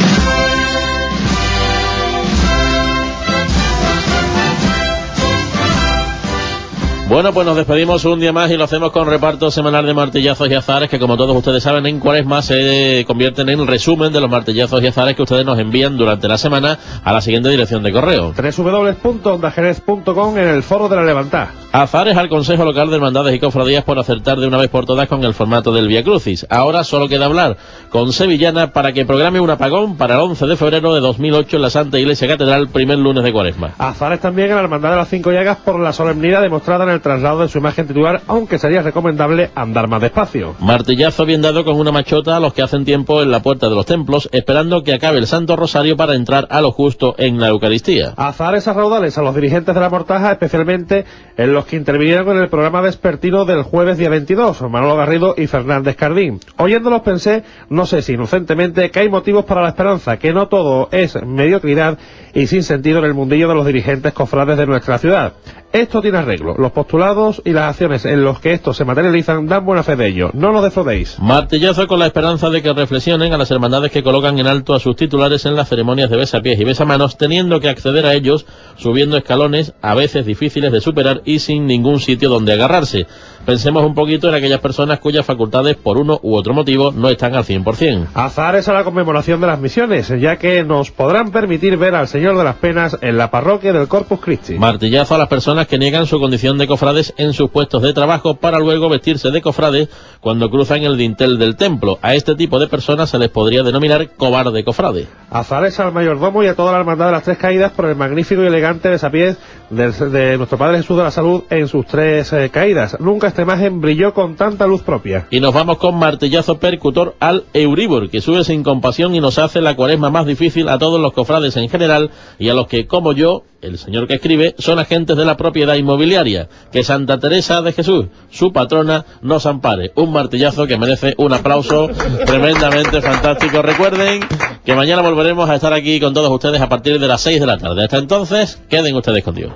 Speaker 6: Bueno, pues nos despedimos un día más y lo hacemos con reparto semanal de martillazos y azares que, como todos ustedes saben, en Cuaresma se convierten en resumen de los martillazos y azares que ustedes nos envían durante la semana a la siguiente dirección de correo:
Speaker 7: doble u doble u doble u punto onda jerez punto com, en el foro de la Levantá.
Speaker 6: Azares al Consejo Local de Hermandades y Cofradías por acertar de una vez por todas con el formato del Vía Crucis. Ahora solo queda hablar con Sevillana para que programe un apagón para el once de febrero de dos mil ocho en la Santa Iglesia Catedral, primer lunes de Cuaresma.
Speaker 7: Azares también en la Hermandad de las Cinco Llagas por la solemnidad demostrada en el traslado de su imagen titular, aunque sería recomendable andar más despacio.
Speaker 6: Martillazo bien dado con una machota a los que hacen tiempo en la puerta de los templos, esperando que acabe el Santo Rosario para entrar a lo justo en la Eucaristía.
Speaker 7: Azares a raudales a los dirigentes de la Mortaja, especialmente en los que intervinieron en el programa vespertino del jueves día veintidós, Manolo Garrido y Fernández Cardín. Oyéndolos pensé, no sé si inocentemente, que hay motivos para la esperanza, que no todo es mediocridad y sin sentido en el mundillo de los dirigentes cofrades de nuestra ciudad. Esto tiene arreglo. Los postulados y las acciones en los que estos se materializan dan buena fe de ello. No nos defraudéis.
Speaker 6: Martillazo con la esperanza de que reflexionen a las hermandades que colocan en alto a sus titulares en las ceremonias de besapiés y besamanos, teniendo que acceder a ellos subiendo escalones a veces difíciles de superar y sin ningún sitio donde agarrarse. Pensemos un poquito en aquellas personas cuyas facultades por uno u otro motivo no están al cien por cien.
Speaker 7: Azares a la conmemoración de las misiones, ya que nos podrán permitir ver al Señor de las Penas en la parroquia del Corpus Christi.
Speaker 6: Martillazo a las personas que niegan su condición de cofrades en sus puestos de trabajo para luego vestirse de cofrades cuando cruzan el dintel del templo. A este tipo de personas se les podría denominar cobarde cofrade.
Speaker 7: Azares al mayordomo y a toda la hermandad de las Tres Caídas por el magnífico y elegante besapiés de, de nuestro Padre Jesús de la Salud en sus tres eh, caídas. Nunca esta imagen brilló con tanta luz propia.
Speaker 6: Y nos vamos con martillazo percutor al Euribor, que sube sin compasión y nos hace la Cuaresma más difícil a todos los cofrades en general y a los que, como yo, el señor que escribe, son agentes de la propiedad inmobiliaria. Que Santa Teresa de Jesús, su patrona, nos ampare. Un martillazo que merece un aplauso tremendamente fantástico. Recuerden que mañana volveremos a estar aquí con todos ustedes a partir de las seis de la tarde. Hasta entonces, queden ustedes con Dios.